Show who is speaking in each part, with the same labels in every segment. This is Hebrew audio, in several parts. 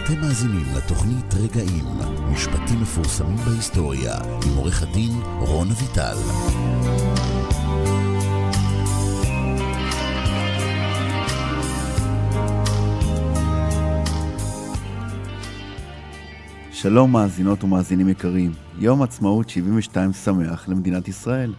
Speaker 1: אתם מאזינים לתוכנית רגעים, משפטים מפורסמים בהיסטוריה, עם עורך הדין רון אביטל.
Speaker 2: שלום מאזינות ומאזינים יקרים, יום עצמאות 72 שמח למדינת ישראל.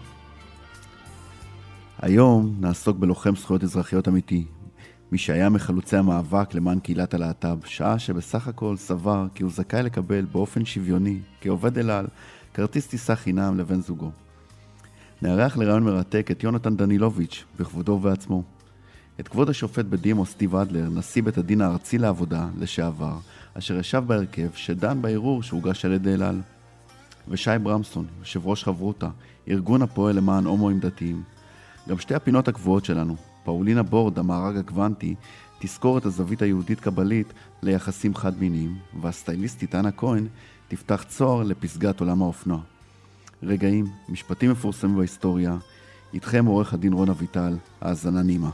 Speaker 2: היום נעסוק בלוחם זכויות אזרחיות אמיתי, מי שהיה מחלוצי המאבק למען קהילת הלהט"ב, שעה שבסך הכל סבר כי הוא זכאי לקבל באופן שוויוני, כעובד אל על, כרטיס טיסה חינם לבן זוגו. נארח לרעיון מרתק את יונתן דנילוביץ' בכבודו ובעצמו. את כבוד השופט בדימוס סטיב אדלר, נשיא בית הדין הארצי לעבודה לשעבר, אשר ישב בהרכב שדן בערעור שהוגש על ידי אל על. ושי ברמסון, יושב ראש חברותה, ארגון הפועל למען הומואים דתיים. גם שתי הפינות הקבועות שלנו, פאולינה בורד, המארג הקוונטי, תזכור את הזווית היהודית קבלית ליחסים חד-מיניים, והסטייליסטית אנה כהן תפתח צוהר לפסגת עולם האופנוע. רגעים, משפטים מפורסמים בהיסטוריה, איתכם עורך הדין רון אביטל, האזנה נעימה.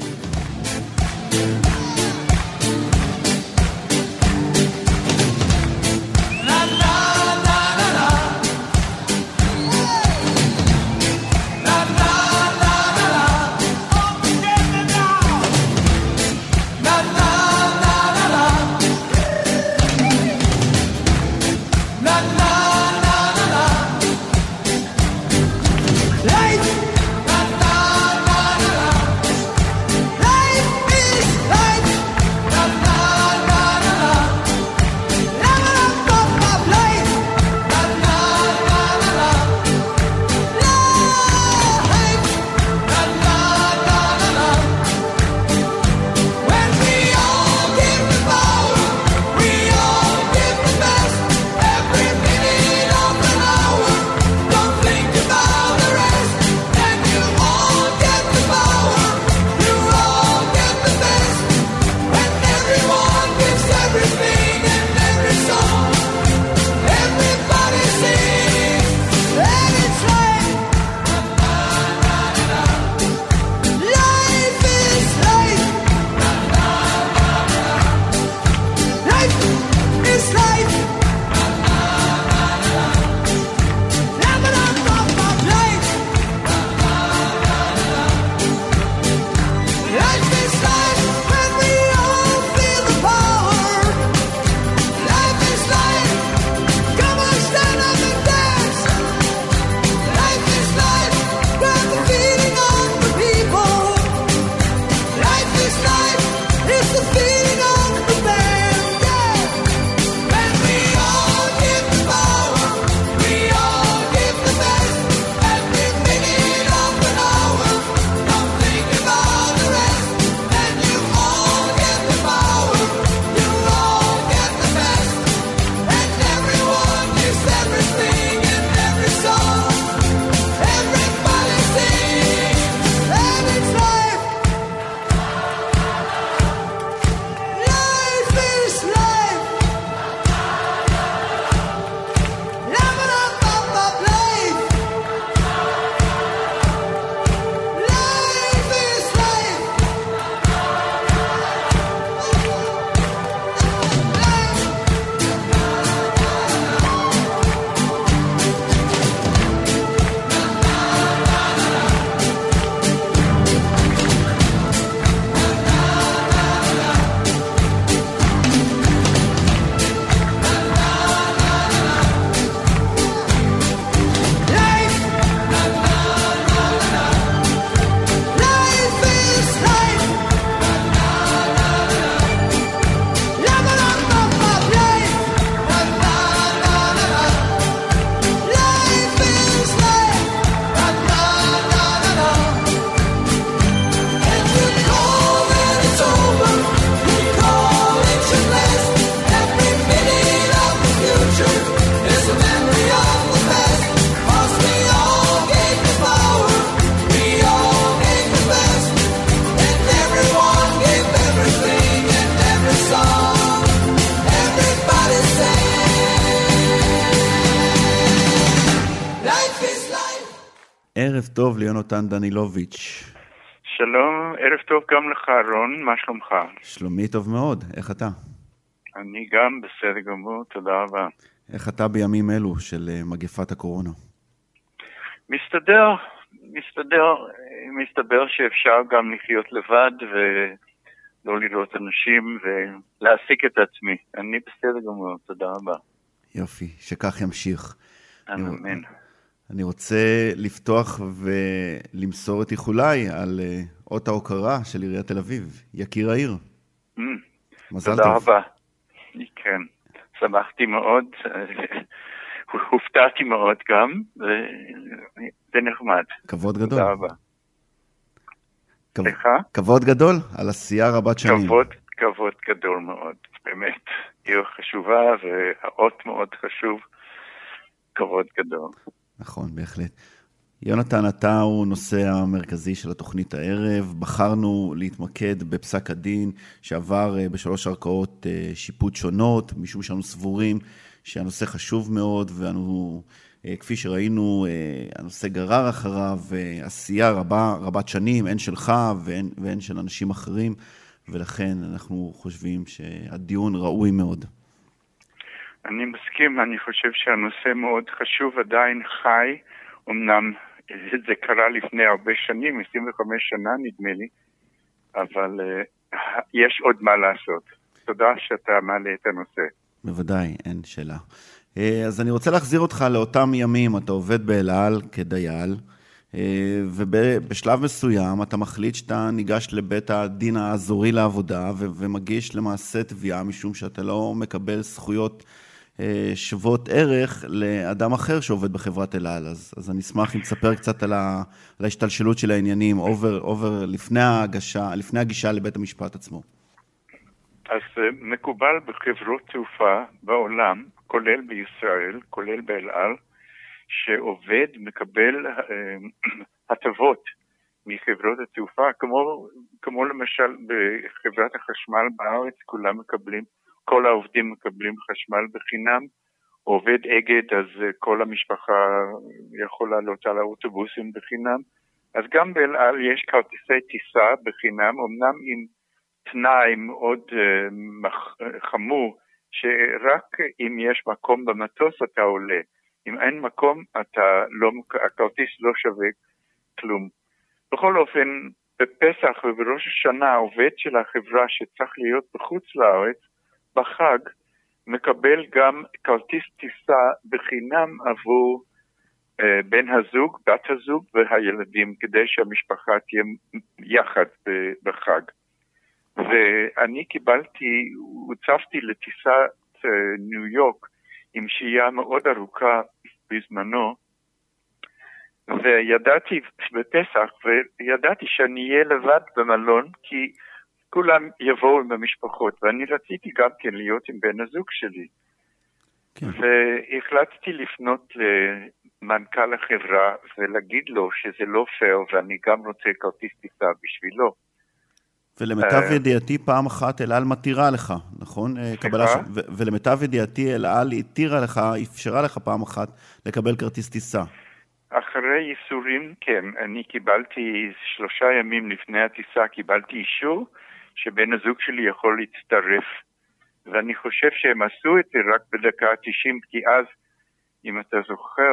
Speaker 2: ערב טוב ליונתן דנילוביץ'.
Speaker 3: שלום, ערב טוב גם לך רון, מה שלומך?
Speaker 2: שלומי טוב מאוד, איך אתה?
Speaker 3: אני גם בסדר גמור, תודה רבה.
Speaker 2: איך אתה בימים אלו של מגפת הקורונה?
Speaker 3: מסתבר שאפשר גם לחיות לבד ולא לראות אנשים ולהעסיק את עצמי. אני בסדר גמור, תודה רבה.
Speaker 2: יופי, שכך ימשיך.
Speaker 3: אמן.
Speaker 2: אני רוצה לפתוח ולמסור את איחוליי על אות ההוקרה של עיריית תל אביב, יקיר העיר. מזל טוב.
Speaker 3: תודה רבה. כן, שמחתי מאוד, הופתעתי מאוד גם, וזה נחמד.
Speaker 2: כבוד גדול.
Speaker 3: תודה רבה.
Speaker 2: כבוד גדול על עשייה רבת שנים.
Speaker 3: כבוד גדול מאוד, באמת. עיר חשובה והאות מאוד חשוב. כבוד גדול.
Speaker 2: נכון, בהחלט. יונתן, אתה הוא נושא המרכזי של התוכנית הערב. בחרנו להתמקד בפסק הדין שעבר בשלוש ערכאות שיפוט שונות, משום שאנו סבורים שהנושא חשוב מאוד, ואנו, כפי שראינו, הנושא גרר אחריו עשייה רבת שנים, הן שלך והן של אנשים אחרים, ולכן אנחנו חושבים שהדיון ראוי מאוד.
Speaker 3: אני מסכים, אני חושב שהנושא מאוד חשוב, עדיין חי, אמנם זה קרה לפני הרבה שנים, 25 שנה נדמה לי, אבל יש עוד מה לעשות. תודה שאתה מעלה את הנושא.
Speaker 2: בוודאי, אין שאלה. אז אני רוצה להחזיר אותך לאותם ימים, אתה עובד באל על כדייל, ובשלב מסוים אתה מחליט שאתה ניגש לבית הדין האזורי לעבודה, ומגיש למעשה תביעה, משום שאתה לא מקבל זכויות שוות ערך לאדם אחר שעובד בחברת אל על. אז אני אשמח אם תספר קצת על ההשתלשלות של העניינים, לפני הגישה לבית המשפט עצמו.
Speaker 3: אז מקובל בחברות תעופה בעולם, כולל בישראל, כולל באל על, שעובד מקבל הטבות מחברות התעופה, כמו למשל בחברת החשמל בארץ, כל העובדים מקבלים חשמל בחינם, עובד אגד, אז כל המשפחה יכולה לעלות על האוטובוסים בחינם, אז גם באל על יש כרטיסי טיסה בחינם, אמנם עם תנאי מאוד חמור, שרק אם יש מקום במטוס אתה עולה, אם אין מקום הכרטיס לא שווה כלום. בכל אופן, בפסח ובראש השנה העובד של החברה שצריך להיות בחוץ לארץ, בחג, מקבל גם כרטיס טיסה בחינם עבור בן הזוג, בת הזוג והילדים, כדי שהמשפחה תהיה יחד בחג. ואני הוצפתי לטיסת ניו יורק עם שהייה מאוד ארוכה בזמנו, וידעתי בפסח, וידעתי שאני אהיה לבד במלון, כי כולם יבואו עם המשפחות, ואני רציתי גם כן להיות עם בן הזוג שלי. כן. והחלטתי לפנות למנכ"ל החברה, ולהגיד לו שזה לא פייר, ואני גם רוצה כרטיס טיסה בשבילו.
Speaker 2: ולמיטב ידיעתי פעם אחת אל על מתירה לך, נכון? ולמיטב ידיעתי אל על אפשרה לך פעם אחת לקבל כרטיס טיסה.
Speaker 3: אחרי ייסורים, כן, אני קיבלתי 3 ימים לפני הטיסה, קיבלתי אישור שבן הזוג שלי יכול להצטרף, ואני חושב שהם עשו את זה רק בדקה 90, כי אז, אם אתה זוכר,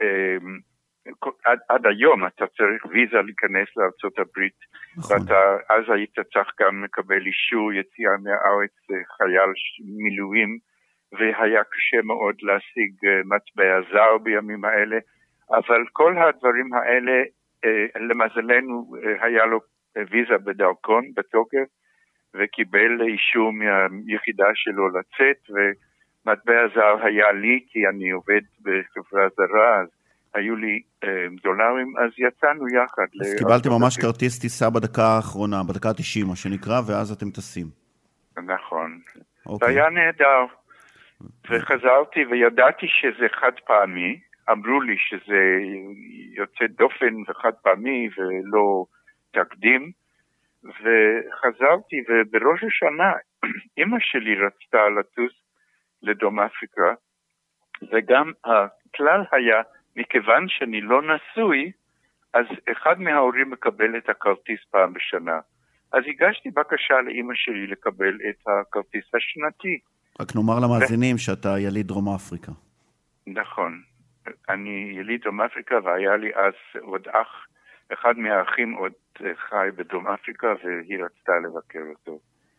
Speaker 3: עד היום אתה צריך ויזה להיכנס לארצות הברית, נכון. אז היית צריך גם לקבל אישור יציאה מהארץ חייל מילואים, והיה קשה מאוד להשיג מטבע זר בימים האלה, אבל כל הדברים האלה, למזלנו, היה לו ויזה בדרכון, בתוקף, וקיבל אישור מהיחידה שלו לצאת, ומטבע זר היה לי, כי אני עובד בחברה זרה, אז היו לי דולרים, אז יצאנו יחד.
Speaker 2: אז קיבלתם ממש כרטיס טיסה בדקה האחרונה, בדקה 90, מה שנקרא, ואז אתם טסים.
Speaker 3: נכון. זה היה נהדר. וחזרתי וידעתי שזה חד פעמי, אמרו לי שזה יוצא דופן וחד פעמי ולא תקדים, וחזרתי, ובראש השנה אמא שלי רצתה לטוס לדרום אפריקה, וגם הכלל היה, מכיוון שאני לא נשוי, אז אחד מההורים מקבל את הכרטיס פעם בשנה. אז הגשתי בקשה לאמא שלי לקבל את הכרטיס השנתי.
Speaker 2: רק נאמר למאזינים שאתה יליד דרום אפריקה.
Speaker 3: נכון. אני יליד דרום אפריקה, והיה לי אז עוד אח, אחד מהאחים עוד חי בדרום אפריקה, והיא רצתה לבקר אותו.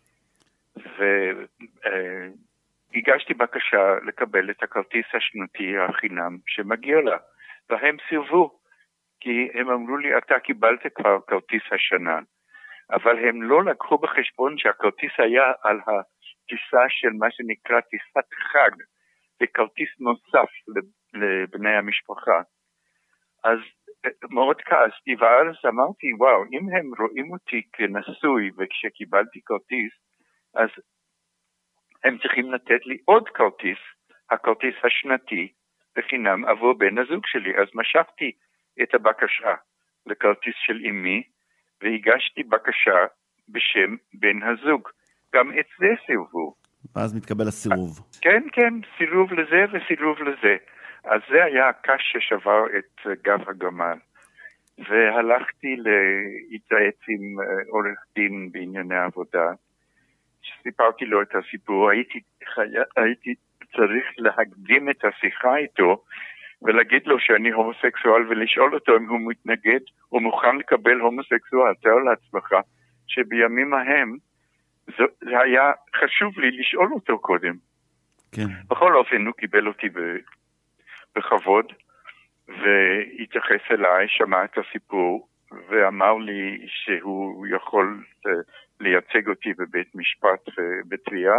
Speaker 3: והגשתי בקשה לקבל את הכרטיס השנתי החינם שמגיע לה, והם סירבו, כי הם אמרו לי, אתה קיבלת כבר כרטיס השנה, אבל הם לא לקחו בחשבון שהכרטיס היה על הטיסה של מה שנקרא טיסת חג, וכרטיס נוסף לבני המשפחה. אז מאוד כעסתי, ואז אמרתי, וואו, אם הם רואים אותי כנשוי וכשקיבלתי כרטיס, אז הם צריכים לתת לי עוד כרטיס, הכרטיס השנתי, בחינם עבור בן הזוג שלי. אז משכתי את הבקשה לכרטיס של אמי, והגשתי בקשה בשם בן הזוג. גם את זה סירבו.
Speaker 2: ואז מתקבל הסירוב.
Speaker 3: כן, כן, סירוב לזה וסירוב לזה. אז זה היה הקש ששבר את גב הגמל. והלכתי להתייעץ עם עורך דין בענייני עבודה. סיפרתי לו את הסיפור, הייתי צריך להקדים את השיחה איתו, ולהגיד לו שאני הומוסקסואל, ולשאול אותו אם הוא מתנגד, הוא מוכן לקבל הומוסקסואל. תאר לעצמך שבימים ההם, זה היה חשוב לי לשאול אותו קודם.
Speaker 2: כן.
Speaker 3: בכל אופן הוא קיבל אותי בכבוד, והתייחס אליי, שמע את הסיפור, ואמר לי שהוא יכול לייצג אותי בבית משפט ובתביעה,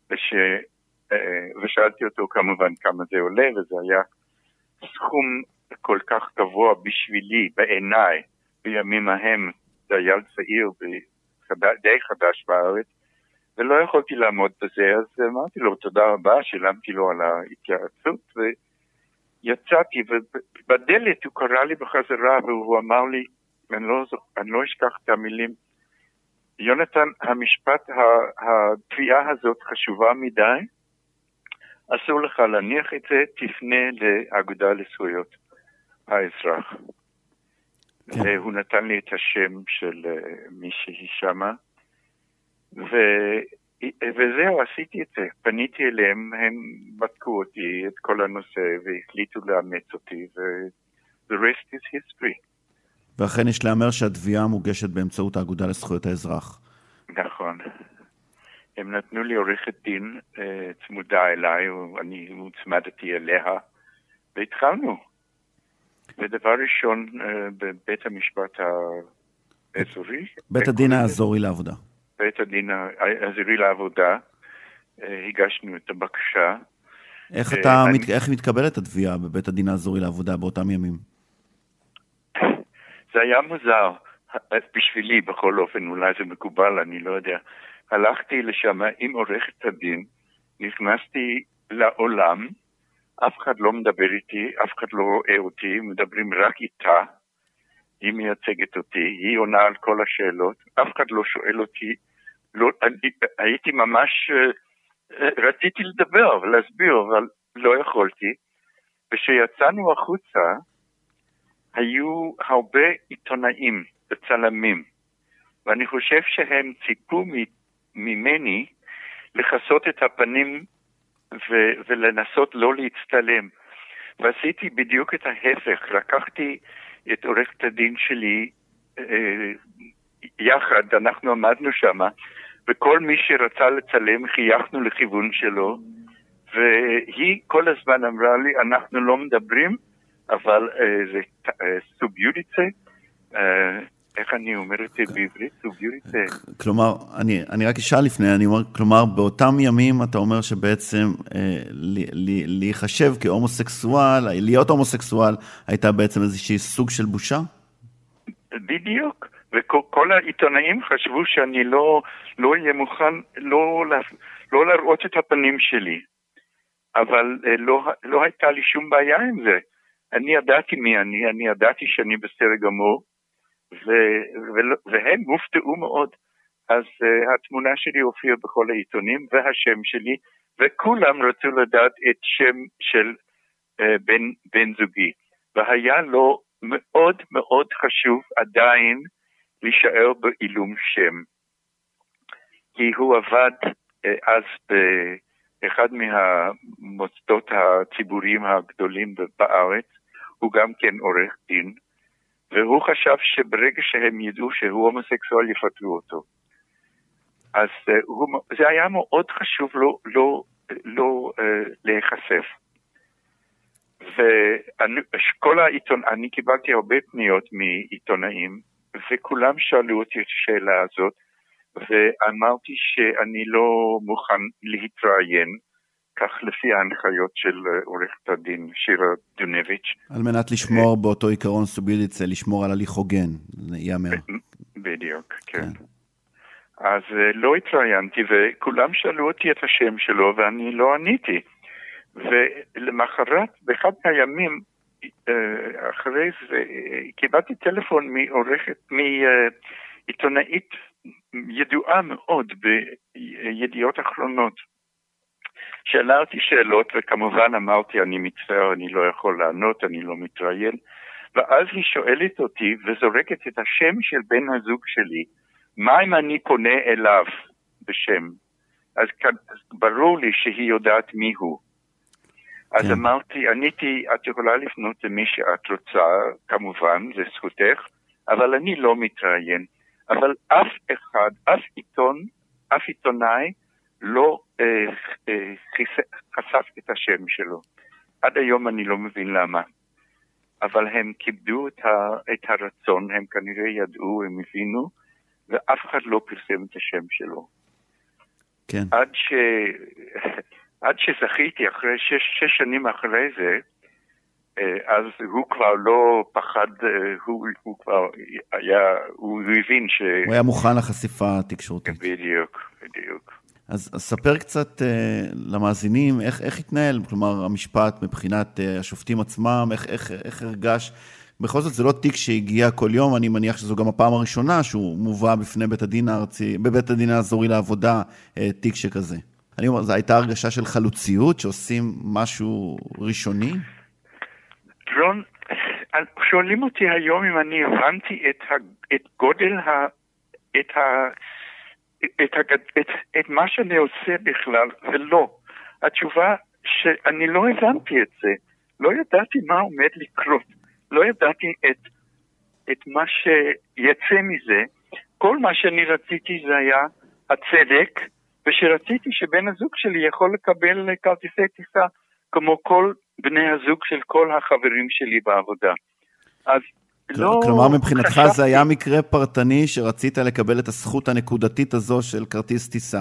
Speaker 3: ושאלתי אותו כמובן כמה זה עולה, וזה היה סכום כל כך גבוה בשבילי, בעיניי, בימים ההם, דייל צעיר די חדש בארץ, ולא יכולתי לעמוד בזה, אז אמרתי לו תודה רבה, שילמתי לו על ההתייעצות, ויצאתי, ובדלת הוא קרא לי בחזרה, והוא אמר לי, אני לא אשכח את המילים, יונתן, התביעה הזאת חשובה מדי, אסור לך להניח את זה, תפנה לאגודה לזכויות האזרח. כן. והוא נתן לי את השם של מישהי שמה, וזהו, עשיתי את זה. פניתי אליהם, הם בדקו אותי את כל הנושא, והחליטו לאמץ אותי, the rest is history.
Speaker 2: ואכן יש לאמר שהתביעה מוגשת באמצעות האגודה לזכויות האזרח.
Speaker 3: נכון. הם נתנו לי עורכת דין צמודה אליי, אני הוצמדתי אליה, והתחלנו. ודבר ראשון, בבית המשפט האזורי.
Speaker 2: בית הדין האזורי לעבודה.
Speaker 3: בית הדין האזורי לעבודה, הגשנו את הבקשה.
Speaker 2: איך מתקבלת התביעה בבית הדין האזורי לעבודה באותם ימים?
Speaker 3: זה היה מוזר, בשבילי בכל אופן, אולי זה מקובל, אני לא יודע. הלכתי לשם עם עורכת הדין, נכנסתי לעולם, אף אחד לא מדבר איתי, אף אחד לא רואה אותי, מדברים רק איתה, היא מייצגת אותי, היא עונה על כל השאלות, אף אחד לא שואל אותי, הייתי ממש, רציתי לדבר ולהסביר, אבל לא יכולתי, ושיצאנו החוצה, היו הרבה עיתונאים וצלמים, ואני חושב שהם ציפו ממני לחסות את הפנים ולנסות לא להצטלם. ועשיתי בדיוק את ההפך, לקחתי את עורכת הדין שלי יחד, אנחנו עמדנו שם, וכל מי שרצה לצלם חייכנו לכיוון שלו, והיא כל הזמן אמרה לי, אנחנו לא מדברים, אבל זה סוביודיצה, איך אני אומר את זה בעברית? סוביודיצה.
Speaker 2: כלומר, אני רק אשאל לפני, אני אומר, כלומר, באותם ימים אתה אומר שבעצם להיחשב כהומוסקסואל, להיות הומוסקסואל, הייתה בעצם איזושהי סוג של בושה?
Speaker 3: בדיוק, וכל העיתונאים חשבו שאני לא אהיה מוכן לא להראות את הפנים שלי, אבל לא הייתה לי שום בעיה עם זה. אני ידעתי מי אני ידעתי שאני בסדר גמור, והם הופתעו מאוד. אז התמונה שלי הופיעה בכל העיתונים, והשם שלי, וכולם רצו לדעת את שם של בן זוגי. והיה לו מאוד מאוד חשוב עדיין להישאר בעילום שם. כי הוא עבד אז אחד מהמוסדות הציבוריים הגדולים בארץ, הוא גם כן עורך דין, והוא חשב שברגע שהם ידעו שהוא הומוסקסואל יפטרו אותו. אז זה היה מאוד חשוב לא להיחשף. וכל העיתון, אני קיבלתי הרבה פניות מעיתונאים, וכולם שאלו אותי את השאלה הזאת, ואמרתי שאני לא מוכן להתראיין, כך לפי ההנחיות של עורכת הדין שירה דונביץ'.
Speaker 2: על מנת לשמור באותו עיקרון סוביליצה, לשמור על הליך הוגן, זה ייאמר.
Speaker 3: בדיוק, כן. אז לא התראיינתי, וכולם שאלו אותי את השם שלו, ואני לא עניתי. ולמחרת, באחד מהימים, אחרי זה, קיבלתי טלפון מעיתונאית ידועה מאוד בידיעות אחרונות. שאלה אותי שאלות, וכמובן אמרתי, אני מצטער, אני לא יכול לענות, אני לא מתראיין. ואז היא שואלת אותי, וזורקת את השם של בן הזוג שלי, מה אם אני פונה אליו בשם? אז ברור לי שהיא יודעת מי הוא. אז אמרתי, עניתי, את יכולה לפנות למי שאת רוצה, כמובן, זה זכותך, אבל אני לא מתראיין. אבל אף אחד, אף עיתונאי לא חשף את השם שלו. עד היום אני לא מבין למה. אבל הם כיבדו את הרצון, הם כנראה ידעו, הם הבינו, ואף אחד לא פרסם את השם שלו.
Speaker 2: כן.
Speaker 3: עד שזכיתי, אחרי 6 שנים אחרי זה, אז הוא כבר לא פחד, הוא כבר היה, הוא הבין ש...
Speaker 2: הוא היה מוכן לחשיפה התקשורתית.
Speaker 3: בדיוק.
Speaker 2: אז ספר קצת למאזינים, איך התנהל, כלומר, המשפט מבחינת השופטים עצמם, איך הרגש, בכל זאת זה לא תיק שהגיע כל יום, אני מניח שזו גם הפעם הראשונה שהוא מובא בפני בית הדין הארצי, בבית הדין האזורי לעבודה, תיק שכזה. אני אומר, זו הייתה הרגשה של חלוציות, שעושים משהו ראשוני?
Speaker 3: רון, שואלים אותי היום אם אני הבנתי את גודל, את מה שאני עושה בכלל, ולא. התשובה שאני לא הבנתי את זה, לא ידעתי מה עומד לקרות, לא ידעתי את מה שיצא מזה. כל מה שאני רציתי זה היה הצדק, ושרציתי שבן הזוג שלי יכול לקבל כרטיסי טיסה, כמו כל בני הזוג של כל החברים שלי בעבודה. אז לא...
Speaker 2: כלומר, מבחינתך זה היה מקרה פרטני שרצית לקבל את הזכות הנקודתית הזו של כרטיס טיסה.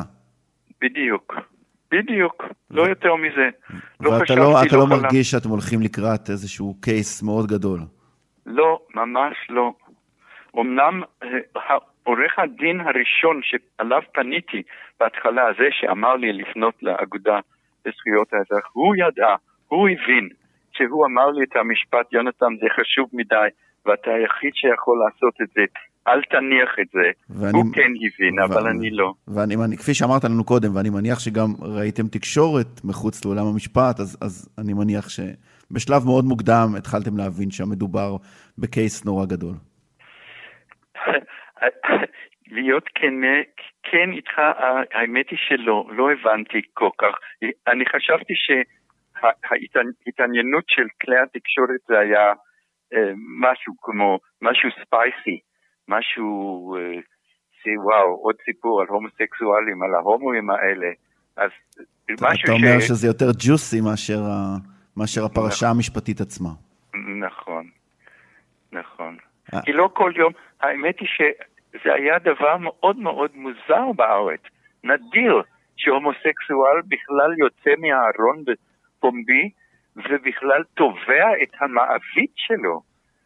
Speaker 3: בדיוק. לא יותר מזה.
Speaker 2: ואתה לא מרגיש שאתם הולכים לקראת איזשהו קייס מאוד גדול?
Speaker 3: לא, ממש לא. אמנם עורך הדין הראשון שעליו פניתי בהתחלה, זה שאמר לי לפנות לאגודה לזכויות האזרח, הוא ידע, הוא הבין, שהוא אמר לי את המשפט, יונתן, זה חשוב מדי, ואתה היחיד שיכול לעשות את זה, אל תניח את זה. הוא כן הבין, אבל אני לא.
Speaker 2: כפי שאמרת לנו קודם, ואני מניח שגם ראיתם תקשורת מחוץ לעולם המשפט, אז אני מניח שבשלב מאוד מוקדם התחלתם להבין שהמדובר בקייס נורא גדול.
Speaker 3: להיות כן איתך, האמת היא שלא, לא הבנתי כל כך. אני חשבתי שההתעניינות של כלי התקשורת זה היה משהו כמו, משהו ספייסי, משהו, וואו, עוד סיפור על הומוסקסואלים, על ההומואים האלה. אז משהו
Speaker 2: אתה אומר שזה יותר ג'וסי מאשר הפרשה המשפטית עצמה. נכון. כי לא כל יום, האמת היא שזה היה דבר מאוד מאוד מוזר בארץ. נדיר שהומוסקסואל בכלל יוצא מהארון בפומבי, ובכלל תובע את המעביד שלו.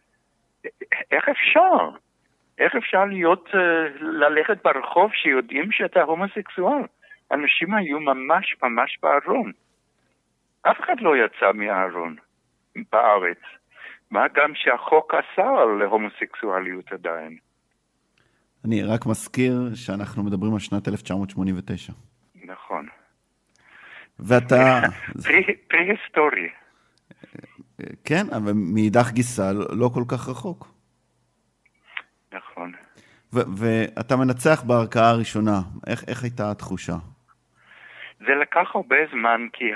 Speaker 2: איך אפשר ללכת ברחוב שיודעים שאתה הומוסקסואל? אנשים היו ממש בארון. אף אחד לא יצא מהארון בארץ. מה גם שהחוק אסר על הומוסקסואליות עדיין. אני רק מזכיר שאנחנו מדברים על שנת 1989.
Speaker 3: נכון.
Speaker 2: ואתה...
Speaker 3: פרה-היסטורי.
Speaker 2: כן, אבל מאידך גיסה לא כל כך רחוק.
Speaker 3: נכון.
Speaker 2: ואתה מנצח בערכאה הראשונה. איך הייתה התחושה?
Speaker 3: זה לקח הרבה זמן כי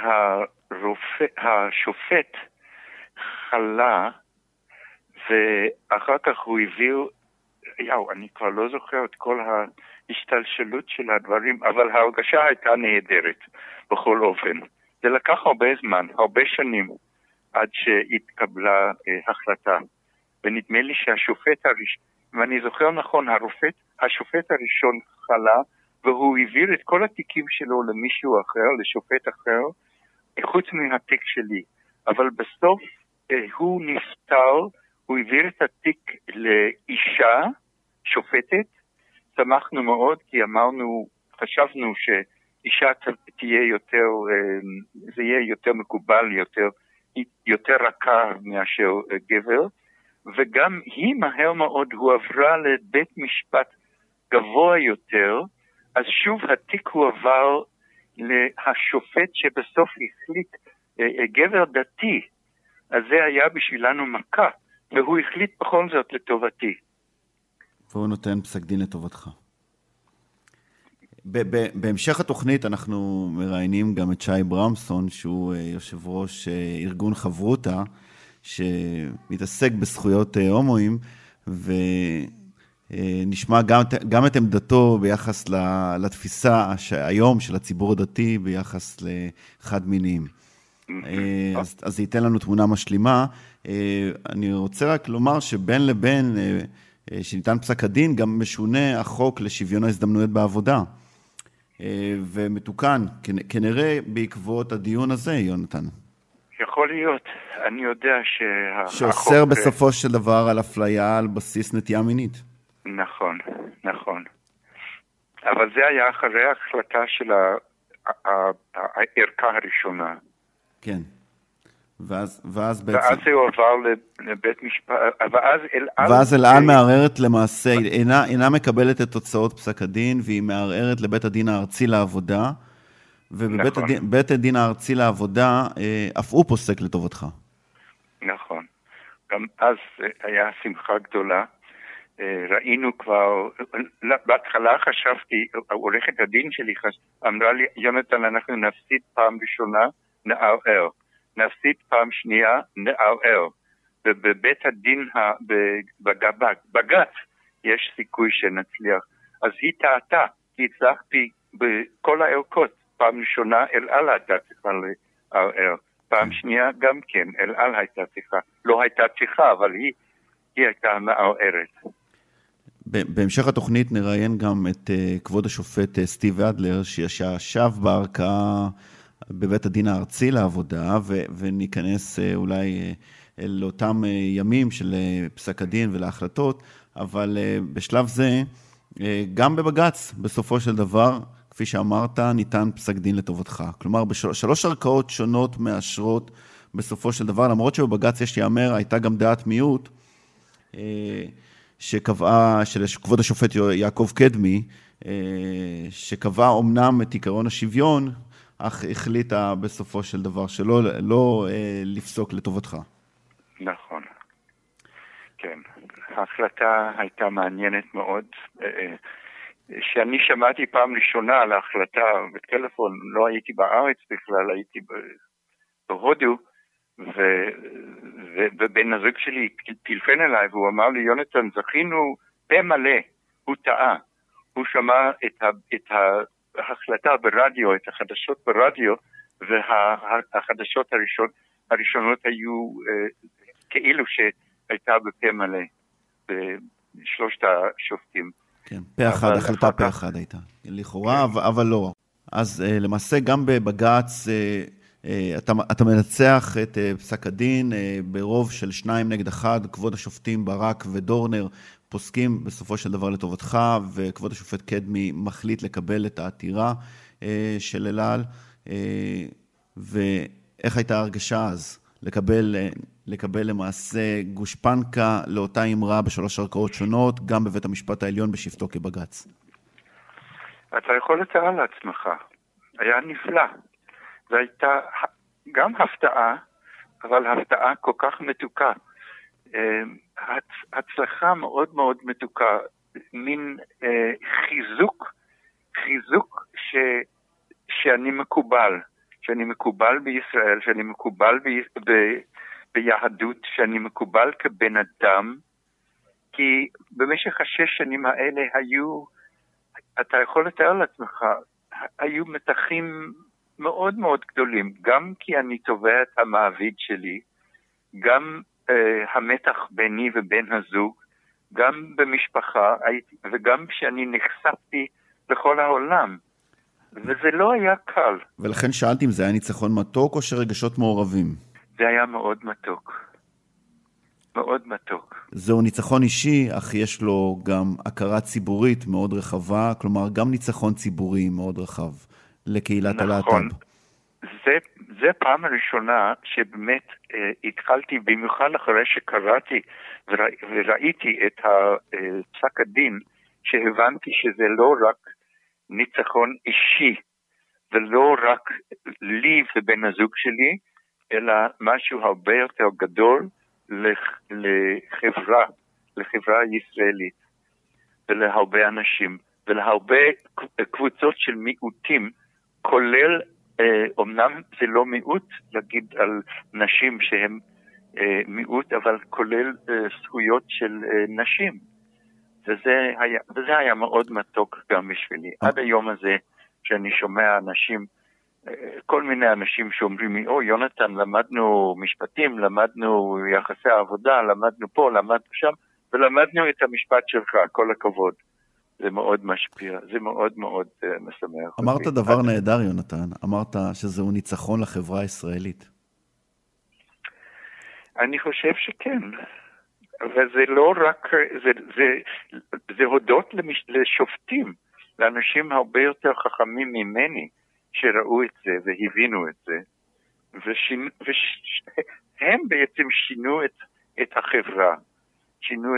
Speaker 3: השופט חלה, ואחר כך הוא הביא, אני כבר לא זוכר את כל ההשתלשלות של הדברים, אבל ההרגשה הייתה נהדרת בכל אופן. זה לקח הרבה זמן, הרבה שנים, עד שהתקבלה החלטה. ונדמה לי שהשופט הראשון, ואני זוכר נכון, השופט הראשון חלה, והוא העביר את כל התיקים שלו למישהו אחר, לשופט אחר, חוץ מהתיק שלי. אבל בסוף הוא נפטר, הוא העביר את התיק לאישה, שופטת. שמחנו מאוד, כי חשבנו שאישה תהיה יותר, זה יהיה יותר מקובל, יותר רכה מאשר גבר. וגם היא מהר מאוד הועברה לבית משפט גבוה יותר, אז שוב התיק הועבר להשופט שבסוף החליט, גבר דתי, אז זה היה בשבילנו מכה, והוא החליט בכל זאת לטובתי.
Speaker 2: והוא נותן פסק דין לטובתך. בהמשך התוכנית אנחנו מראיינים גם את שי ברמסון, שהוא יושב ראש ארגון חברותה, שמתעסק בזכויות הומואים, ונשמע גם את עמדתו ביחס לתפיסה היום של הציבור הדתי ביחס לחד מיניים. אז זה ייתן לנו תמונה משלימה. אני רוצה רק לומר שבין לבין שניתן פסק הדין, גם משונה החוק לשוויון ההזדמנויות בעבודה. ומתוקן, כנראה בעקבות הדיון הזה, יונתן.
Speaker 3: יכול להיות, אני יודע
Speaker 2: שאוסר בסופו של דבר על אפליה על בסיס נטייה מינית.
Speaker 3: נכון, נכון. אבל זה היה אחרי ההחלטה של הערכה הראשונה.
Speaker 2: כן. ואז בעצם...
Speaker 3: ואז זה עובר לבית משפט,
Speaker 2: ואז אל על מערערת למעשה, אינה מקבלת את תוצאות פסק הדין, והיא מערערת לבית הדין הארצי לעבודה, ובבית הדין הארצי לעבודה, אף הוא פוסק לטובתך.
Speaker 3: נכון. גם אז היה שמחה גדולה. ראינו כבר, בהתחלה חשבתי, עורכת הדין שלי אמרה לי, יונתן, אנחנו נפסיד פעם ראשונה, נערער. נפסיד פעם שנייה, נערער. ובבית הדין, בג"ץ, יש סיכוי שנצליח. אז היא טעתה, כי הצלחתי בכל הערכות. פעם ראשונה, אל על הייתה צריכה לערער. פעם שנייה, גם כן, אל על הייתה צריכה. לא הייתה צריכה, אבל היא הייתה מערערת.
Speaker 2: בהמשך התוכנית נראיין גם את כבוד השופט סטיב אדלר, שישב בערכאה בבית הדין הארצי לעבודה, וניכנס אולי לאותם ימים של פסק הדין ולהחלטות, אבל בשלב זה, גם בבג"ץ, בסופו של דבר, כפי שאמרת, ניתן פסק דין לטובתך. כלומר, בשלוש ערכאות שונות מאשרות בסופו של דבר, למרות שבבג"ץ יש יאמר, הייתה גם דעת מיעוט, שקבעה, של כבוד השופט יעקב קדמי, שקבעה אומנם את עיקרון השוויון, אך החליטה בסופו של דבר שלא לפסוק לטובתך.
Speaker 3: נכון. כן. ההחלטה הייתה מעניינת מאוד. שאני שמעתי פעם ראשונה על ההחלטה בטלפון, לא הייתי בארץ בכלל, הייתי בהודו, ובן הזוג שלי טלפן אליי, והוא אמר לי, יונתן, זכינו במלא, הוא טעה. הוא שמע את ההחלטה ברדיו, את החדשות ברדיו, והחדשות הראשונות היו כאילו שהייתה בפה מלא, בשלושת השופטים.
Speaker 2: כן, פה אחד, החלטה פה אחד הייתה. לכאורה, אבל לא. אז למעשה גם בבג"ץ, אתה מנצח את פסק הדין ברוב של 2-1, כבוד השופטים ברק ודורנר פוסקים בסופו של דבר לטובתך, וכבוד השופט קדמי מחליט לקבל את העתירה של אל על, ואיך הייתה הרגשה אז? לקבל למעשה גושפנקה לאותה אמרה בשלוש ערכאות שונות, גם בבית המשפט העליון בשבתו כבג"ץ.
Speaker 3: אתה יכול לתאר לעצמך, היה נפלא. זו הייתה גם הפתעה, אבל הפתעה כל כך מתוקה. הצלחה מאוד מאוד מתוקה, מין חיזוק שאני מקובל בישראל, שאני מקובל ביהדות, שאני מקובל כבן אדם, כי במשך 6 שנים האלה אתה יכול לתאר לעצמך, היו מתחים מאוד מאוד גדולים, גם כי אני תובע את המעביד שלי, גם המתח ביני ובין הזוג, גם במשפחה, וגם כשאני נחשפתי לכל העולם. וזה לא היה קל.
Speaker 2: ולכן שאלתי אם זה היה ניצחון מתוק או שרגשות מעורבים?
Speaker 3: זה היה מאוד מתוק. מאוד מתוק.
Speaker 2: זהו ניצחון אישי, אך יש לו גם הכרה ציבורית מאוד רחבה, כלומר גם ניצחון ציבורי מאוד רחב לקהילת הלהט"ב.
Speaker 3: נכון. זה פעם הראשונה שבאמת התחלתי, במיוחד אחרי שקראתי וראיתי את פסק הדין, שהבנתי שזה לא רק ניצחון אישי, ולא רק לי ובן הזוג שלי, אלא משהו הרבה יותר גדול לחברה ישראלית, ולהרבה אנשים, ולהרבה קבוצות של מיעוטים, כולל, אמנם זה לא מיעוט להגיד על נשים שהם מיעוט, אבל כולל זכויות של נשים. וזה היה מאוד מתוק גם בשבילי. עד היום הזה, שאני שומע אנשים, כל מיני אנשים שאומרים לי, יונתן, למדנו משפטים, למדנו יחסי עבודה, למדנו פה, למדנו שם, ולמדנו את המשפט שלך, כל הכבוד. זה מאוד משפיע, זה מאוד מאוד משמח.
Speaker 2: אמרת דבר נהדר, יונתן. אמרת שזהו ניצחון לחברה הישראלית.
Speaker 3: אני חושב שכן. וזה לא רק, זה הודות לשופטים, לאנשים הרבה יותר חכמים ממני, שראו את זה והבינו את זה, והם בעצם שינו את החברה, שינו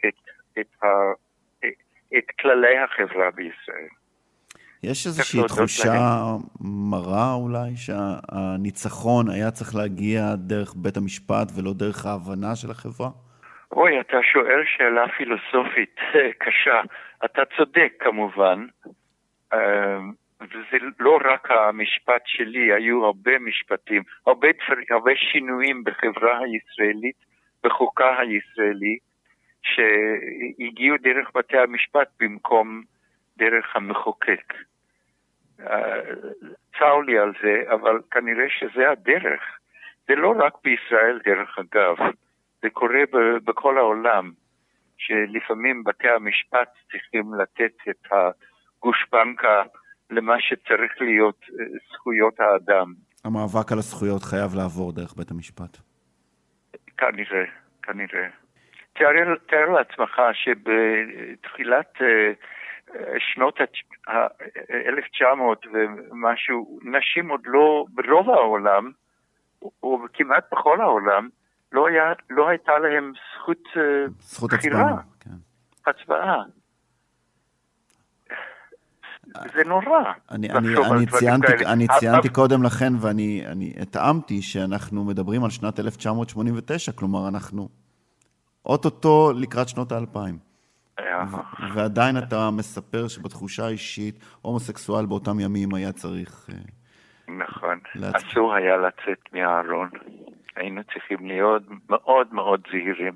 Speaker 3: את כללי החברה בישראל.
Speaker 2: יש איזושהי תחושה מרה אולי, שהניצחון היה צריך להגיע דרך בית המשפט ולא דרך ההבנה של החברה?
Speaker 3: אתה שואל שאלה פילוסופית קשה. אתה צודק כמובן, וזה לא רק המשפט שלי, היו הרבה משפטים, הרבה שינויים בחברה הישראלית, בחוקה הישראלי, שהגיעו דרך בתי המשפט במקום דרך המחוקק. צר לי על זה, אבל כנראה שזה הדרך. זה לא רק בישראל דרך אגב, זה קורה בכל העולם, שלפעמים בתי המשפט צריכים לתת את הגושפנקה למה שצריך להיות זכויות האדם.
Speaker 2: המאבק על הזכויות חייב לעבור דרך בית המשפט.
Speaker 3: כנראה. תאר לעצמך שבתחילת שנות 1900 ומשהו, נשים עוד לא, ברוב העולם, או כמעט בכל העולם, לא הייתה להם זכות בחירה. הצבעה. זה נורא.
Speaker 2: אני ציינתי קודם לכן, ואני התאמתי שאנחנו מדברים על שנת 1989, כלומר אנחנו אוטוטו לקראת שנות ה-2000. ועדיין אתה מספר שבתחושה האישית, הומוסקסואל באותם ימים היה צריך...
Speaker 3: נכון. אסור היה לצאת מהארון. היינו צריכים להיות מאוד מאוד זהירים.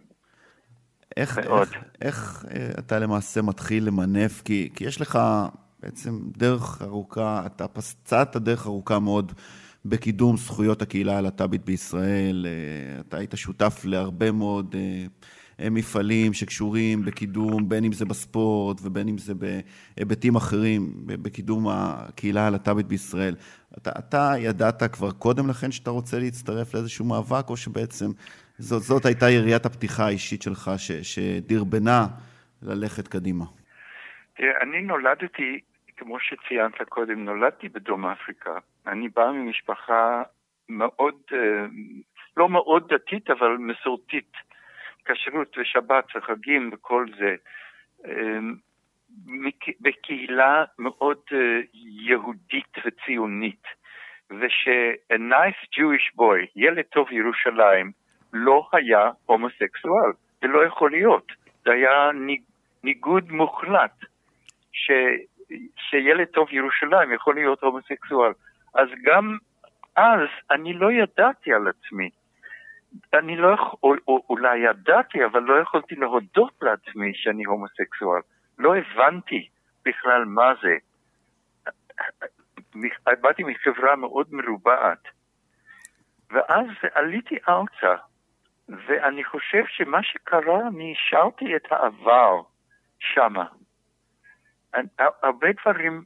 Speaker 2: איך אתה למעשה מתחיל למנף? כי יש לך בעצם דרך ארוכה, אתה פסצת דרך ארוכה מאוד בקידום זכויות הקהילה הלהט"בית בישראל. אתה היית שותף להרבה מאוד מפעלים שקשורים בקידום, בין אם זה בספורט ובין אם זה בהיבטים אחרים, בקידום הקהילה הלהט"בית בישראל. אתה ידעת כבר קודם לכן שאתה רוצה להצטרף לאיזשהו מאבק, או שבעצם זאת הייתה יריית הפתיחה האישית שלך שדרבנה ללכת קדימה?
Speaker 3: אני נולדתי, כמו שציינת קודם, נולדתי בדרום אפריקה. אני בא ממשפחה מאוד, לא מאוד דתית, אבל מסורתית. כשרות ושבת וחגים וכל זה. בקהילה מאוד יהודית וציונית. ש-a nice Jewish boy, ילד טוב ירושלים, לא היה הומוסקסואל. זה לא יכול להיות. זה היה ניגוד מוחלט. שילד טוב ירושלים יכול להיות הומוסקסואל. אז גם אז אני לא ידעתי על עצמי. אני לא, אולי ידעתי, אבל לא יכולתי להודות לעצמי שאני הומוסקסואל. לא הבנתי בכלל מה זה. באתי מחברה מאוד מרובעת. ואז עליתי ארצה, ואני חושב שמה שקרה, אני השארתי את העבר שמה. הרבה דברים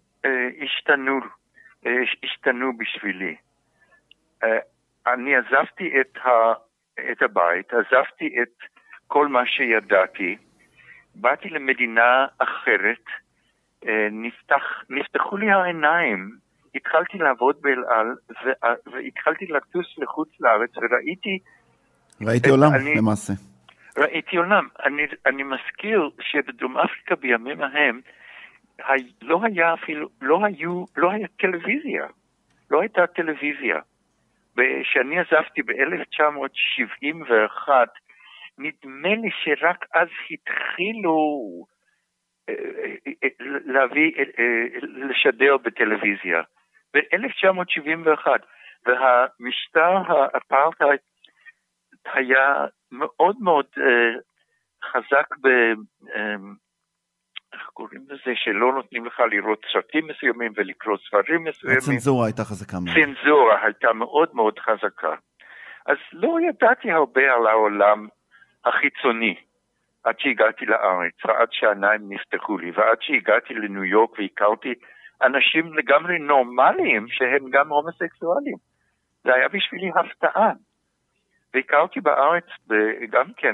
Speaker 3: השתנו בשבילי. אני עזבתי את הבית, עזבתי את כל מה שידעתי, באתי למדינה אחרת, נפתחו לי העיניים, התחלתי לעבוד באל על, והתחלתי לטוס לחוץ לארץ,
Speaker 2: ראיתי עולם למעשה.
Speaker 3: ראיתי עולם. אני מזכיר שבדרום אפריקה בימים ההם, לא היה טלוויזיה. לא הייתה טלוויזיה. כשאני עזבתי ב-1971, נדמה לי שרק אז התחילו לשדר בטלוויזיה. ב-1971, והמשטר האפרטהייד היה מאוד מאוד חזק איך קוראים לזה, שלא נותנים לך לראות סרטים מסוימים ולקרוא ספרים מסוימים.
Speaker 2: הצנזורה הייתה חזקה מאוד.
Speaker 3: צנזורה הייתה מאוד מאוד חזקה. אז לא ידעתי הרבה על העולם החיצוני, עד שהגעתי לארץ, ועד שהעיניים נפתחו לי, ועד שהגעתי לניו יורק והכרתי אנשים לגמרי נורמליים שהם גם הומוסקסואלים. זה היה בשבילי הפתעה. והכרתי בארץ גם כן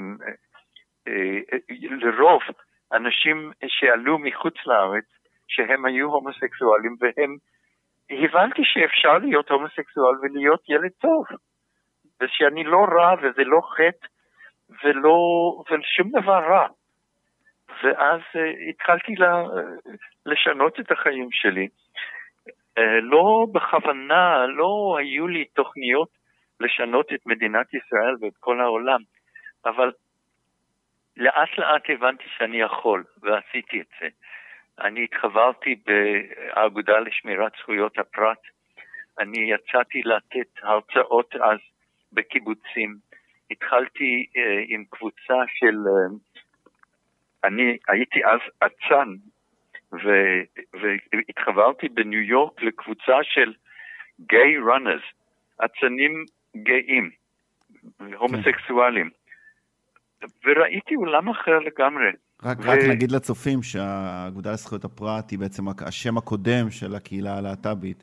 Speaker 3: לרוב אנשים שעלו מחוץ לארץ שהם היו הומוסקסואלים, והם הבנתי שאפשר להיות הומוסקסואל ולהיות ילד טוב, ושאני לא רע וזה לא חטא ושום דבר רע. ואז התחלתי לשנות את החיים שלי. לא בכוונה, לא היו לי תוכניות לשנות את מדינת ישראל ואת כל העולם, אבל לאט לאט הבנתי שאני יכול, ועשיתי את זה. אני התחברתי באגודה לשמירת זכויות הפרט, אני יצאתי לתת הרצאות אז בקיבוצים, התחלתי עם קבוצה של, אני הייתי אז אצן, והתחברתי בניו יורק לקבוצה של גיי ראנרס, אצנים גאים, הומוסקסואלים. וראיתי עולם אחר לגמרי.
Speaker 2: רק נגיד לצופים שהאגודה לזכויות הפרט היא בעצם השם הקודם של הקהילה הלהט"בית.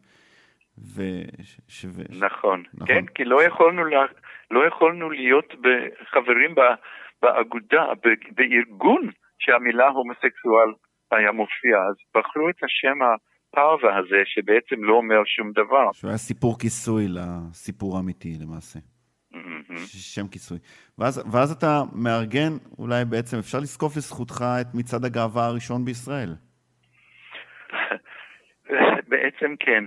Speaker 3: נכון, כן, כי לא יכולנו להיות חברים באגודה, בארגון שהמילה הומוסקסואל היה מופיע, אז בחרו את השם הפרווה הזה שבעצם לא אומר שום דבר.
Speaker 2: שהוא היה סיפור כיסוי לסיפור האמיתי למעשה. שם כיסוי. ואז אתה מארגן, אולי בעצם אפשר לזקוף לזכותך את מצעד הגאווה הראשון בישראל.
Speaker 3: בעצם כן.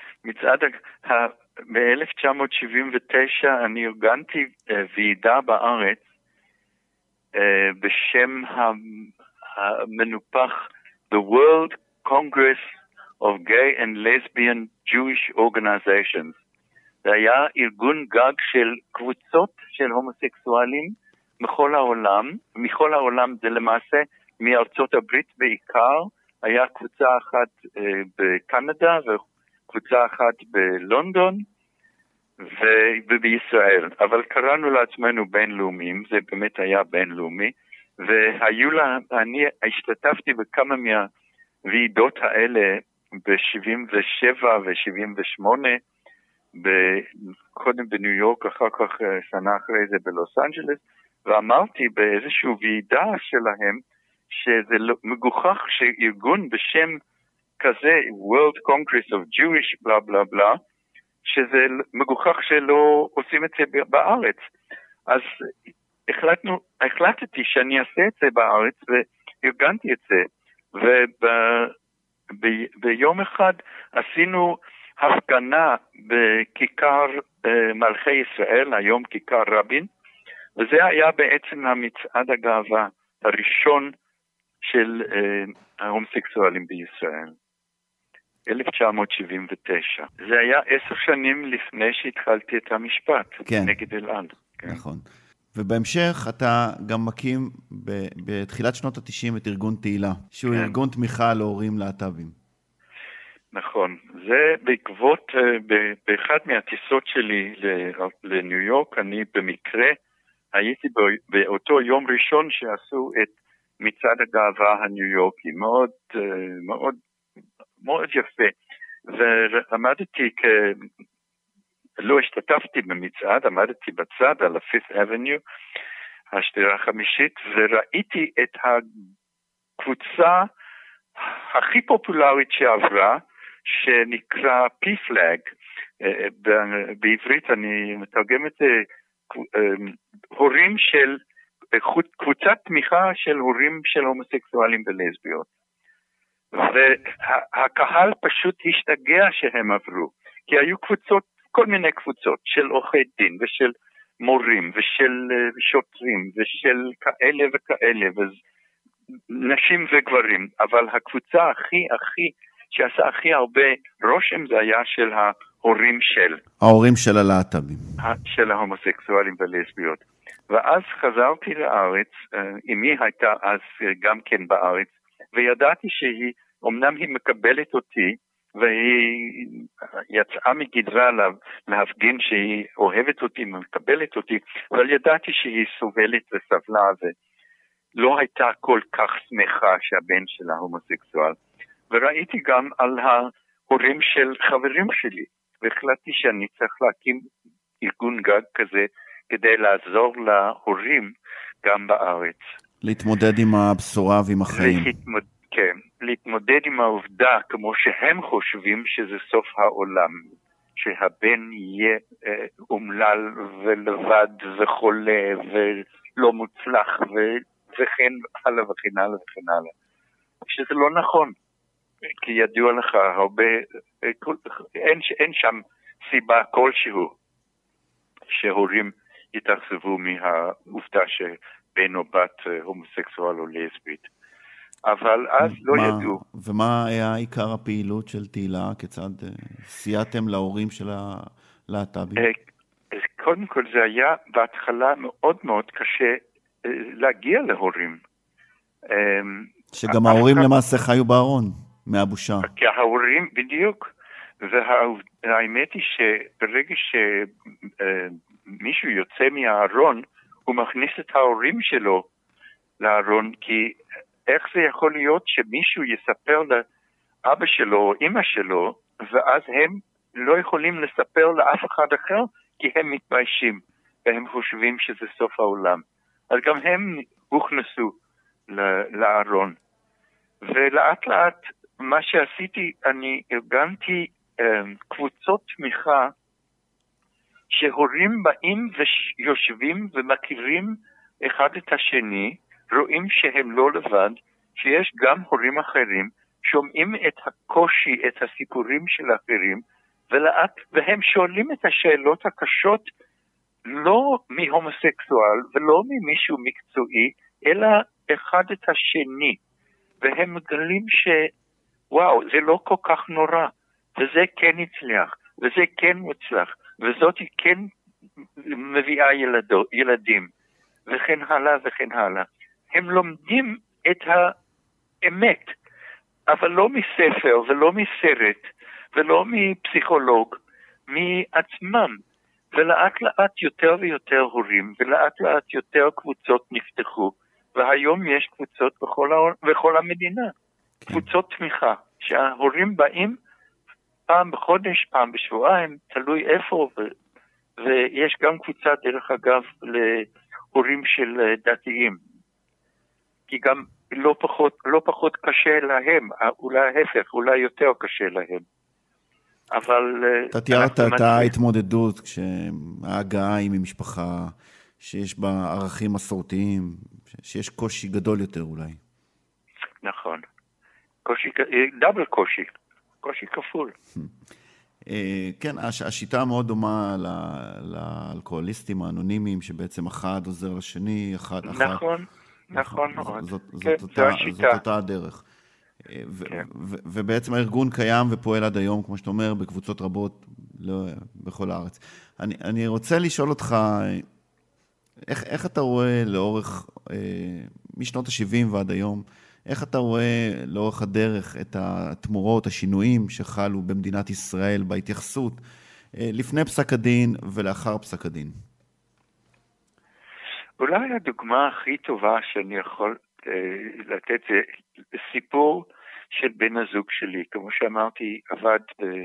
Speaker 3: ב-1979 אני ארגנתי ועידה בארץ בשם המנופח The World Congress of Gay and Lesbian Jewish Organizations. זה היה ארגון גג של קבוצות של הומוסקסואלים מכל העולם, זה למעשה מארצות הברית בעיקר, היה קבוצה אחת בקנדה וקבוצה אחת בלונדון ובישראל, אבל קראנו לעצמנו בינלאומיים, זה באמת היה בינלאומי, אני השתתפתי בכמה מהוועידות האלה ב-77 ו-78, קודם בניו יורק, אחר כך שנה אחרי זה בלוס אנג'לס, ואמרתי באיזשהו ועידה שלהם שזה מגוחך שארגון בשם כזה, World Congress of Jewish בלה בלה בלה, שזה מגוחך שלא עושים את זה בארץ. אז החלטתי שאני אעשה את זה בארץ וארגנתי את זה, וביום אחד עשינו הפגנה בכיכר מלכי ישראל, היום כיכר רבין, וזה היה בעצם המצעד הגאווה הראשון של ההומוסקסואלים בישראל. 1979. זה היה 10 שנים לפני שהתחלתי את המשפט,
Speaker 2: כן.
Speaker 3: נגד אלעד. כן.
Speaker 2: נכון. ובהמשך אתה גם מקים בתחילת שנות ה-90 את ארגון תהילה, שהוא
Speaker 3: כן.
Speaker 2: ארגון תמיכה להורים להט"בים.
Speaker 3: נכון. זה בעקבות, באחד מהטיסות שלי לניו יורק, אני במקרה הייתי באותו יום ראשון שעשו את מצעד הגאווה הניו יורקי. מאוד, מאוד, מאוד יפה. ועמדתי לא השתתפתי במצעד, עמדתי בצד על ה-Fifth Avenue, השדרה החמישית, וראיתי את הקבוצה הכי פופולרית שעברה, שנקרא P-Flag. בעברית אני מתרגם את זה, הורים של, קבוצת תמיכה של הורים של הומוסקסואלים ולסביות. והקהל פשוט השתגע שהם עברו, כי היו קבוצות, כל מיני קבוצות של עורכי דין ושל מורים ושל שוטרים ושל כאלה וכאלה, נשים וגברים, אבל הקבוצה הכי שעשה הכי הרבה רושם זה היה של ההורים
Speaker 2: של הלהט"בים,
Speaker 3: של ההומוסקסואלים ולסביות. ואז חזרתי לארץ, אמי הייתה אז גם כן בארץ, וידעתי שהיא, אמנם היא מקבלת אותי, והיא יצאה מגדרה להפגין שהיא אוהבת אותי, מקבלת אותי, אבל ידעתי שהיא סובלת וסבלה ולא הייתה כל כך שמחה שהבן שלה הומוסקסואל. וראיתי גם על ההורים של חברים שלי, והחלטתי שאני צריך להקים ארגון גג כזה כדי לעזור להורים גם בארץ.
Speaker 2: להתמודד עם הבשורה ועם החיים.
Speaker 3: כן, להתמודד עם העובדה כמו שהם חושבים שזה סוף העולם, שהבן יהיה אומלל ולבד וחולה ולא מוצלח וכן הלאה וכן הלאה וכן הלאה. שזה לא נכון, כי ידוע לך הרבה, אין שם סיבה כלשהו שהורים יתאכזבו מהעובדה שבן או בת הומוסקסואל או לסבית. אבל אז לא ידעו.
Speaker 2: ומה היה עיקר הפעילות של תהילה? כיצד סייעתם להורים של הלהט"בים?
Speaker 3: קודם כל זה היה בהתחלה מאוד מאוד קשה להגיע להורים.
Speaker 2: שגם ההורים למעשה חיו בארון, מהבושה.
Speaker 3: כי ההורים, בדיוק. והאמת היא שברגע שמישהו יוצא מהארון, הוא מכניס את ההורים שלו לארון, כי איך זה יכול להיות שמישהו יספר לאבא שלו או אמא שלו, ואז הם לא יכולים לספר לאף אחד אחר, כי הם מתביישים, והם חושבים שזה סוף העולם. אז גם הם הוכנסו לארון. ולאט לאט מה שעשיתי, אני ארגנתי קבוצות תמיכה, שהורים באים ויושבים ומכירים אחד את השני, רואים שהם לא לבד, שיש גם הורים אחרים, שומעים את הקושי, את הסיפורים של אחרים, והם שואלים את השאלות הקשות, לא מהומוסקסואל ולא ממישהו מקצועי, אלא אחד את השני, והם מגלים שוואו, זה לא כל כך נורא, וזה כן הצליח, וזה כן מוצלח, וזאת כן מביאה ילדים, וכן הלאה וכן הלאה. הם לומדים את האמת, אבל לא מספר ולא מסרט ולא מפסיכולוג, מעצמם. ולאט לאט יותר ויותר הורים, ולאט לאט יותר קבוצות נפתחו, והיום יש קבוצות בכל המדינה. קבוצות תמיכה, שההורים באים פעם בחודש, פעם בשבועיים, תלוי איפה, ויש גם קבוצה דרך אגב להורים של דתיים. כי גם לא פחות קשה להם, אולי ההפך, אולי יותר קשה להם. אבל
Speaker 2: אתה תיארת את ההתמודדות כשההגעה היא ממשפחה שיש בה ערכים מסורתיים, שיש קושי גדול יותר אולי.
Speaker 3: נכון. דאבל קושי כפול.
Speaker 2: כן, השיטה מאוד דומה לאלכוהוליסטים האנונימיים, שבעצם אחד עוזר לשני, אחד.
Speaker 3: נכון מאוד.
Speaker 2: זאת אותה הדרך. ובעצם הארגון קיים ופועל עד היום, כמו שאתה אומר, בקבוצות רבות בכל הארץ. אני רוצה לשאול אותך, איך אתה רואה לאורך, משנות ה-70 ועד היום, איך אתה רואה לאורך הדרך את התמורות, השינויים שחלו במדינת ישראל בהתייחסות לפני פסק הדין ולאחר פסק הדין?
Speaker 3: אולי הדוגמה הכי טובה שאני יכול לתת זה סיפור של בן הזוג שלי. כמו שאמרתי, עבד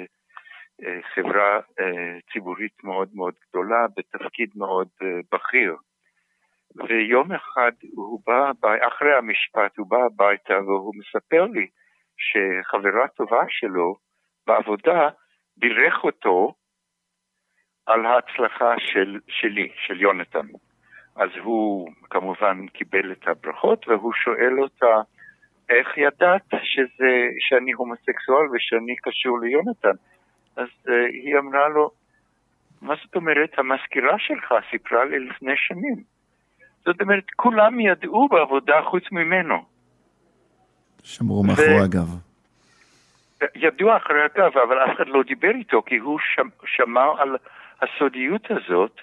Speaker 3: בחברה ציבורית מאוד מאוד גדולה, בתפקיד מאוד בכיר. ויום אחד הוא בא, אחרי המשפט, הוא בא הביתה והוא מספר לי שחברה טובה שלו בעבודה בירך אותו על ההצלחה שלי, של יונתן. אז הוא כמובן קיבל את הברכות והוא שואל אותה, איך ידעת שאני הומוסקסואל ושאני קשור ליונתן? אז היא אמרה לו, מה זאת אומרת? המזכירה שלך סיפרה לי לפני שנים. זאת אומרת, כולם ידעו בעבודה חוץ ממנו.
Speaker 2: שמרו מאחורי הגב.
Speaker 3: ידעו אחרי הגב, אבל אף אחד לא דיבר איתו, כי הוא שמר על הסודיות הזאת,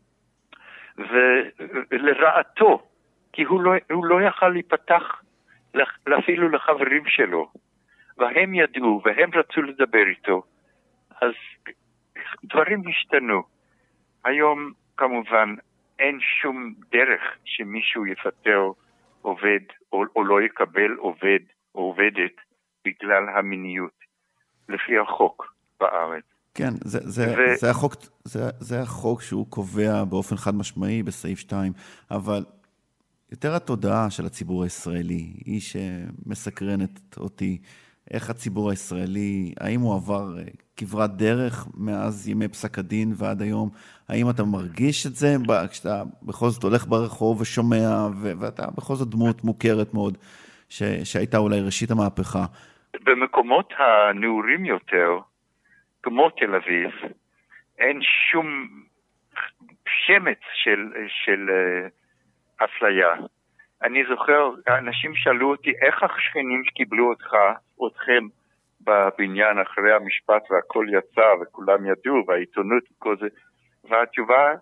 Speaker 3: ולרעתו, כי הוא לא יכל להיפתח אפילו לחברים שלו. והם ידעו, והם רצו לדבר איתו. אז דברים השתנו. היום, כמובן, אין שום דרך שמישהו יפטר עובד או לא יקבל עובד או עובדת בגלל המיניות, לפי החוק בארץ.
Speaker 2: כן, זה החוק שהוא קובע באופן חד משמעי בסעיף 2, אבל יותר התודעה של הציבור הישראלי היא שמסקרנת אותי. איך הציבור הישראלי, האם הוא עבר כברת דרך מאז ימי פסק הדין ועד היום? האם אתה מרגיש את זה כשאתה בכל זאת הולך ברחוב ושומע, ואתה בכל זאת דמות מוכרת מאוד, שהייתה אולי ראשית המהפכה?
Speaker 3: במקומות הנאורים יותר, כמו תל אביב, אין שום שמץ של אפליה. אני זוכר, אנשים שאלו אותי, איך השכנים קיבלו אתכם בבניין אחרי המשפט והכל יצא וכולם ידעו והעיתונות וכל זה, והתשובה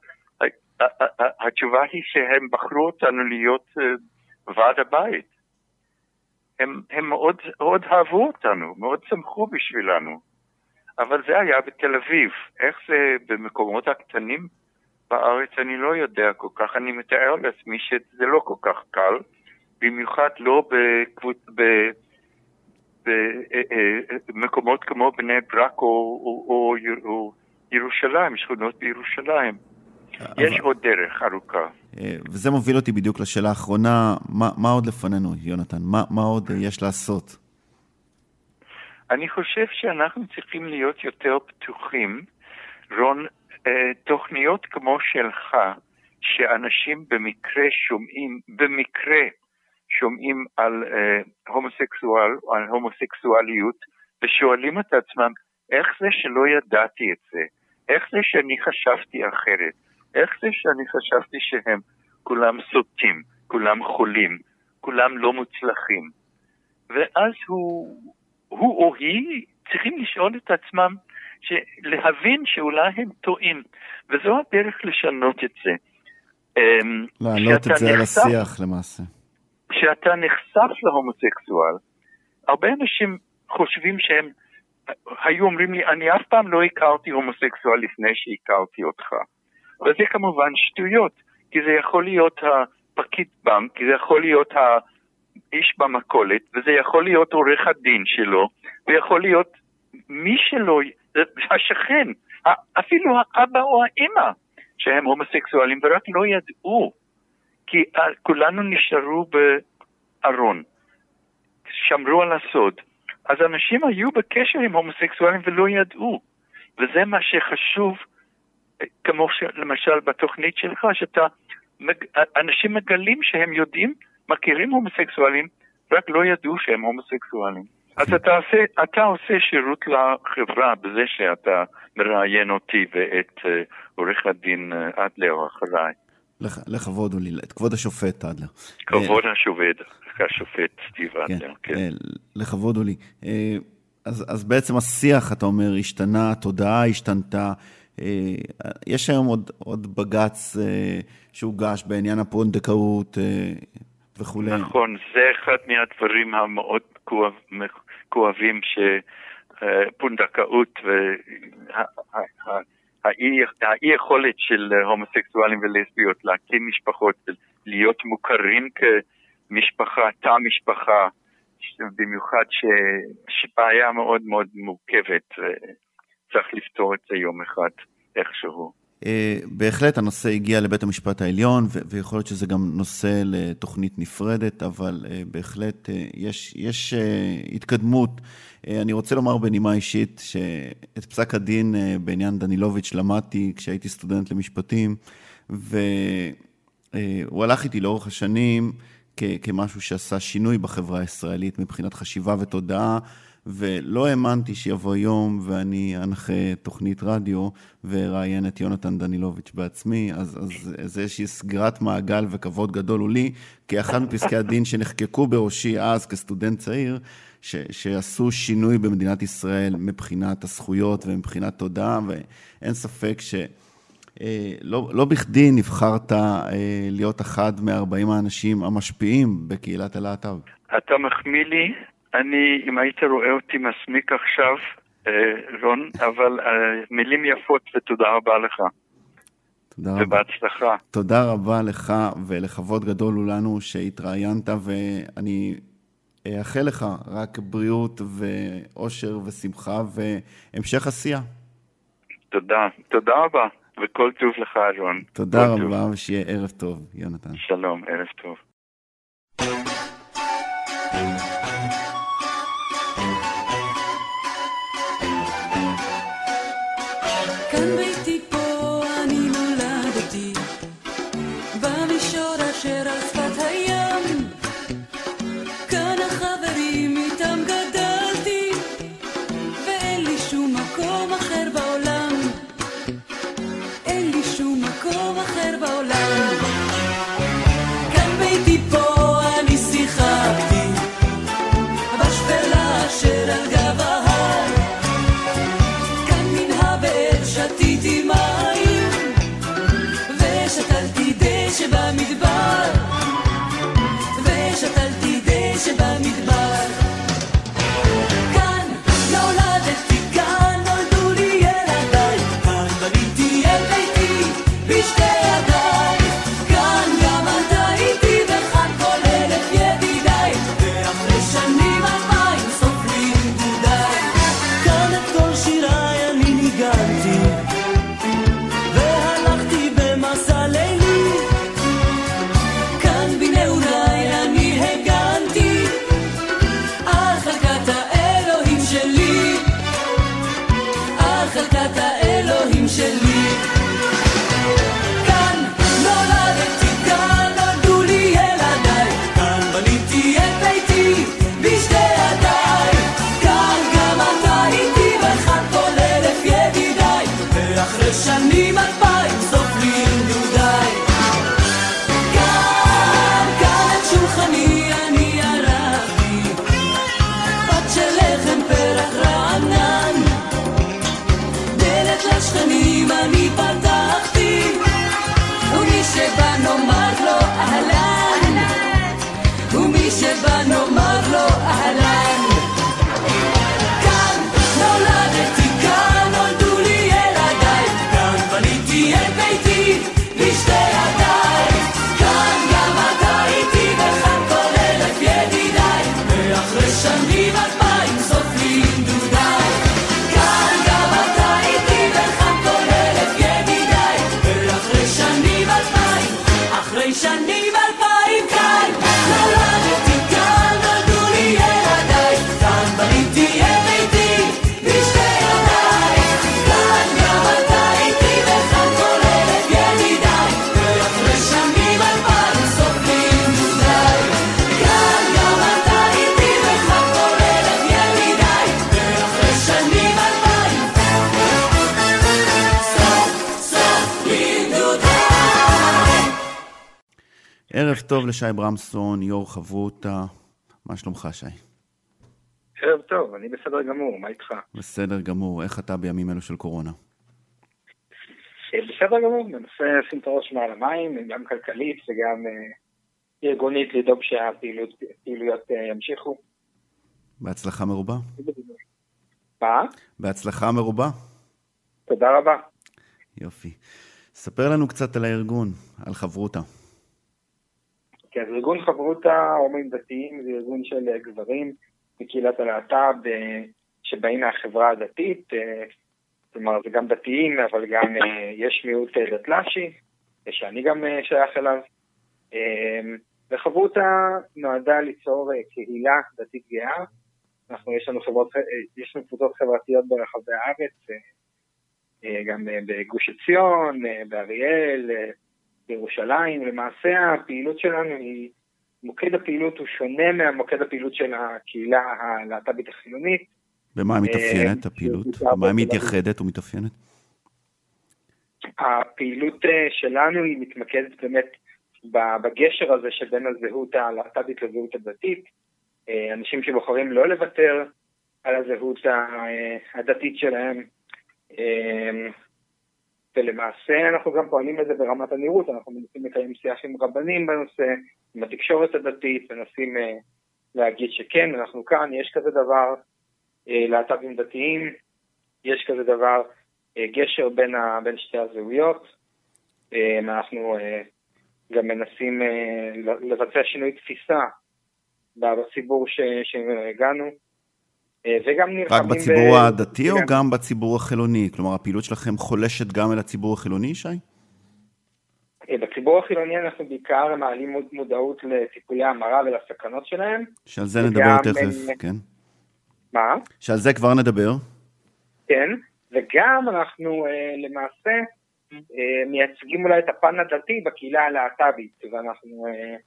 Speaker 3: היא שהם בחרו אותנו להיות ועד הבית. הם מאוד אהבו אותנו, מאוד שמחו בשבילנו. אבל זה היה בתל אביב. איך זה במקומות הקטנים בארץ אני לא יודע כל כך. אני מתאר לעצמי שזה לא כל כך קל, במיוחד לא במקומות כמו בני ברק או ירושלים, שכונות בירושלים. יש עוד דרך ארוכה.
Speaker 2: וזה מוביל אותי בדיוק לשאלה האחרונה, מה עוד לפנינו, יונתן? מה עוד יש לעשות?
Speaker 3: אני חושב שאנחנו צריכים להיות יותר פתוחים. רון, תוכניות כמו שלך, שאנשים במקרה שומעים על הומוסקסואליות, ושואלים את עצמם, איך זה שלא ידעתי את זה? איך זה שאני חשבתי אחרת? איך זה שאני חשבתי שהם כולם סוטים, כולם חולים, כולם לא מוצלחים? ואז הוא או היא צריכים לשאול את עצמם, להבין שאולי הם טועים, וזו הדרך לשנות את זה.
Speaker 2: להעלות את זה על השיח למעשה.
Speaker 3: כשאתה נחשף להומוסקסואל, הרבה אנשים חושבים שהם, היו אומרים לי, אני אף פעם לא הכרתי הומוסקסואל לפני שהכרתי אותך. וזה כמובן שטויות, כי זה יכול להיות הפקיד בנק, כי זה יכול להיות האיש במכולת, וזה יכול להיות עורך הדין שלו, ויכול להיות מי שלו, השכן, אפילו האבא או האמא, שהם הומוסקסואלים, ורק לא ידעו, כי כולנו נשארו בארון, שמרו על הסוד. אז אנשים היו בקשר עם הומוסקסואלים ולא ידעו, וזה מה שחשוב, כמו למשל בתוכנית שלך, אנשים מגלים שהם יודעים, מכירים הומוסקסואלים, רק לא ידעו שהם הומוסקסואלים. אז אתה עושה שירות לחברה בזה שאתה מראיין אותי ואת עורך הדין אדלר אחריי.
Speaker 2: לכבוד הוא לי, את כבוד השופט אדלר.
Speaker 3: כבוד השופט. השופט סטיב אדלר.
Speaker 2: כן, לכבוד הוא לי. אז בעצם השיח, אתה אומר, השתנה, התודעה השתנתה. יש היום עוד בג"ץ שהוגש בעניין הפונדקאות וכו'.
Speaker 3: נכון, זה אחד מהדברים המאוד כואבים שפונדקאות והאי יכולת של הומוסקסואלים ולסביות להקים משפחות, להיות מוכרים כמשפחה, תא משפחה, במיוחד שבעיה מאוד מאוד מורכבת, צריך לפתור את זה יום אחד איכשהו.
Speaker 2: בהחלט הנושא הגיע לבית המשפט העליון, ויכול להיות שזה גם נושא לתוכנית נפרדת, אבל בהחלט יש התקדמות. אני רוצה לומר בנימה אישית שאת פסק הדין בעניין דנילוביץ' למדתי כשהייתי סטודנט למשפטים, והוא הלך איתי לאורך השנים כמשהו שעשה שינוי בחברה הישראלית מבחינת חשיבה ותודעה, ולא האמנתי שיבוא יום ואני אנחה תוכנית רדיו וראיין את יונתן דנילוביץ' בעצמי, אז זה איזושהי סגירת מעגל וכבוד גדול הוא לי, כאחד מפסקי הדין שנחקקו בראשי אז כסטודנט צעיר, שעשו שינוי במדינת ישראל מבחינת הזכויות ומבחינת תודעה, ואין ספק לא בכדי נבחרת להיות אחד מ-40 האנשים המשפיעים בקהילת הלהט"ב.
Speaker 3: אתה מחמיא לי, אם היית רואה אותי מסמיק עכשיו, רון, אבל מילים יפות ותודה רבה לך.
Speaker 2: תודה רבה.
Speaker 3: ובהצלחה.
Speaker 2: תודה רבה לך ולכבוד גדול הוא לנו שהתראיינת, ואני אאחל לך רק בריאות ואושר ושמחה והמשך עשייה. תודה רבה. וכל טוב לך, רון. תודה רבה, ושיהיה ערב טוב, יונתן.
Speaker 3: שלום, ערב טוב.
Speaker 4: כאן ביתי פה אני נולדתי, במישור אשר על שפת הים, כאן החברים איתם גדלתי, ואין לי שום מקום אחר בעולם, אין לי שום מקום אחר בעולם. כאן ביתי פה אני שיחקתי, בשפלה אשר על גב ההר, כאן מן הבאר שתיתי מים, ושתלתי דשא במדבר, ושתלתי דשא במדבר. כאן נולדתי, כאן נולדו לי ילדיי, כאן בניתי את ביתי בשתי ידיי, כאן גם אתה איתי וכאן כל אלף ידידיי, ואחרי שנים 2000 סופרים גדודיי. כאן את כל שיריי אני ניגנתי, והלכתי במסע לילי, כאן בנעוריי אני הגנתי על חלקת האלוהים שלי, על חלקת האלוהים שלי. כאן נולדתי, כאן נולדו לי ילדיי, כאן בניתי את ביתי בשתי ידיי, כאן גם אתה איתי וכאן כל אלף ידידיי, ואחרי שנים 2000 סופרים גדודיי. כאן את שולחני אני ערכתי, בת של לחם פרח רענן, דלת לשכנים אני פתחתי, ומי שבא נאמר לו אהלן, ומי שבא נאמר לו אהלן. כאן נולדתי, כאן נולדו לי ילדיי, כאן בניתי את ביתי בשתי ידיי, כאן גם אתה איתי וכאן כל אלף ידידיי, ואחרי שנים 2000 סופרים גדודיי. כאן גם אתה איתי וכאן כל אלף ידידיי,
Speaker 2: ערב טוב לשי ברמסון, יו"ר חברותא. מה שלומך, שי?
Speaker 5: ערב טוב, אני בסדר גמור, מה איתך?
Speaker 2: בסדר גמור. איך אתה בימים אלו של קורונה?
Speaker 5: בסדר גמור, מנסה לשים את הראש מעל המים, גם כלכלית וגם ארגונית, לדאוג שהפעילויות ימשיכו.
Speaker 2: בהצלחה מרובה.
Speaker 5: מה?
Speaker 2: בהצלחה מרובה.
Speaker 5: תודה רבה.
Speaker 2: יופי. ספר לנו קצת על הארגון, על חברותא.
Speaker 5: כן, אז ארגון חברותא, הומואים דתיים, זה ארגון של גברים מקהילת הלהט"ב שבאים מהחברה הדתית, כלומר זה גם דתיים, אבל גם יש מיעוט דתל"שי, שאני גם שייך אליו. וחברותא נועדה ליצור קהילה דתית גאה. יש לנו קבוצות חברתיות ברחבי הארץ, גם בגוש עציון, באריאל, בירושלים. למעשה הפעילות שלנו היא, מוקד הפעילות הוא שונה מהמוקד הפעילות של הקהילה הלהט"בית החילונית.
Speaker 2: במה היא מתאפיינת הפעילות? במה היא מתייחדת ומתאפיינת?
Speaker 5: הפעילות שלנו היא מתמקדת באמת בגשר הזה שבין הזהות הלהט"בית לזהות הדתית. אנשים שבוחרים לא לוותר על הזהות הדתית שלהם. ולמעשה אנחנו גם פועלים לזה ברמת הנראות, אנחנו מנסים לקיים שיח עם רבנים בנושא, עם התקשורת הדתית, מנסים להגיד שכן, אנחנו כאן, יש כזה דבר, להט"בים דתיים, יש כזה דבר, גשר בין שתי הזהויות. אנחנו גם מנסים לבצע שינוי תפיסה בציבור שהגענו, וגם
Speaker 2: רק בציבור הדתי או גם בציבור החילוני? כלומר, הפעילות שלכם חולשת גם אל הציבור החילוני, שי?
Speaker 5: בציבור החילוני אנחנו בעיקר מעלים מודעות לטיפולי המרה ולסכנות שלהם.
Speaker 2: שעל זה נדבר תכף, כן.
Speaker 5: מה?
Speaker 2: שעל זה כבר נדבר.
Speaker 5: כן, וגם אנחנו למעשה מייצגים אולי את הפן הדתי בקהילה הלהט"בית, ואנחנו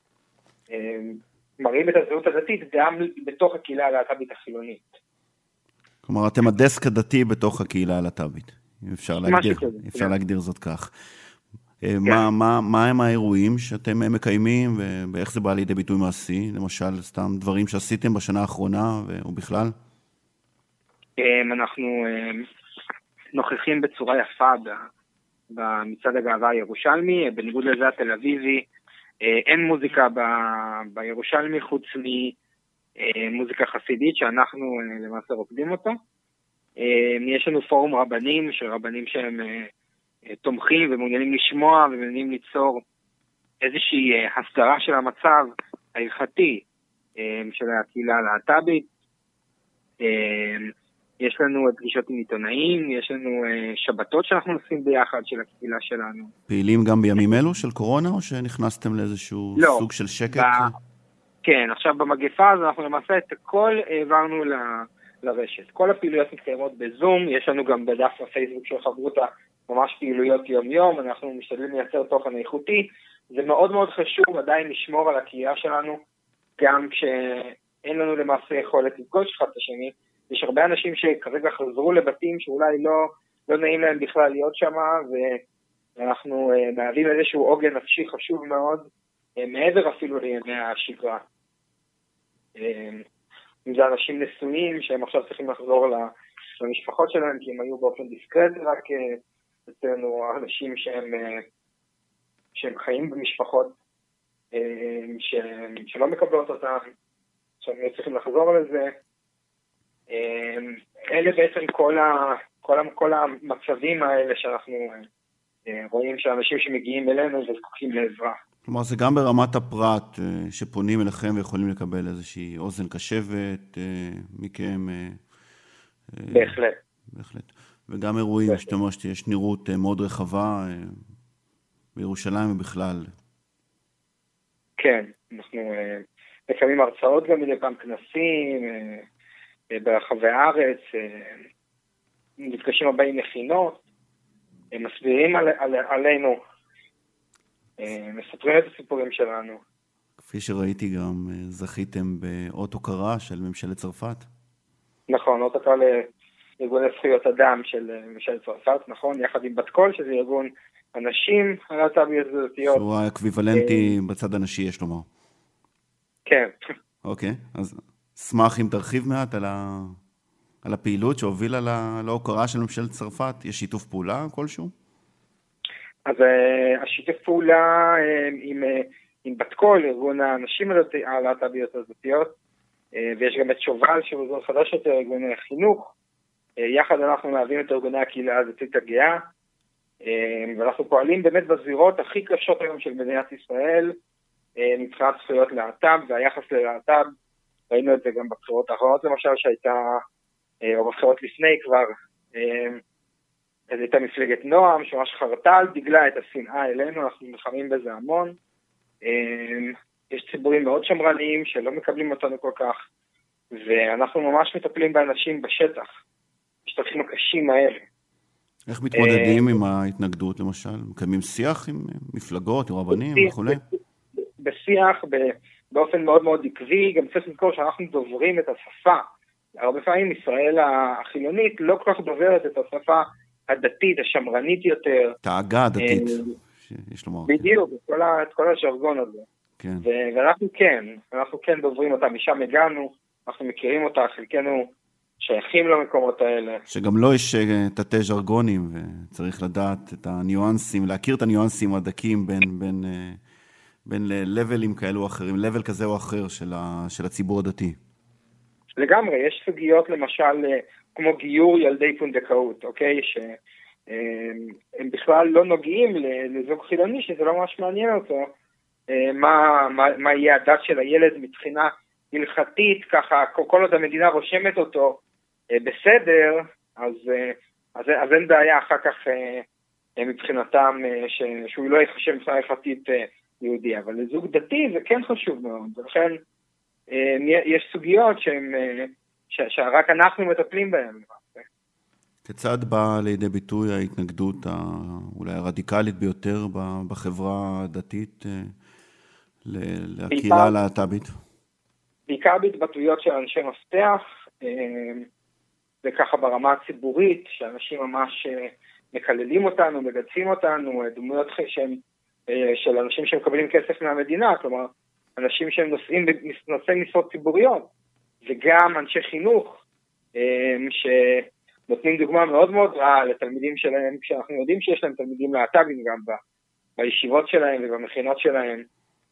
Speaker 5: מראים את הזהות הדתית גם בתוך הקהילה הלהט"בית החילונית.
Speaker 2: כלומר, אתם הדסק הדתי בתוך הקהילה הלהט"בית. אפשר להגדיר זאת כך. מה הם האירועים שאתם מקיימים, ואיך זה בא לידי ביטוי מעשי? למשל, סתם דברים שעשיתם בשנה האחרונה, ובכלל?
Speaker 5: אנחנו נוכחים בצורה יפה במצעד הגאווה הירושלמי, בניגוד לזה התל אביבי, אין מוזיקה בירושלמי חוץ ממוזיקה חסידית שאנחנו למעשה רוקדים אותה. יש לנו פורום רבנים, של רבנים שהם תומכים ומעוניינים לשמוע ומעוניינים ליצור איזושהי הסדרה של המצב ההלכתי של הקהילה הלהט"בית. יש לנו פגישות עם עיתונאים, יש לנו שבתות שאנחנו עושים ביחד של הקהילה שלנו.
Speaker 2: פעילים גם בימים אלו של קורונה, או שנכנסתם לאיזשהו סוג של שקט?
Speaker 5: כן, עכשיו במגפה הזו אנחנו למעשה את הכל העברנו לרשת. כל הפעילויות מתקיימות בזום, יש לנו גם בדף הפייסבוק של חברותא ממש פעילויות יום-יום, אנחנו משתדלים לייצר תוכן איכותי. זה מאוד מאוד חשוב עדיין לשמור על הקהילה שלנו, גם כשאין לנו למעשה יכולת לפגוש אחד את השני. יש הרבה אנשים שכרגע חזרו לבתים שאולי לא נעים להם בכלל להיות שם, ואנחנו מהווים איזשהו עוגן נפשי חשוב מאוד, מעבר אפילו לימי השגרה. אם זה אנשים נשואים שהם עכשיו צריכים לחזור למשפחות שלהם, כי הם היו באופן דיסקרטי, רק אצלנו אנשים שהם חיים במשפחות שלא מקבלות אותם, שהם צריכים לחזור לזה. אלה בעצם כל המצבים האלה שאנחנו רואים שאנשים שמגיעים אלינו וזקוקים לעזרה.
Speaker 2: כלומר, זה גם ברמת הפרט שפונים אליכם ויכולים לקבל איזושהי אוזן קשבת מכם.
Speaker 5: בהחלט.
Speaker 2: בהחלט. וגם אירועים, שאתה אומר שיש נראות מאוד רחבה בירושלים ובכלל.
Speaker 5: כן, אנחנו מקיימים הרצאות גם מדי פעם, כנסים ברחבי הארץ, נפגשים הבאים מכינות, מסבירים עלינו, מספרים את הסיפורים שלנו.
Speaker 2: כפי שראיתי גם זכיתם באות הוקרה של ממשלת צרפת.
Speaker 5: נכון, אות הוקרה ארגוני זכויות אדם של ממשלת צרפת, נכון? יחד עם בת קול, שזה ארגון הנשים הלהט"ביות הדתיות.
Speaker 2: שהוא האקוויוולנטי בצד הנשי, יש לומר.
Speaker 5: כן.
Speaker 2: אוקיי, אז אשמח אם תרחיב מעט על הפעילות שהובילה להוקרה של ממשלת צרפת. יש שיתוף פעולה כלשהו?
Speaker 5: אז השיתוף פעולה עם בת קול, ארגון הנשים הלהט"ביות הדתיות, ויש גם את שובל, שהוא ארגון חדש יותר, ארגוני חינוך. יחד אנחנו מהווים את ארגוני הקהילה הדתית הגאה, ואנחנו פועלים באמת בזירות הכי קשות היום של מדינת ישראל, מבחינת זכויות להט"ב והיחס ללהט"ב. ראינו את זה גם בבחירות האחרונות למשל שהייתה, או בבחירות לפני כבר, הייתה מפלגת נועם שממש חרתה על דגלה את השנאה אלינו, אנחנו נלחמים בזה המון. יש ציבורים מאוד שמרניים שלא מקבלים אותנו כל כך, ואנחנו ממש מטפלים באנשים בשטח, בשטחים הקשים האלה.
Speaker 2: איך מתמודדים עם ההתנגדות למשל? מקיימים שיח עם מפלגות, עם רבנים וכו'?
Speaker 5: בשיח, באופן מאוד מאוד עקבי, גם צריך לזכור שאנחנו דוברים את השפה. הרבה פעמים ישראל החילונית לא כל כך דוברת את השפה הדתית, השמרנית יותר.
Speaker 2: את העגה הדתית, יש לומר.
Speaker 5: בדיוק, את כל הז'רגון הזה.
Speaker 2: כן.
Speaker 5: ואנחנו כן דוברים אותה, משם הגענו, אנחנו מכירים אותה, חלקנו שייכים למקומות האלה.
Speaker 2: שגם לא יש תתי ז'רגונים, וצריך לדעת את הניואנסים, להכיר את הניואנסים הדקים בין לבלים כאלו או אחרים, לבל כזה או אחר של הציבור הדתי.
Speaker 5: לגמרי, יש סוגיות למשל כמו גיור ילדי פונדקאות, אוקיי? שהם בכלל לא נוגעים לזוג חילוני, שזה לא ממש מעניין אותו, מה יהיה הדת של הילד מבחינה הלכתית, ככה כל עוד המדינה רושמת אותו בסדר, אז אין בעיה אחר כך מבחינתם שהוא לא יחשב מבחינה הלכתית יהודי, אבל לזוג דתי זה כן חשוב מאוד, ולכן יש סוגיות שרק אנחנו מטפלים בהן.
Speaker 2: כיצד באה לידי ביטוי ההתנגדות אולי הרדיקלית ביותר בחברה הדתית לקהילה הלהט"בית?
Speaker 5: בעיקר בהתבטאויות של אנשי מפתח, וככה ברמה הציבורית, שאנשים ממש מקללים אותנו, מגדפים אותנו, דמויות של אנשים שמקבלים כסף מהמדינה, כלומר, אנשים שהם נושאי משרות ציבוריות, וגם אנשי חינוך, שנותנים דוגמה מאוד מאוד רעה לתלמידים שלהם, כשאנחנו יודעים שיש להם תלמידים להט"בים גם בישיבות שלהם ובמכינות שלהם.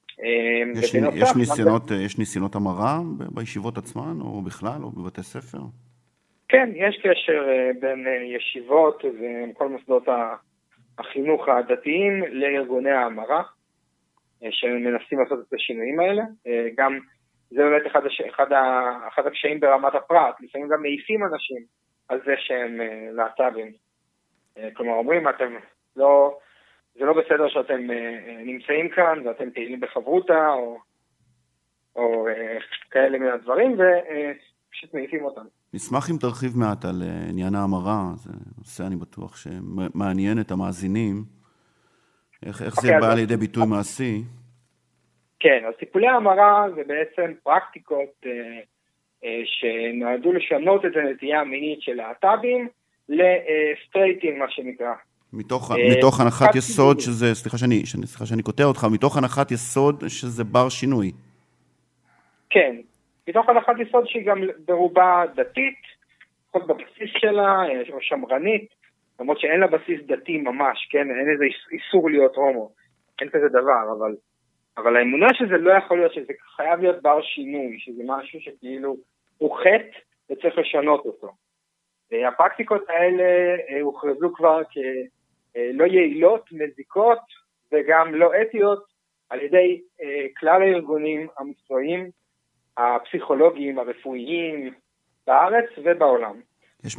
Speaker 2: יש ניסיונות המרה בישיבות עצמן, או בכלל, או בבתי ספר?
Speaker 5: כן, יש קשר בין ישיבות וכל מוסדות החינוך הדתיים לארגוני ההמרה, שמנסים לעשות את השינויים האלה. גם זה באמת אחד הקשיים ברמת הפרט, לפעמים גם מעיפים אנשים על זה שהם להט"בים. כלומר, אומרים, זה לא בסדר שאתם נמצאים כאן, ואתם פעילים בחברותה, או כאלה מן הדברים, ופשוט מעיפים אותם.
Speaker 2: נשמח אם תרחיב מעט על עניין ההמרה, זה נושא אני בטוח שמעניין את המאזינים. איך זה בא לידי ביטוי מעשי?
Speaker 5: כן, אז טיפולי ההמרה זה בעצם פרקטיקות שנועדו לשנות את הנטייה המינית של להט"בים לסטרייטים, מה שנקרא.
Speaker 2: מתוך הנחת יסוד שזה, סליחה שאני קוטע אותך, מתוך הנחת יסוד שזה בר שינוי.
Speaker 5: כן, מתוך הנחת יסוד שהיא גם ברובה דתית, לפחות בבסיס שלה, או שמרנית, למרות שאין לה בסיס דתי ממש, כן, אין איזה איסור להיות הומו, אין כזה דבר, אבל האמונה שזה לא יכול להיות, שזה חייב להיות בר שינוי, שזה משהו שכאילו הוא חטא וצריך לשנות אותו. הפרקטיקות האלה הוכרזו כבר כלא יעילות, מזיקות וגם לא אתיות על ידי כלל הארגונים המקצועיים, הפסיכולוגיים, הרפואיים, בארץ ובעולם.
Speaker 2: יש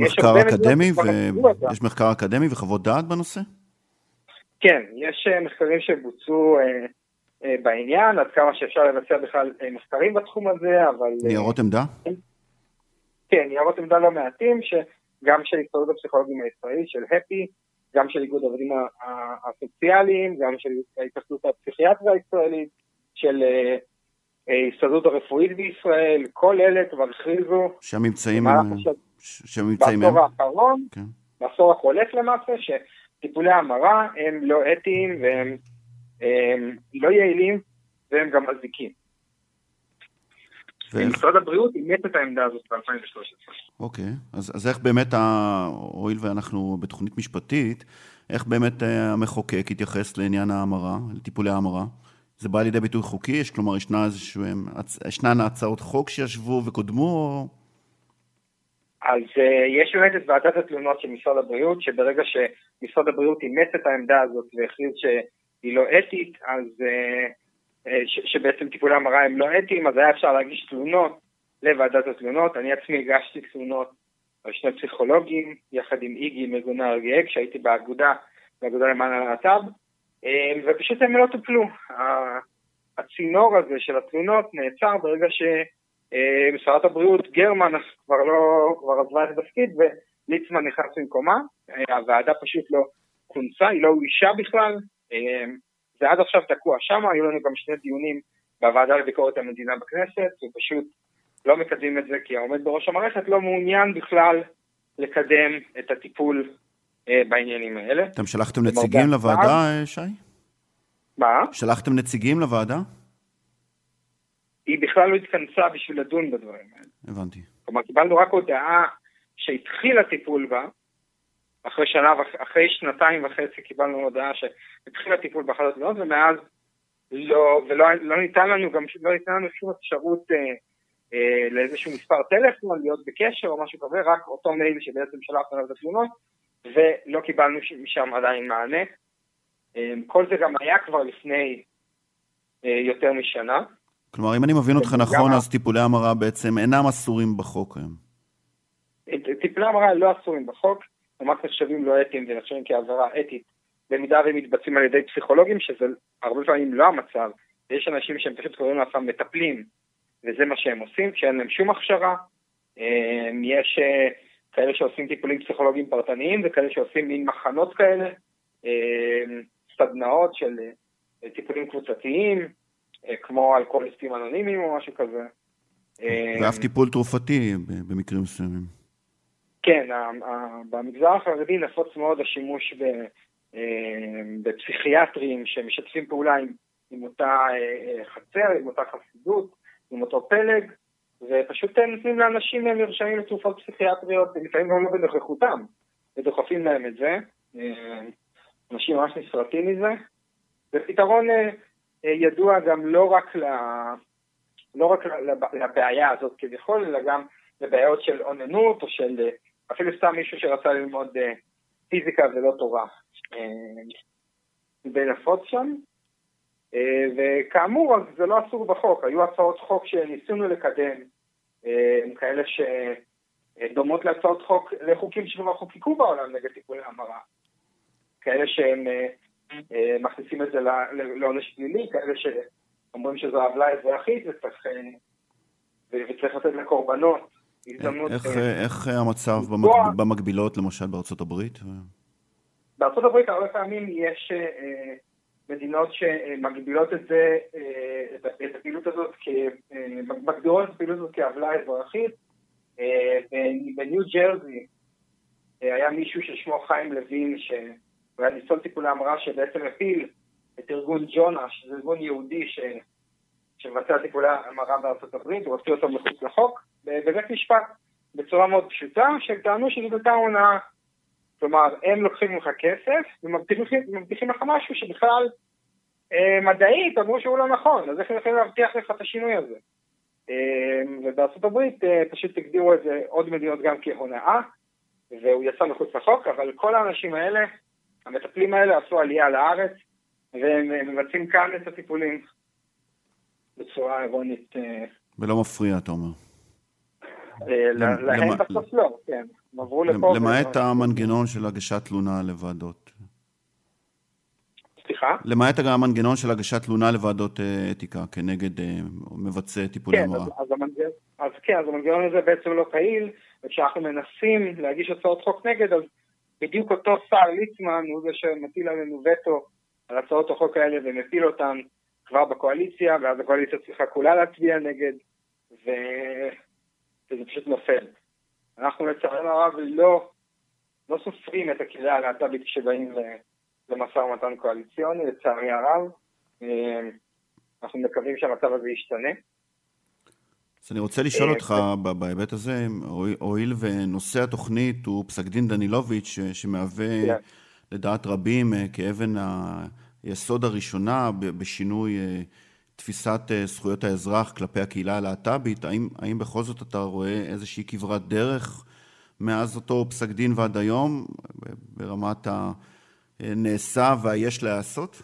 Speaker 2: מחקר אקדמי וחוות דעת בנושא?
Speaker 5: כן, יש מחקרים שבוצעו בעניין, עד כמה שאפשר לבצע בכלל מחקרים בתחום הזה, אבל...
Speaker 2: ניירות עמדה?
Speaker 5: כן, ניירות עמדה לא מעטים, גם של הסתדרות הפסיכולוגים הישראלית, של הפי, גם של איגוד העובדים הסוציאליים, גם של ההתאחדות הפסיכיאטריה הישראלית, של ההסתדרות הרפואית בישראל, כל אלה כבר הכריזו.
Speaker 2: שממצאים
Speaker 5: האחרון, כן. בעשור החולף למעשה, שטיפולי המרה הם לא אתיים והם לא יעילים והם גם מזיקים. משרד הבריאות אימץ את העמדה הזאת ב-2013.
Speaker 2: אוקיי, אז איך באמת, הואיל ואנחנו בתוכנית משפטית, איך באמת המחוקק התייחס לעניין ההמרה, לטיפולי ההמרה? זה בא לידי ביטוי חוקי? יש, כלומר, ישנן הצעות חוק שישבו וקודמו?
Speaker 5: אז יש באמת את ועדת התלונות של משרד הבריאות, שברגע שמשרד הבריאות אימץ את העמדה הזאת והכריז שהיא לא אתית, אז שבעצם טיפולי המרה הם לא אתיים, אז היה אפשר להגיש תלונות לוועדת התלונות. אני עצמי הגשתי תלונות על שני פסיכולוגים, יחד עם איגי מגונה ארגייק, שהייתי באגודה למען הלהט"ב, ופשוט הם לא טופלו. הצינור הזה של התלונות נעצר ברגע ששרת הבריאות גרמן כבר עזבה את התפקיד, וליצמן נכנס במקומה. הוועדה פשוט לא כונסה, היא לא אוישה בכלל, ועד עכשיו תקוע שם. היו לנו גם שני דיונים בוועדה לביקורת המדינה בכנסת, ופשוט לא מקדמים את זה, כי העומד בראש המערכת לא מעוניין בכלל לקדם את הטיפול בעניינים האלה.
Speaker 2: אתם שלחתם נציגים לוועדה, שי?
Speaker 5: מה?
Speaker 2: שלחתם נציגים לוועדה?
Speaker 5: היא בכלל לא התכנסה בשביל לדון בדברים האלה.
Speaker 2: הבנתי.
Speaker 5: כלומר, קיבלנו רק הודעה שהתחיל הטיפול בה, אחרי 2.5 קיבלנו הודעה שהתחיל הטיפול באחת התלונות, ומאז לא ניתן לנו שום אפשרות לאיזשהו מספר טלפון, להיות בקשר או משהו כזה, רק אותו מייל שבעצם שלחנו עליו את התלונות, ולא קיבלנו משם עדיין מענה. כל זה גם היה כבר לפני יותר משנה.
Speaker 2: כלומר, אם אני מבין אותך נכון, אז טיפולי המרה בעצם אינם אסורים בחוק היום.
Speaker 5: טיפולי המרה לא אסורים בחוק, הם רק נחשבים לא אתיים ונחשבים כעבירה אתית, במידה והם מתבצעים על ידי פסיכולוגים, שזה הרבה פעמים לא המצב. יש אנשים שהם פשוט קוראים לעצמם מטפלים, וזה מה שהם עושים, שאין להם שום הכשרה. יש כאלה שעושים טיפולים פסיכולוגיים פרטניים, וכאלה שעושים מין מחנות כאלה, סדנאות של טיפולים קבוצתיים, כמו אלכוהוליסטים אנונימיים או משהו כזה.
Speaker 2: ואף טיפול תרופתי במקרים מסוימים.
Speaker 5: כן, במגזר החרדי נפוץ מאוד השימוש בפסיכיאטרים שמשתפים פעולה עם אותה חצר, עם אותה חסידות, עם אותו פלג, ופשוט נותנים לאנשים מרשמים לתרופות פסיכיאטריות, לפעמים גם לא בנוכחותם, ודוחפים להם את זה. אנשים ממש נשרטים מזה. ופתרון ידוע גם לא רק לבעיה הזאת כביכול, אלא גם לבעיות של אוננות, או של אפילו סתם מישהו שרצה ללמוד פיזיקה ולא תורה. בנפוץ שם. וכאמור, אז זה לא אסור בחוק. היו הצעות חוק שניסינו לקדם, כאלה שדומות להצעות חוק, לחוקים שכבר חוקקו בעולם נגד טיפולי המרה. כאלה שהם מכניסים את זה לעונש פלילי, כאלה שאומרים שזו עוולה אזרחית וצריך לתת לקורבנות הזדמנות.
Speaker 2: איך המצב במקבילות, למשל בארצות הברית?
Speaker 5: בארצות הברית הרבה פעמים יש מדינות שמגבילות את זה, את הפעילות הזאת, מגדירות את הפעילות הזאת כעוולה אזרחית. בניו ג'רזי היה מישהו ששמו חיים לוין, שהוא היה ניצול טיפולי המרה, שבעצם הפיל את ארגון ג'ונה, שזה ארגון יהודי שמבצע טיפולי המרה בארצות הברית, הוא הוציא אותו מחוץ לחוק, בבית משפט, בצורה מאוד פשוטה, שטענו שזאת הייתה הונאה. כלומר, הם לוקחים לך כסף, ומבטיחים לך משהו שבכלל מדעית אמרו שהוא לא נכון, אז איך הם יכולים להבטיח לך את השינוי הזה? ובארצות הברית פשוט הגדירו את זה עוד מדינות גם כהונאה, והוא יצא מחוץ לחוק, אבל כל האנשים האלה, המטפלים האלה עשו עלייה לארץ, והם מבצעים כאן את הטיפולים בצורה אירונית.
Speaker 2: ולא מפריע, אתה אומר.
Speaker 5: להם בסוף לא, כן.
Speaker 2: למעט המנגנון של הגשת תלונה לוועדות.
Speaker 5: סליחה?
Speaker 2: למעט גם המנגנון של הגשת תלונה לוועדות אתיקה, כנגד מבצע טיפולי המרה.
Speaker 5: אז כן, אז המנגנון הזה בעצם לא פעיל, וכשאנחנו מנסים להגיש הצעות חוק נגד, אז בדיוק אותו שר ליצמן הוא זה שמטיל עלינו וטו על הצעות החוק האלה, ומפיל אותן כבר בקואליציה, ואז הקואליציה צריכה כולה להצביע נגד, וזה פשוט נופל. אנחנו לצערנו הרב לא סופרים את הקהילה הלהט"בית כשבאים למשא ומתן קואליציוני, לצערי הרב. אנחנו מקווים שהמצב הזה ישתנה.
Speaker 2: אז אני רוצה לשאול אותך בהיבט הזה, הואיל ונושא התוכנית הוא פסק דין דנילוביץ' שמהווה לדעת רבים כאבן היסוד הראשונה בשינוי תפיסת זכויות האזרח כלפי הקהילה הלהט"בית, האם בכל זאת אתה רואה איזושהי כברת דרך מאז אותו פסק דין ועד היום ברמת הנעשה והיש לעשות?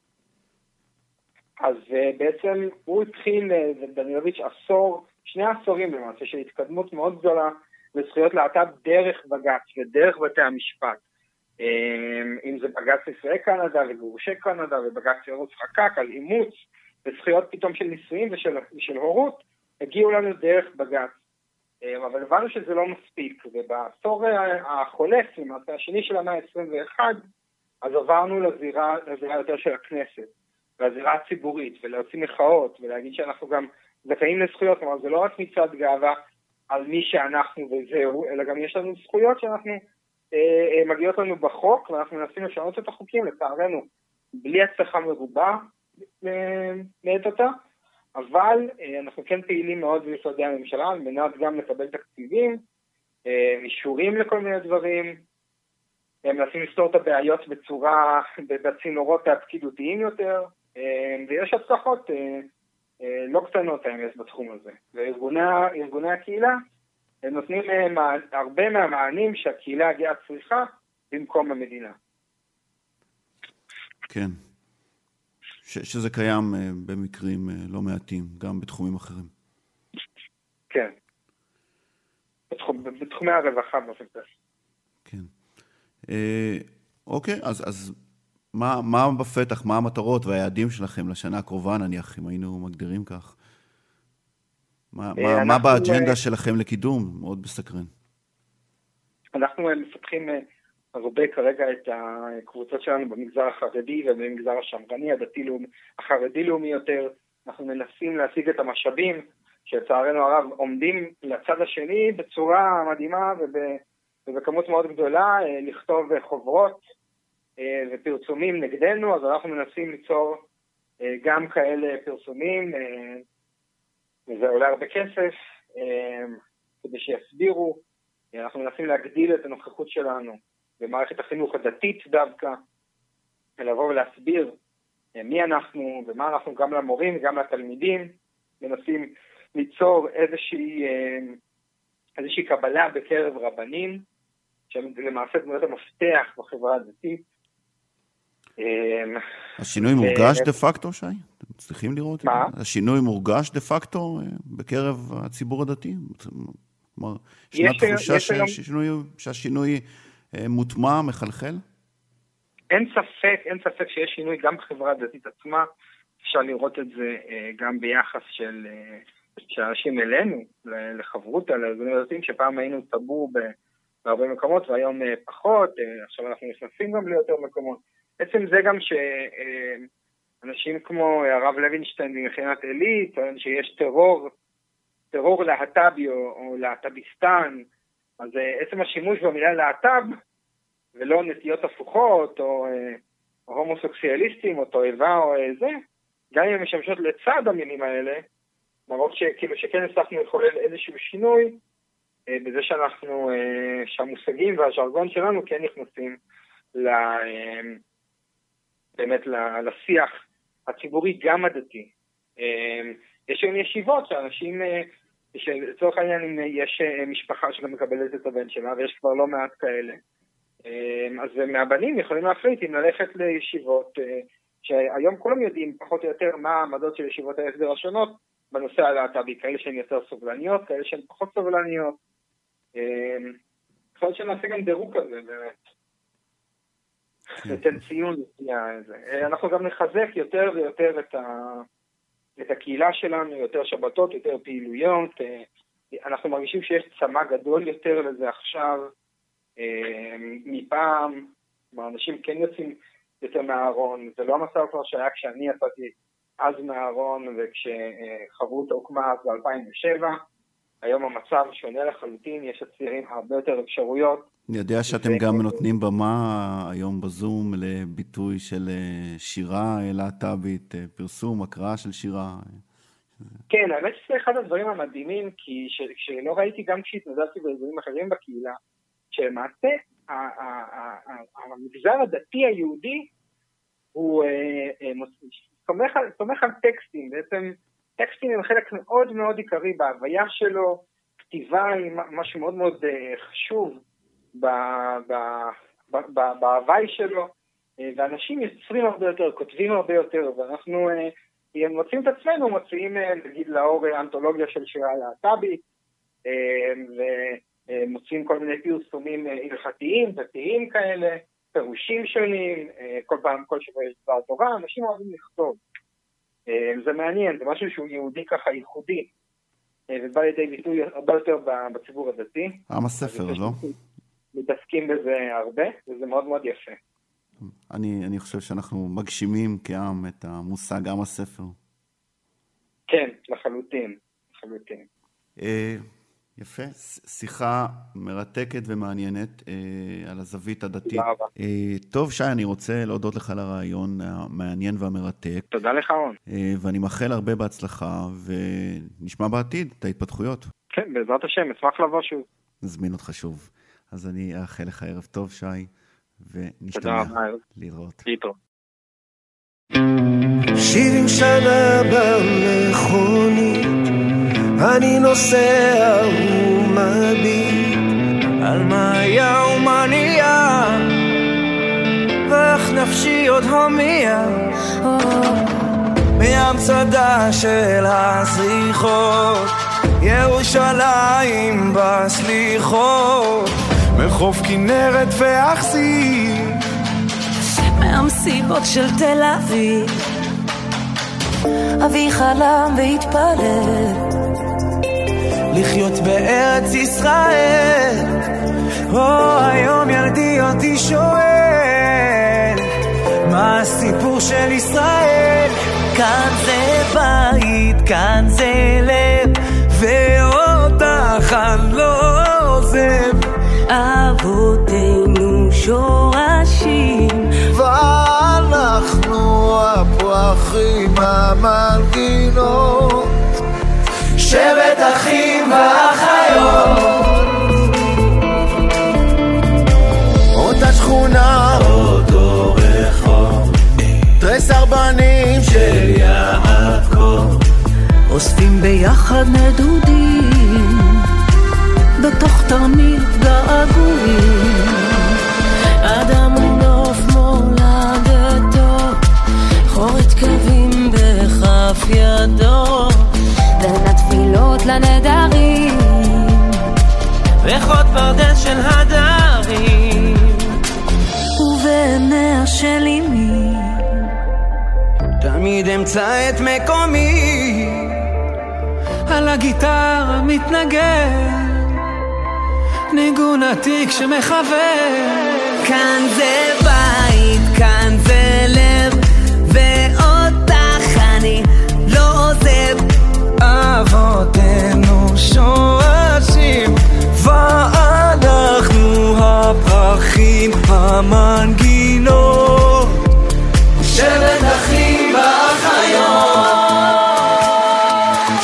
Speaker 5: אז בעצם הוא התחיל, דנילוביץ', שני עשורים למעשה, של התקדמות מאוד גדולה לזכויות להט"ב דרך בג"ץ ושדרך בתי המשפט. אם זה בג"ץ ישראל קנדה וגירושי קנדה ובג"ץ ירוץ חקק על אימוץ וזכויות פתאום של נישואים ושל הורות, הגיעו לנו דרך בג"ץ. אבל הבנו שזה לא מספיק, ובעשור החולף, למעשה השני של המאה ה-21, אז עברנו לזירה יותר של הכנסת, לזירה הציבורית, ולהוציא מחאות, ולהגיד שאנחנו גם זכאים לזכויות, כלומר זה לא רק מצד גאווה על מי שאנחנו וזהו, אלא גם יש לנו זכויות שאנחנו מגיעות לנו בחוק, ואנחנו מנסים לשנות את החוקים, לצערנו, בלי הצלחה מרובה מעת אותה, אבל אנחנו כן פעילים מאוד במשרדי הממשלה, על מנת גם לקבל תקציבים, אישורים לכל מיני דברים, מנסים לפתור את הבעיות בצינורות הפקידותיים יותר, ויש הצלחות לא קטנות האמת בתחום הזה. וארגוני הקהילה נותנים הרבה מהמענים שהקהילה הגאה צריכה במקום המדינה.
Speaker 2: כן. שזה קיים במקרים לא מעטים, גם בתחומים אחרים.
Speaker 5: כן. בתחומי הרווחה באופן כזה.
Speaker 2: כן. אוקיי, אז מה בפתח, מה המטרות והיעדים שלכם לשנה הקרובה, נניח, אם היינו מגדירים כך? מה באג'נדה שלכם לקידום? מאוד בסקרן.
Speaker 5: אנחנו מפתחים הרבה כרגע את הקבוצות שלנו במגזר החרדי ובמגזר השמרני, החרדי-לאומי יותר. אנחנו מנסים להשיג את המשאבים שלצערנו הרב עומדים לצד השני בצורה מדהימה ובכמות מאוד גדולה, לכתוב חוברות ופרסומים נגדנו, אז אנחנו מנסים ליצור גם כאלה פרסומים, וזה עולה הרבה כסף, כדי שיסבירו. אנחנו מנסים להגדיל את הנוכחות שלנו במערכת החינוך הדתית דווקא, ולבוא ולהסביר מי אנחנו ומה אנחנו גם למורים, גם לתלמידים, מנסים ליצור איזושהי קבלה בקרב רבנים, שהם למעשה דמויות המפתח בחברה הדתית.
Speaker 2: השינוי מורגש דה פקטו, שי? אתם מצליחים לראות?
Speaker 5: מה?
Speaker 2: השינוי מורגש דה פקטו בקרב הציבור הדתי? כלומר, ישנה תחושה שהשינוי מוטמע, מחלחל?
Speaker 5: אין ספק שיש שינוי גם בחברה הדתית עצמה. אפשר לראות את זה גם ביחס של אנשים אלינו, לחברותה, לארגונים הדתיים, שפעם היינו טאבו בהרבה מקומות, והיום פחות, עכשיו אנחנו נכנסים גם ליותר מקומות. בעצם זה גם שאנשים כמו הרב לוינשטיין ממכינת עלי, טוען שיש טרור להט"בי או להט"ביסטן, אז עצם השימוש במילה להט"ב, ולא נטיות הפוכות, או הומוסקסואליסטים, או תועבה, או זה, גם אם משמשות לצד המילים האלה, מראות שכן הצלחנו לחולל איזשהו שינוי, בזה שהמושגים והז'רגון שלנו כן נכנסים באמת לשיח הציבורי גם הדתי. יש היום ישיבות שאנשים, לצורך העניין יש משפחה שגם מקבלת את הבן שלה, ויש כבר לא מעט כאלה. אז מהבנים יכולים להחליט אם ללכת לישיבות, שהיום כולם יודעים פחות או יותר מה העמדות של ישיבות ההסדר השונות, בנושא הלהט"בי, כאלה שהן יותר סובלניות, כאלה שהן פחות סובלניות. יכול להיות שנעשה גם דירוג כזה, באמת. ניתן ציון. אנחנו גם נחזק יותר ויותר את הקהילה שלנו, יותר שבתות, יותר פעילויות. אנחנו מרגישים שיש צמא גדול יותר לזה עכשיו, מפעם. אנשים כן יוצאים יותר מהארון. זה לא המצב כבר שהיה כשאני יצאתי אז מהארון, וכשחברותה הוקמה אז ב-2007, היום המצב שונה לחלוטין, יש לצעירים הרבה יותר אפשרויות.
Speaker 2: אני יודע שאתם גם נותנים במה היום בזום לביטוי של שירה להט"בית, פרסום, הקראה של שירה.
Speaker 5: כן, האמת שזה אחד הדברים המדהימים, כי שלא ראיתי גם כשהתנדבתי באזורים אחרים בקהילה, שלמעשה המגזר הדתי היהודי הוא סומך על טקסטים, בעצם טקסטים הם חלק מאוד מאוד עיקרי בהוויה שלו, כתיבה היא משהו מאוד מאוד חשוב בהווי שלו, ואנשים יוצרים הרבה יותר, כותבים הרבה יותר, ואנחנו מוצאים את עצמנו, מוצאים נגיד לאור אנתולוגיה של שירה להט"בית, ומוצאים כל מיני פרסומים הלכתיים, דתיים כאלה, פירושים שונים, כל שבוע יש דבר תורה, אנשים אוהבים לכתוב. זה מעניין, זה משהו שהוא יהודי ככה ייחודי, ובא לידי ביטוי הרבה יותר בציבור הדתי.
Speaker 2: עם הספר, לא?
Speaker 5: מתעסקים בזה הרבה, וזה מאוד מאוד יפה.
Speaker 2: אני חושב שאנחנו מגשימים כעם את המושג עם הספר.
Speaker 5: כן, לחלוטין.
Speaker 2: יפה, שיחה מרתקת ומעניינת על הזווית הדתית.
Speaker 5: תודה רבה.
Speaker 2: טוב, שי, אני רוצה להודות לך על הרעיון המעניין והמרתק.
Speaker 5: תודה לך, רון.
Speaker 2: ואני מאחל הרבה בהצלחה, ונשמע בעתיד את ההתפתחויות.
Speaker 5: כן, בעזרת השם, אשמח לבוא שוב.
Speaker 2: נזמין אותך שוב. אז אני אאחל לך ערב טוב, שי, ונשתמע. להתראות.
Speaker 6: 70 שנה במכונית אני נוסע ומביט על מה היה ומה נהיה ואיך נפשי עוד הומיע מהמצדה של הזריחות ירושלים בסליחות מחוף כנרת ואכזיב
Speaker 7: מהמסיבות של תל אביב אבי חלם והתפלל
Speaker 6: לחיות בארץ ישראל היום ילדי אותי שואל מה הסיפור של ישראל
Speaker 7: כאן זה בית, כאן זה לב
Speaker 6: ואותך אני לא עוזב
Speaker 7: אבותינו שורשים
Speaker 6: ואנחנו הפרחים המנגינות שבט אחים ואחיות אותה שכונה אותו רחוב תרס ארבנים של יעקב
Speaker 7: אוספים ביחד נדודים בתוך תרמיל געגועים אדם נוף מולדתו חורת קווים בכף ידו בין התפילות לנדרים
Speaker 6: ריחות פרדס של הדרים
Speaker 7: ובעיניה של אמי
Speaker 6: תמיד אמצא את מקומי על הגיטרה מתנגן ניגון עתיק שמחבר
Speaker 7: כאן זה בית, כאן זה לב ואותך אני לא עוזב
Speaker 6: אבותינו שורשים ואנחנו הפרחים המנגינות שבט אחים ואחיות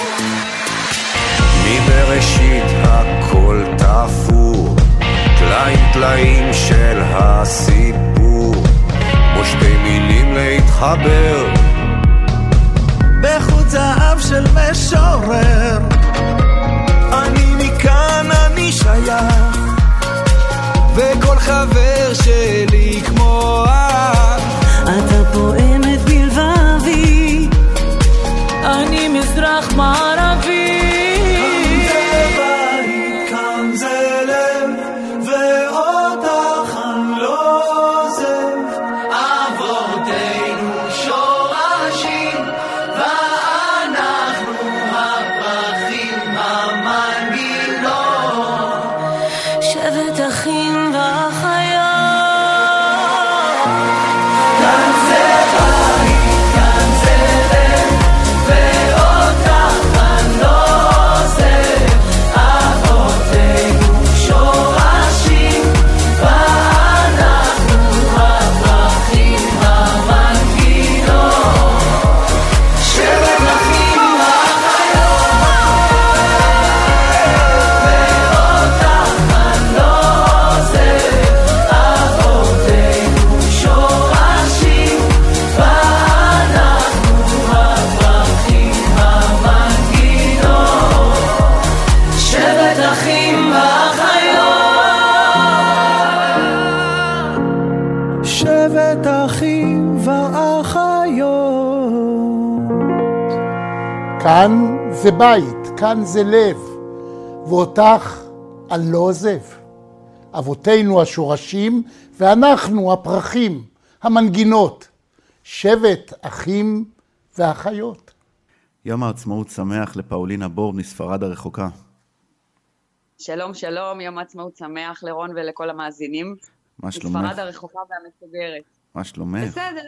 Speaker 6: מבראשית הכל תפור טלאים טלאים של הסיפור כמו שתי מילים להתחבר בחוט זהב של משורר אני מכאן אני שייך וכל חבר שלי כמו שבט אחים ואחיות.
Speaker 8: כאן זה בית, כאן זה לב, ואותך אני לא עוזב. אבותינו השורשים ואנחנו הפרחים, המנגינות, שבט אחים ואחיות.
Speaker 2: יום העצמאות שמח לפאולינה בורב מספרד הרחוקה.
Speaker 9: שלום שלום, יום העצמאות שמח לרון ולכל המאזינים.
Speaker 2: מה שלומך?
Speaker 9: מספרד הרחוקה והמסוגרת.
Speaker 2: מה שלומך?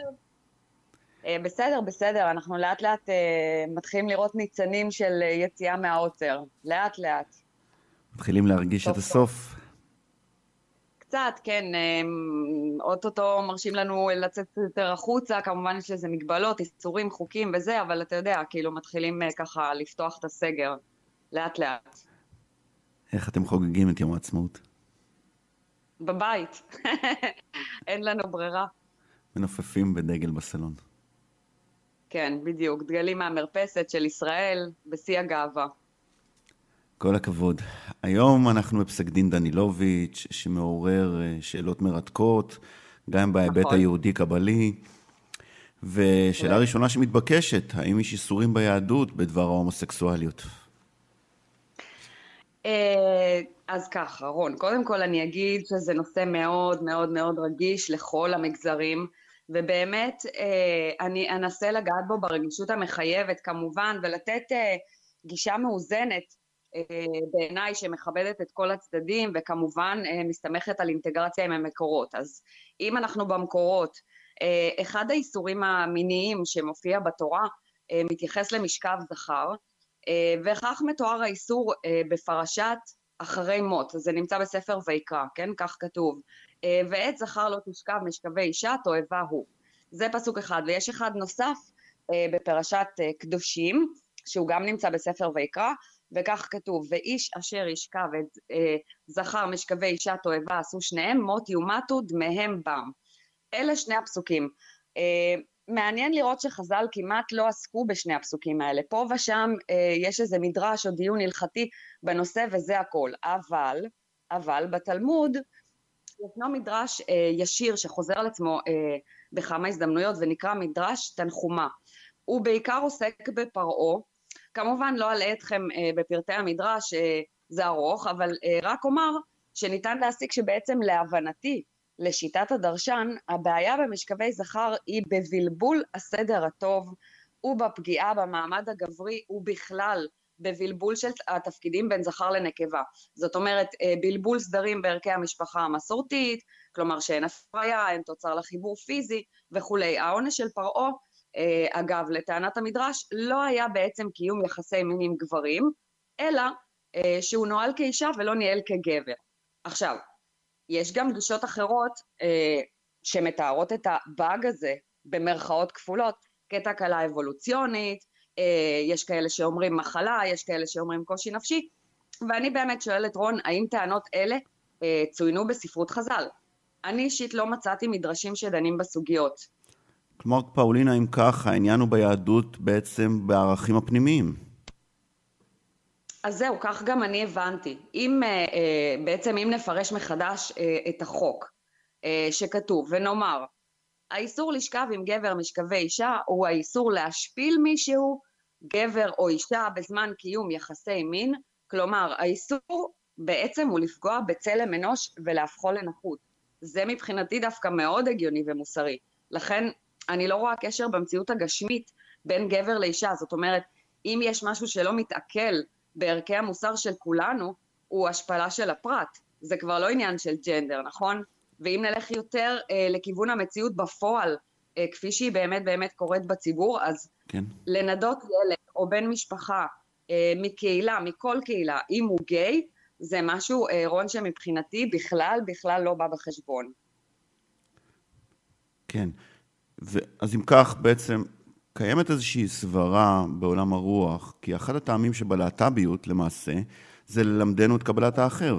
Speaker 9: בסדר, אנחנו לאט לאט מתחילים לראות ניצנים של יציאה מהעוצר, לאט לאט.
Speaker 2: מתחילים להרגיש את הסוף.
Speaker 9: קצת, כן, אוטוטו מרשים לנו לצאת יותר החוצה, כמובן יש לזה מגבלות, איסורים, חוקים וזה, אבל אתה יודע, כאילו מתחילים ככה לפתוח את הסגר, לאט לאט.
Speaker 2: איך אתם חוגגים את יום העצמאות?
Speaker 9: בבית, אין לנו ברירה.
Speaker 2: מנופפים בדגל בסלון.
Speaker 9: כן, בדיוק, דגלים מהמרפסת של ישראל, בשיא הגאווה.
Speaker 2: כל הכבוד. היום אנחנו בפסק דין דנילוביץ' שמעורר שאלות מרתקות, גם בהיבט היהודי-קבלי, ושאלה ראשונה שמתבקשת, האם יש איסורים ביהדות בדבר ההומוסקסואליות?
Speaker 9: אז ככה, רון, קודם כל אני אגיד שזה נושא מאוד מאוד מאוד רגיש לכל המגזרים, ובאמת אני אנסה לגעת בו ברגישות המחייבת כמובן, ולתת גישה מאוזנת בעיניי שמכבדת את כל הצדדים, וכמובן מסתמכת על אינטגרציה עם המקורות. אז אם אנחנו במקורות, אחד האיסורים המיניים שמופיע בתורה מתייחס למשכב זכר, וכך מתואר האיסור בפרשת אחרי מות, זה נמצא בספר ויקרא, כן? כך כתוב, ועת זכר לא תשכב משכבי אישה תועבה הוא. זה פסוק אחד, ויש אחד נוסף בפרשת קדושים, שהוא גם נמצא בספר ויקרא, וכך כתוב, ואיש אשר ישכב את זכר משכבי אישה תועבה עשו שניהם, מות יומתו דמיהם בם. אלה שני הפסוקים. מעניין לראות שחז"ל כמעט לא עסקו בשני הפסוקים האלה. פה ושם יש איזה מדרש או דיון הלכתי בנושא וזה הכל. אבל בתלמוד ישנו מדרש ישיר שחוזר על עצמו בכמה הזדמנויות ונקרא מדרש תנחומה. הוא בעיקר עוסק בפרעה. כמובן לא אלאה אתכם בפרטי המדרש, זה ארוך, אבל רק אומר שניתן להסיק שבעצם להבנתי, לשיטת הדרשן, הבעיה במשכבי זכר היא בבלבול הסדר הטוב, ובפגיעה במעמד הגברי, ובכלל בבלבול של התפקידים בין זכר לנקבה. זאת אומרת, בלבול סדרים בערכי המשפחה המסורתית, כלומר שאין הפריה, אין תוצר לחיבור פיזי וכולי. העונש של פרעה, אגב, לטענת המדרש, לא היה בעצם קיום יחסי מין עם גברים, אלא שהוא נועל כאישה ולא ניהל כגבר. עכשיו, יש גם גישות אחרות שמתארות את הבאג הזה במרכאות כפולות, כתקלה אבולוציונית, יש כאלה שאומרים מחלה, יש כאלה שאומרים קושי נפשי, ואני באמת שואלת רון, האם טענות אלה צוינו בספרות חז"ל? אני אישית לא מצאתי מדרשים שדנים בסוגיות.
Speaker 2: כלומר, פאולינה, אם כך, העניין הוא ביהדות בעצם בערכים הפנימיים.
Speaker 9: אז זהו, כך גם אני הבנתי. בעצם אם נפרש מחדש את החוק שכתוב, ונאמר, האיסור לשכב עם גבר משכבי אישה הוא האיסור להשפיל מישהו, גבר או אישה, בזמן קיום יחסי מין, כלומר, האיסור בעצם הוא לפגוע בצלם אנוש ולהפכו לנחות. זה מבחינתי דווקא מאוד הגיוני ומוסרי. לכן אני לא רואה קשר במציאות הגשמית בין גבר לאישה. זאת אומרת, אם יש משהו שלא מתעכל בערכי המוסר של כולנו, הוא השפלה של הפרט. זה כבר לא עניין של ג'נדר, נכון? ואם נלך יותר לכיוון המציאות בפועל, כפי שהיא באמת באמת קורית בציבור, אז כן. לנדות ילד או בן משפחה מקהילה, מכל קהילה, אם הוא גיי, זה משהו, רון, שמבחינתי בכלל לא בא בחשבון.
Speaker 2: כן, אז אם כך בעצם קיימת איזושהי סברה בעולם הרוח, כי אחד הטעמים שבלהט"ביות למעשה, זה ללמדנו את קבלת האחר.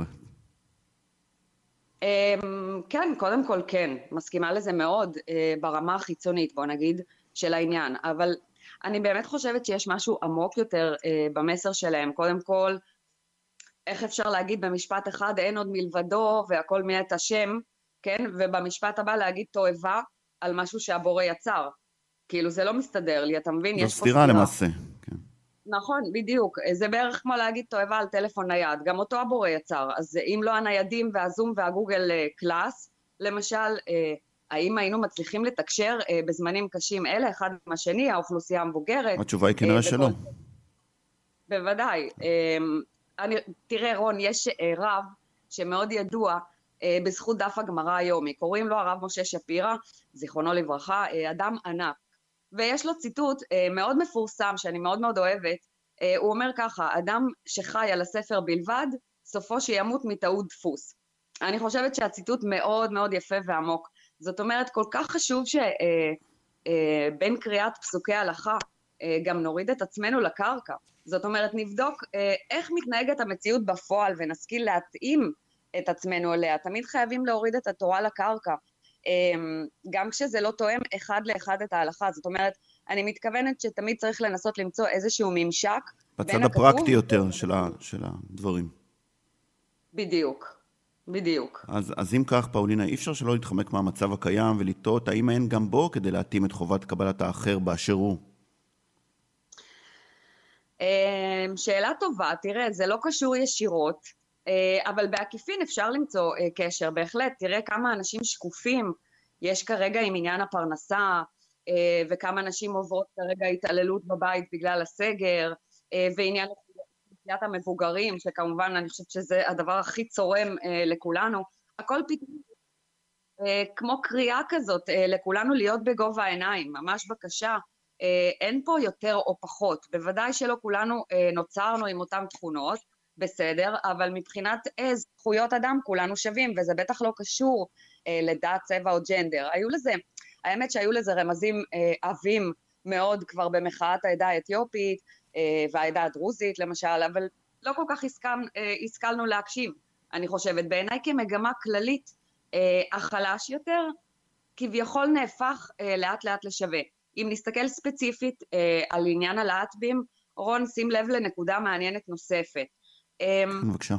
Speaker 9: כן, קודם כל כן, מסכימה לזה מאוד ברמה החיצונית, בוא נגיד, של העניין, אבל אני באמת חושבת שיש משהו עמוק יותר במסר שלהם. קודם כל, איך אפשר להגיד במשפט אחד אין עוד מלבדו והכל מאת השם, כן? ובמשפט הבא להגיד תועבה על משהו שהבורא יצר. כאילו זה לא מסתדר לי, אתה מבין?
Speaker 2: זו סתירה למעשה. כן.
Speaker 9: נכון, בדיוק. זה בערך כמו להגיד תועבה על טלפון נייד, גם אותו הבורא יצר. אז אם לא הניידים והזום והגוגל קלאס, למשל, האם היינו מצליחים לתקשר בזמנים קשים אלה, אחד עם השני, האוכלוסייה המבוגרת?
Speaker 2: התשובה היא כנראה שלא.
Speaker 9: בוודאי. תראה רון, יש רב שמאוד ידוע בזכות דף הגמרא היומי, קוראים לו הרב משה שפירא, זיכרונו לברכה, אדם ענק. ויש לו ציטוט מאוד מפורסם שאני מאוד מאוד אוהבת, הוא אומר ככה, אדם שחי על הספר בלבד, סופו שימות מטעות דפוס. אני חושבת שהציטוט מאוד מאוד יפה ועמוק. זאת אומרת, כל כך חשוב שבין קריאת פסוקי הלכה, גם נוריד את עצמנו לקרקע. זאת אומרת, נבדוק איך מתנהגת המציאות בפועל ונשכיל להתאים את עצמנו אליה. תמיד חייבים להוריד את התורה לקרקע. גם כשזה לא תואם אחד לאחד את ההלכה. זאת אומרת, אני מתכוונת שתמיד צריך לנסות למצוא איזשהו ממשק
Speaker 2: בצד הפרקטי יותר של הדברים.
Speaker 9: בדיוק.
Speaker 2: אז אם כך, פאולינה, אי אפשר שלא להתחמק מהמצב הקיים ולטעות, האם אין גם בו כדי להתאים את חובת קבלת האחר באשר הוא?
Speaker 9: שאלה טובה, תראה, זה לא קשור ישירות, אבל בעקיפין אפשר למצוא קשר, בהחלט, תראה כמה אנשים שקופים יש כרגע עם עניין הפרנסה, וכמה אנשים עוברות כרגע התעללות בבית בגלל הסגר, ועניין אוכלוסיית המבוגרים, שכמובן אני חושבת שזה הדבר הכי צורם לכולנו, הכל פתאום כמו קריאה כזאת לכולנו להיות בגובה העיניים, ממש בקשה, אין פה יותר או פחות, בוודאי שלא כולנו נוצרנו עם אותן תכונות, בסדר, אבל מבחינת זכויות אדם כולנו שווים, וזה בטח לא קשור לדת, צבע או ג'נדר. האמת שהיו לזה רמזים עבים מאוד כבר במחאת העדה האתיופית והעדה הדרוזית למשל, אבל לא כל כך השכלנו להקשיב. אני חושבת, בעיניי כמגמה כללית, החלש יותר כביכול נהפך לאט לאט לשווה. אם נסתכל ספציפית על עניין הלהט"בים, רון, שים לב לנקודה מעניינת נוספת.
Speaker 2: בבקשה.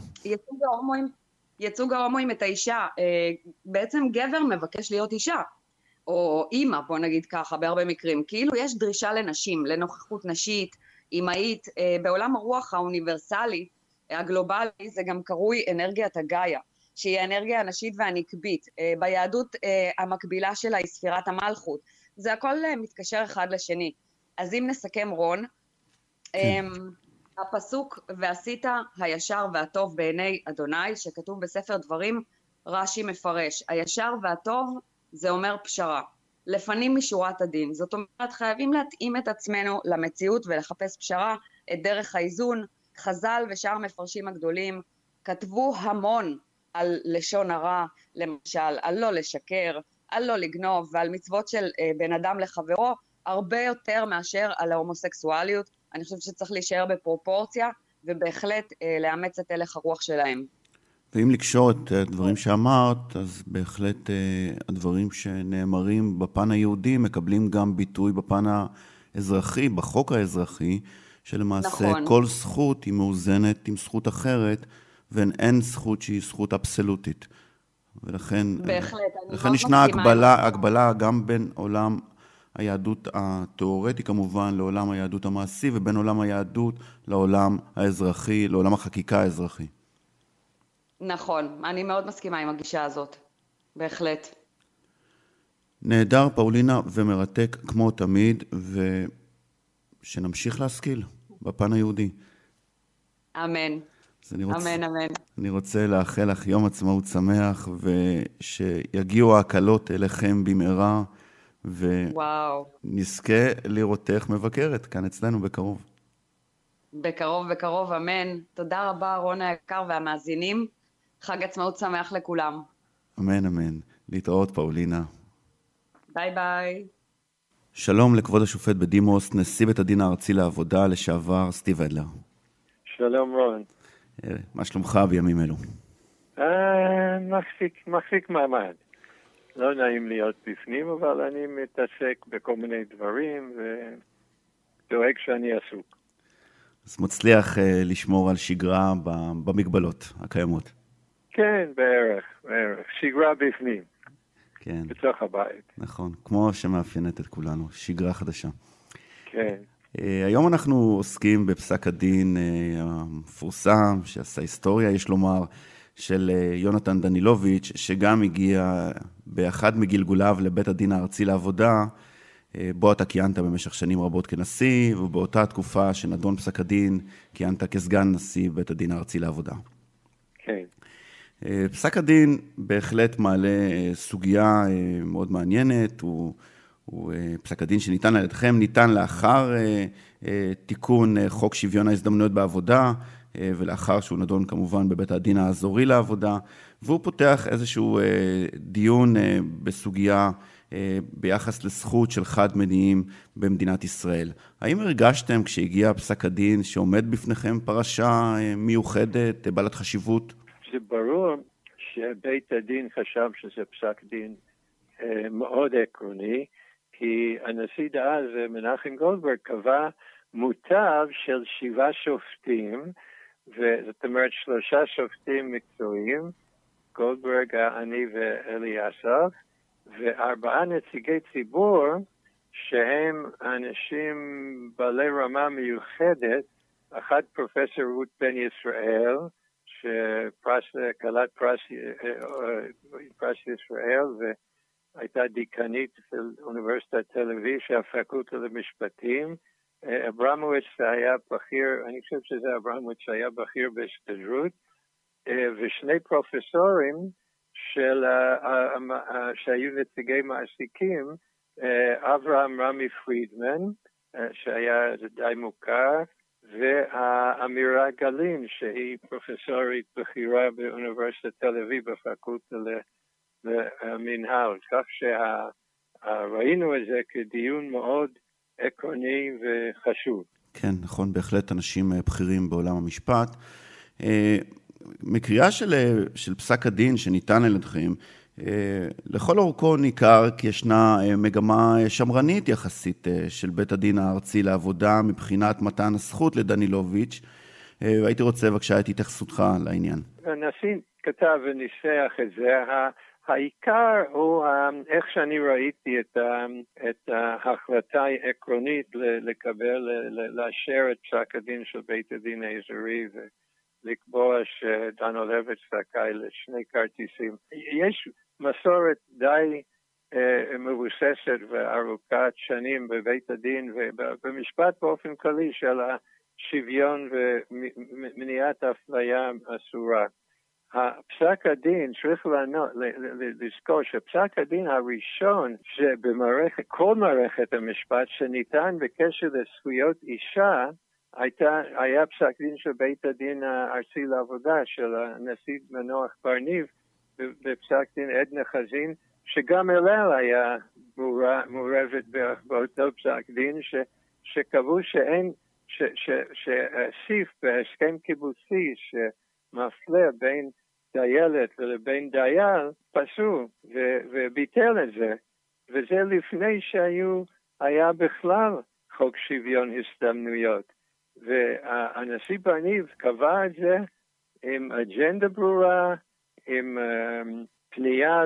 Speaker 9: ייצוג ההומואים את האישה, בעצם גבר מבקש להיות אישה, או אימא, בוא נגיד ככה, בהרבה מקרים, כאילו יש דרישה לנשים, לנוכחות נשית, אימהית, בעולם הרוח האוניברסלי, הגלובלי, זה גם קרוי אנרגיית הגאיה, שהיא האנרגיה הנשית והנקבית, ביהדות המקבילה שלה היא ספירת המלכות, זה הכל מתקשר אחד לשני. אז אם נסכם רון, כן. הפסוק ועשית הישר והטוב בעיני אדוני, שכתוב בספר דברים, רש"י מפרש, הישר והטוב זה אומר פשרה, לפנים משורת הדין, זאת אומרת חייבים להתאים את עצמנו למציאות ולחפש פשרה, את דרך האיזון. חז"ל ושאר מפרשים הגדולים כתבו המון על לשון הרע, למשל, על לא לשקר, על לא לגנוב ועל מצוות של בן אדם לחברו, הרבה יותר מאשר על ההומוסקסואליות. אני חושבת שצריך להישאר בפרופורציה, ובהחלט לאמץ את הלך הרוח שלהם.
Speaker 2: ואם לקשור את הדברים שאמרת, אז בהחלט הדברים שנאמרים בפן היהודי, מקבלים גם ביטוי בפן האזרחי, בחוק האזרחי, שלמעשה נכון. כל זכות היא מאוזנת עם זכות אחרת, ואין זכות שהיא זכות אבסולוטית. ולכן ישנה הגבלה גם בין עולם היהדות התיאורטי כמובן לעולם היהדות המעשי, ובין עולם היהדות לעולם האזרחי, לעולם החקיקה האזרחי.
Speaker 9: נכון, אני מאוד מסכימה עם הגישה הזאת, בהחלט.
Speaker 2: נהדר פאולינה ומרתק כמו תמיד, ושנמשיך להשכיל בפן היהודי.
Speaker 9: אמן. אמן, אמן.
Speaker 2: אני רוצה לאחל לך יום עצמאות שמח, ושיגיעו ההקלות אליכם במהרה, ונזכה לראותך מבקרת כאן אצלנו בקרוב.
Speaker 9: בקרוב, אמן. תודה רבה רון היקר והמאזינים. חג עצמאות שמח לכולם.
Speaker 2: אמן, אמן. להתראות פאולינה.
Speaker 9: ביי ביי.
Speaker 2: שלום לכבוד השופט בדימוס, נשיא בית הדין הארצי לעבודה לשעבר סטיב אדלר.
Speaker 10: שלום רון.
Speaker 2: מה שלומך בימים אלו?
Speaker 10: מחזיק מעמד. לא נעים להיות בפנים, אבל אני מתעסק בכל מיני דברים ודואג שאני עסוק.
Speaker 2: אז מצליח לשמור על שגרה במגבלות הקיימות.
Speaker 10: כן, בערך. שגרה בפנים.
Speaker 2: כן.
Speaker 10: בתוך הבית.
Speaker 2: נכון, כמו שמאפיינת את כולנו, שגרה חדשה.
Speaker 10: כן.
Speaker 2: היום אנחנו עוסקים בפסק הדין המפורסם, שעשה היסטוריה, יש לומר, של יונתן דנילוביץ', שגם הגיע באחד מגלגוליו לבית הדין הארצי לעבודה, בו אתה כיהנת במשך שנים רבות כנשיא, ובאותה תקופה שנדון פסק הדין, כיהנת כסגן נשיא בית הדין הארצי לעבודה.
Speaker 10: כן.
Speaker 2: פסק הדין בהחלט מעלה סוגיה מאוד מעניינת, הוא פסק הדין שניתן על ידכם, ניתן לאחר תיקון חוק שוויון ההזדמנויות בעבודה, ולאחר שהוא נדון כמובן בבית הדין האזורי לעבודה, והוא פותח איזשהו דיון בסוגיה ביחס לזכות של חד מיניים במדינת ישראל. האם הרגשתם כשהגיע פסק הדין שעומד בפניכם פרשה מיוחדת, בעלת חשיבות?
Speaker 10: זה ברור שבית הדין חשב שזה פסק דין מאוד עקרוני, כי הנשיא דאז מנחם גולדברג קבע מוטב של 7 שופטים, וזאת אומרת 3 שופטים מקצועיים, גולדברג, אני ואלי אסף, ו4 נציגי ציבור שהם אנשים בעלי רמה מיוחדת, אחד פרופסור רות בן ישראל, שקלת פרס ישראל והייתה דיקנית של אוניברסיטת תל אביב, שהפקולטה למשפטים, אברמוביץ' היה בכיר, אני חושב שזה אברמוביץ' היה בכיר בהסתדרות, ושני פרופסורים שהיו נציגי מעסיקים, אברהם רמי פרידמן, שהיה די מוכר, ואמירה גלין, שהיא פרופסורית בכירה באוניברסיטת תל אביב בפקולטה למנהל. כך שראינו את זה כדיון מאוד עקרוני וחשוב.
Speaker 2: כן, נכון, בהחלט אנשים בכירים בעולם המשפט. מקריאה של פסק הדין שניתן על ידכם, לכל אורכו ניכר כי ישנה מגמה שמרנית יחסית של בית הדין הארצי לעבודה מבחינת מתן הזכות לדנילוביץ', והייתי רוצה בבקשה את התייחסותך לעניין.
Speaker 10: הנשיא כתב וניסח את זה. העיקר הוא איך שאני ראיתי את ההחלטה העקרונית לאשר את פסק הדין של בית הדין האזורי ולקבוע שדנילוביץ' זכאי לשני כרטיסים. יש מסורת די מבוססת וארוכת שנים בבית הדין ובמשפט באופן כללי של השוויון ומניעת אפליה אסורה. הפסק הדין, צריך לזכור שפסק הדין הראשון שבמערכת, כל מערכת המשפט שניתן בקשר לזכויות אישה, היה פסק דין של בית הדין הארצי לעבודה של הנשיא מנוח בר-ניב, בפסק דין עדנה חזין, שגם אליו היה מעורבת באותו פסק דין, שקבעו שאין, שסעיף בהסכם קיבוצי שמפלה בין דיילת ולבין דייל, פסול וביטל את זה. וזה לפני היה בכלל חוק שוויון הזדמנויות. והנשיא בר-ניב קבע את זה עם אג'נדה ברורה, עם פנייה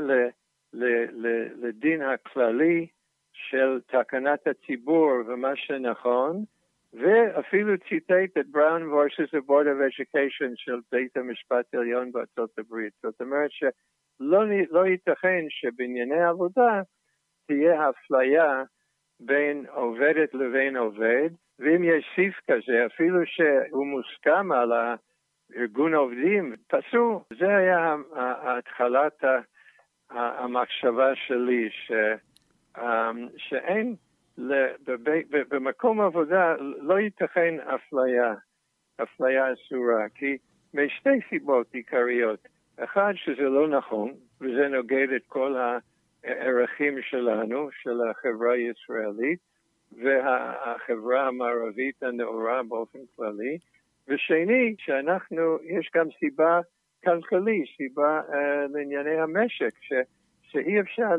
Speaker 10: לדין הכללי של תקנת הציבור ומה שנכון, ואפילו ציטט את Brown versus the Board of Education של בית המשפט העליון בארצות הברית. זאת אומרת שלא ייתכן שבענייני עבודה תהיה אפליה בין עובדת לבין עובד, ואם יש סעיף כזה, אפילו שהוא מוסכם על ארגון העובדים, פסול. זה היה התחלת המחשבה שלי, שאין, במקום עבודה לא ייתכן אפליה אסורה, כי משתי סיבות עיקריות. אחד, שזה לא נכון, וזה נוגד את כל הערכים שלנו, של החברה הישראלית, והחברה המערבית הנאורה באופן כללי. ושני, יש גם סיבה כלכלית, סיבה לענייני המשק, שאי אפשר,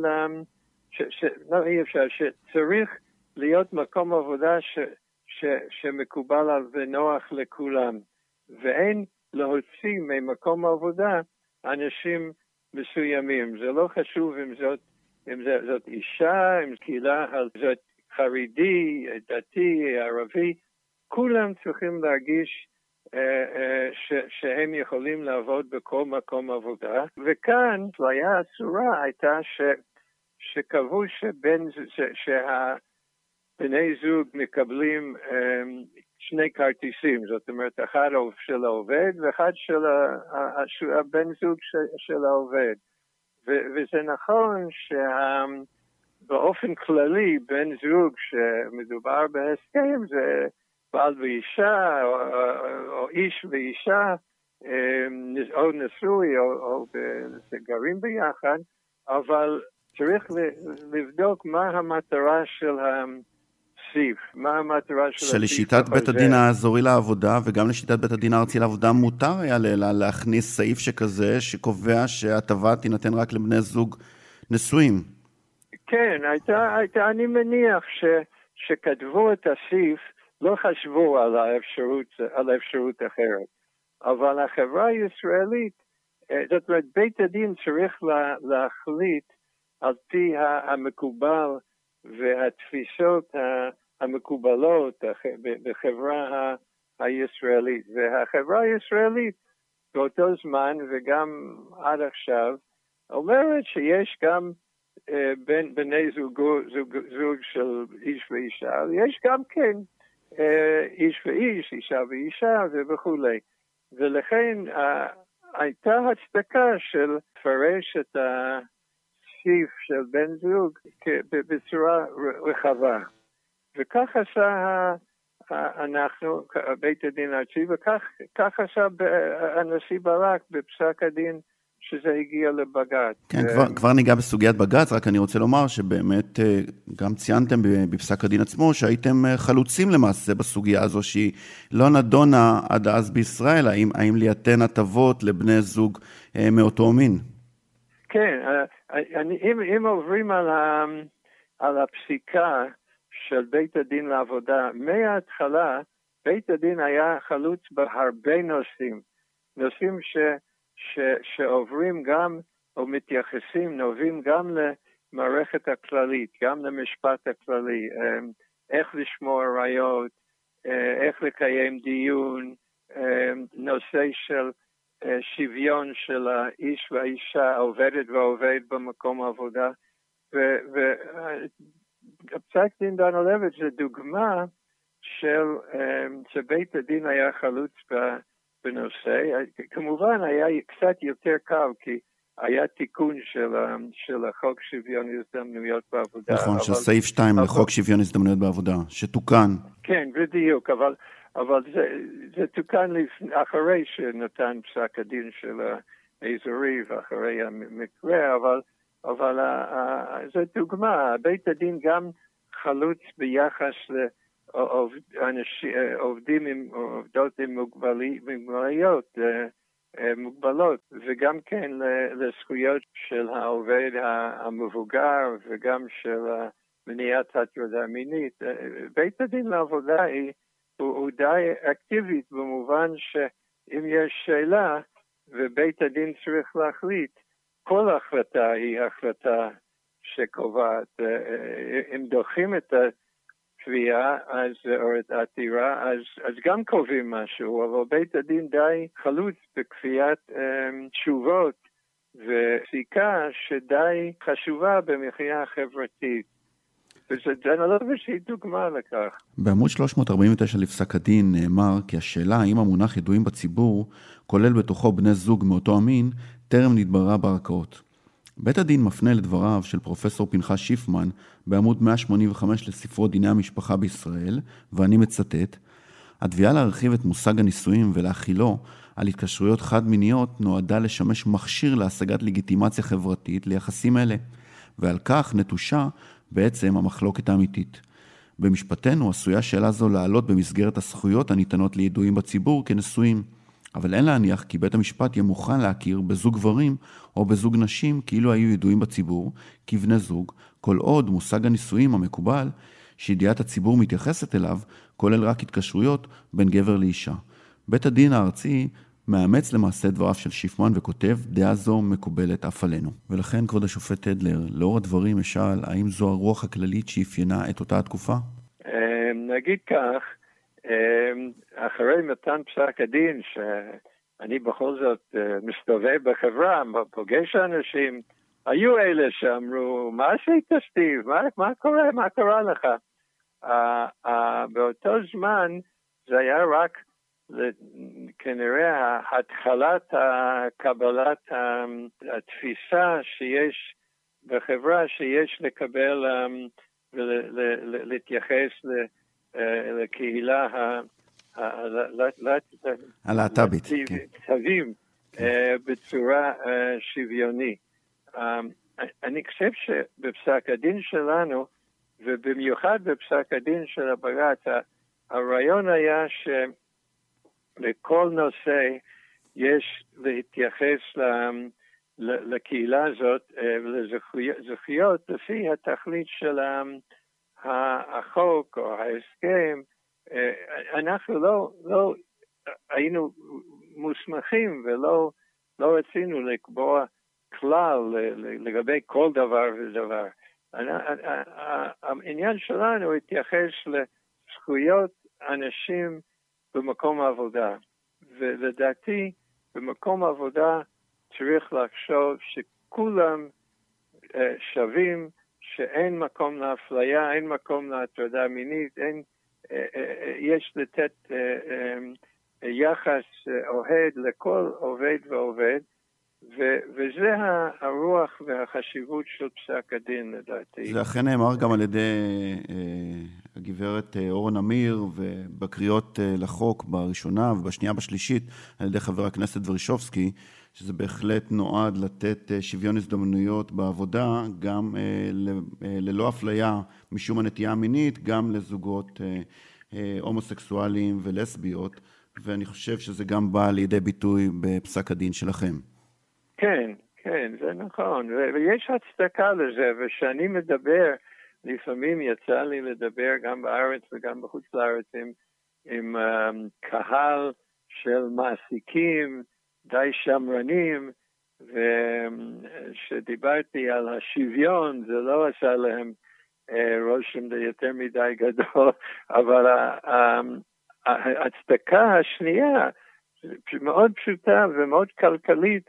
Speaker 10: שצריך להיות מקום עבודה שמקובל על ונוח לכולם, ואין להוציא ממקום העבודה אנשים מסוימים. זה לא חשוב אם זאת אם זאת אישה, אם קהילה, זאת חרדי, דתי, ערבי, כולם צריכים להרגיש שהם יכולים לעבוד בכל מקום עבודה. וכאן, אפליה אסורה הייתה שקבעו שהבני זוג מקבלים שני כרטיסים, זאת אומרת, אחד של העובד ואחד של הבן זוג של העובד. וזה נכון שבאופן כללי בן זוג שמדובר בהסכם זה בעל ואישה או איש ואישה או נשוי או גרים ביחד, אבל צריך לבדוק מה המטרה של הסעיף, מה המטרה של
Speaker 2: שלשיטת בית הדין האזורי לעבודה וגם לשיטת בית הדין הארצי לעבודה מותר היה להכניס סעיף שכזה שקובע שההטבה תינתן רק לבני זוג נשואים.
Speaker 10: כן, אני מניח שכתבו את הסעיף לא חשבו על האפשרות אחרת, אבל החברה הישראלית, זאת אומרת בית הדין צריך להחליט על פי המקובל והתפיסות המקובלות בחברה הישראלית. והחברה הישראלית באותו זמן וגם עד עכשיו אומרת שיש גם בני זוג של איש ואישה, יש גם כן איש ואיש, אישה ואישה וכולי. ולכן הייתה הצדקה של לפרש את הסעיף של בן זוג בצורה רחבה. וכך עשה אנחנו, בית הדין הארצי, וכך עשה הנשיא ברק בפסק הדין שזה הגיע לבג"ץ.
Speaker 2: כן, כבר ניגע בסוגיית בג"ץ, רק אני רוצה לומר שבאמת גם ציינתם בפסק הדין עצמו שהייתם חלוצים למעשה בסוגיה הזו שהיא לא נדונה עד אז בישראל, האם ליתן הטבות לבני זוג מאותו מין?
Speaker 10: כן, אם עוברים על הפסיקה של בית הדין לעבודה, מההתחלה בית הדין היה חלוץ בהרבה נושאים שעוברים גם או מתייחסים, נובעים גם למערכת הכללית, גם למשפט הכללי, איך לשמור ראיות, איך לקיים דיון, נושא של שוויון של האיש והאישה, העובדת והעובד במקום העבודה. והפסק דין דנילוביץ' זה דוגמה שבית הדין היה חלוץ בנושא. כמובן היה קצת יותר קל כי היה תיקון של החוק שוויון הזדמנויות בעבודה.
Speaker 2: נכון, של סעיף 2 לחוק שוויון הזדמנויות בעבודה, שתוקן.
Speaker 10: כן, בדיוק, אבל זה תוקן אחרי שנתן פסק הדין של האזורי ואחרי המקרה, אבל זו דוגמה. בית הדין גם חלוץ ביחס עובדים עם עובדות עם מוגבלות, וגם כן לזכויות של העובד המבוגר וגם של מניעת הטרדה מינית. בית הדין לעבודה הוא די אקטיבית במובן שאם יש שאלה ובית הדין צריך להחליט, כל החלטה היא החלטה שקובעת. אם דוחים את תביעה או את העתירה, אז גם קובעים משהו, אבל בית הדין די חלוץ בקביעת תשובות ופסיקה שדי חשובה במחיה החברתית. ודנילוביץ' היא דוגמה לכך.
Speaker 2: בעמוד 349 לפסק הדין נאמר כי השאלה האם המונח ידועים בציבור כולל בתוכו בני זוג מאותו המין טרם נתבררה בערכאות. בית הדין מפנה לדבריו של פרופסור פנחס שיפמן בעמוד 185 לספרו דיני המשפחה בישראל, ואני מצטט: התביעה להרחיב את מושג הנישואים ולהכילו על התקשרויות חד-מיניות נועדה לשמש מכשיר להשגת לגיטימציה חברתית ליחסים אלה, ועל כך נטושה בעצם המחלוקת האמיתית. במשפטנו עשויה שאלה זו לעלות במסגרת הזכויות הניתנות לידועים בציבור כנשואים, אבל אין להניח כי בית המשפט יהיה מוכן להכיר בזוג גברים או בזוג נשים כאילו היו ידועים בציבור כבני זוג, כל עוד מושג הנישואים המקובל שידיעת הציבור מתייחסת אליו כולל רק התקשרויות בין גבר לאישה. בית הדין הארצי מאמץ למעשה דבריו של שיפמן וכותב, דעה זו מקובלת אף עלינו. ולכן, כבוד השופט אדלר, לאור הדברים אשאל, האם זו הרוח הכללית שאפיינה את אותה התקופה?
Speaker 10: נגיד כך, אחרי מתן פסק הדין, שאני בכל זאת מסתובב בחברה, פוגש אנשים, היו אלה שאמרו, מה עשית סטיב? מה קורה לך? באותו זמן זה היה רק כנראה התחלת קבלת התפיסה שיש בחברה, שיש לקבל ולהתייחס לקהילה
Speaker 2: הלהט"בית
Speaker 10: בצורה שוויונית. אני חושב שבפסק הדין שלנו, ובמיוחד בפסק הדין של הבג"ץ, הרעיון היה שלכל נושא יש להתייחס לקהילה הזאת ולזכויות לפי התכלית של החוק או ההסכם. אנחנו לא היינו מוסמכים ולא רצינו לקבוע כלל לגבי כל דבר ודבר. העניין שלנו התייחס לזכויות אנשים במקום העבודה, ולדעתי במקום העבודה צריך לחשוב שכולם שווים, שאין מקום לאפליה, אין מקום להטרדה מינית, יש לתת יחס אוהד לכל עובד ועובד, וזה הרוח והחשיבות של פסק הדין לדעתי.
Speaker 2: זה אכן נאמר גם על ידי הגברת אורן אמיר, ובקריאות לחוק בראשונה ובשנייה בשלישית על ידי חבר הכנסת ורישובסקי, שזה בהחלט נועד לתת שוויון הזדמנויות בעבודה, גם ללא אפליה משום הנטייה המינית, גם לזוגות הומוסקסואליים ולסביות, ואני חושב שזה גם בא לידי ביטוי בפסק הדין שלכם.
Speaker 10: כן, זה נכון, ויש הצדקה לזה, ושאני מדבר, לפעמים יצא לי לדבר גם בארץ וגם בחוץ לארץ עם קהל של מעסיקים די שמרנים, ושדיברתי על השוויון, זה לא עשה להם רושם יותר מדי גדול, אבל ההצדקה השנייה מאוד פשוטה ומאוד כלכלית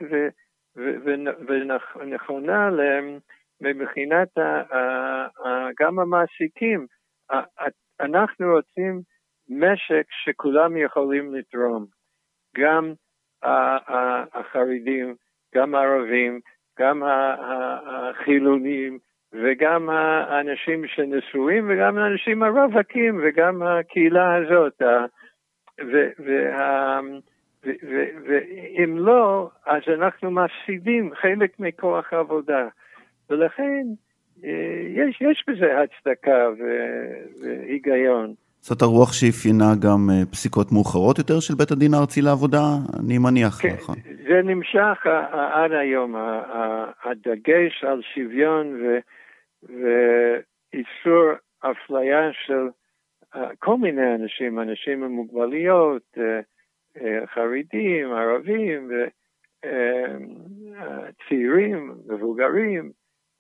Speaker 10: ונכונה מבחינת גם המעסיקים. אנחנו רוצים משק שכולם יכולים לתרום, גם החרדים, גם הערבים, גם החילונים, וגם האנשים שנשואים, וגם האנשים הרווקים, וגם הקהילה הזאת. ואם לא, אז אנחנו מפסידים חלק מכוח העבודה. ולכן יש בזה הצדקה והיגיון.
Speaker 2: זאת הרוח שאפיינה גם פסיקות מאוחרות יותר של בית הדין הארצי לעבודה, אני מניח.
Speaker 10: כן, נכון. זה נמשך עד היום, הדגש על שוויון ואיסור אפליה של כל מיני אנשים עם מוגבלויות, חרדים, ערבים, צעירים, מבוגרים.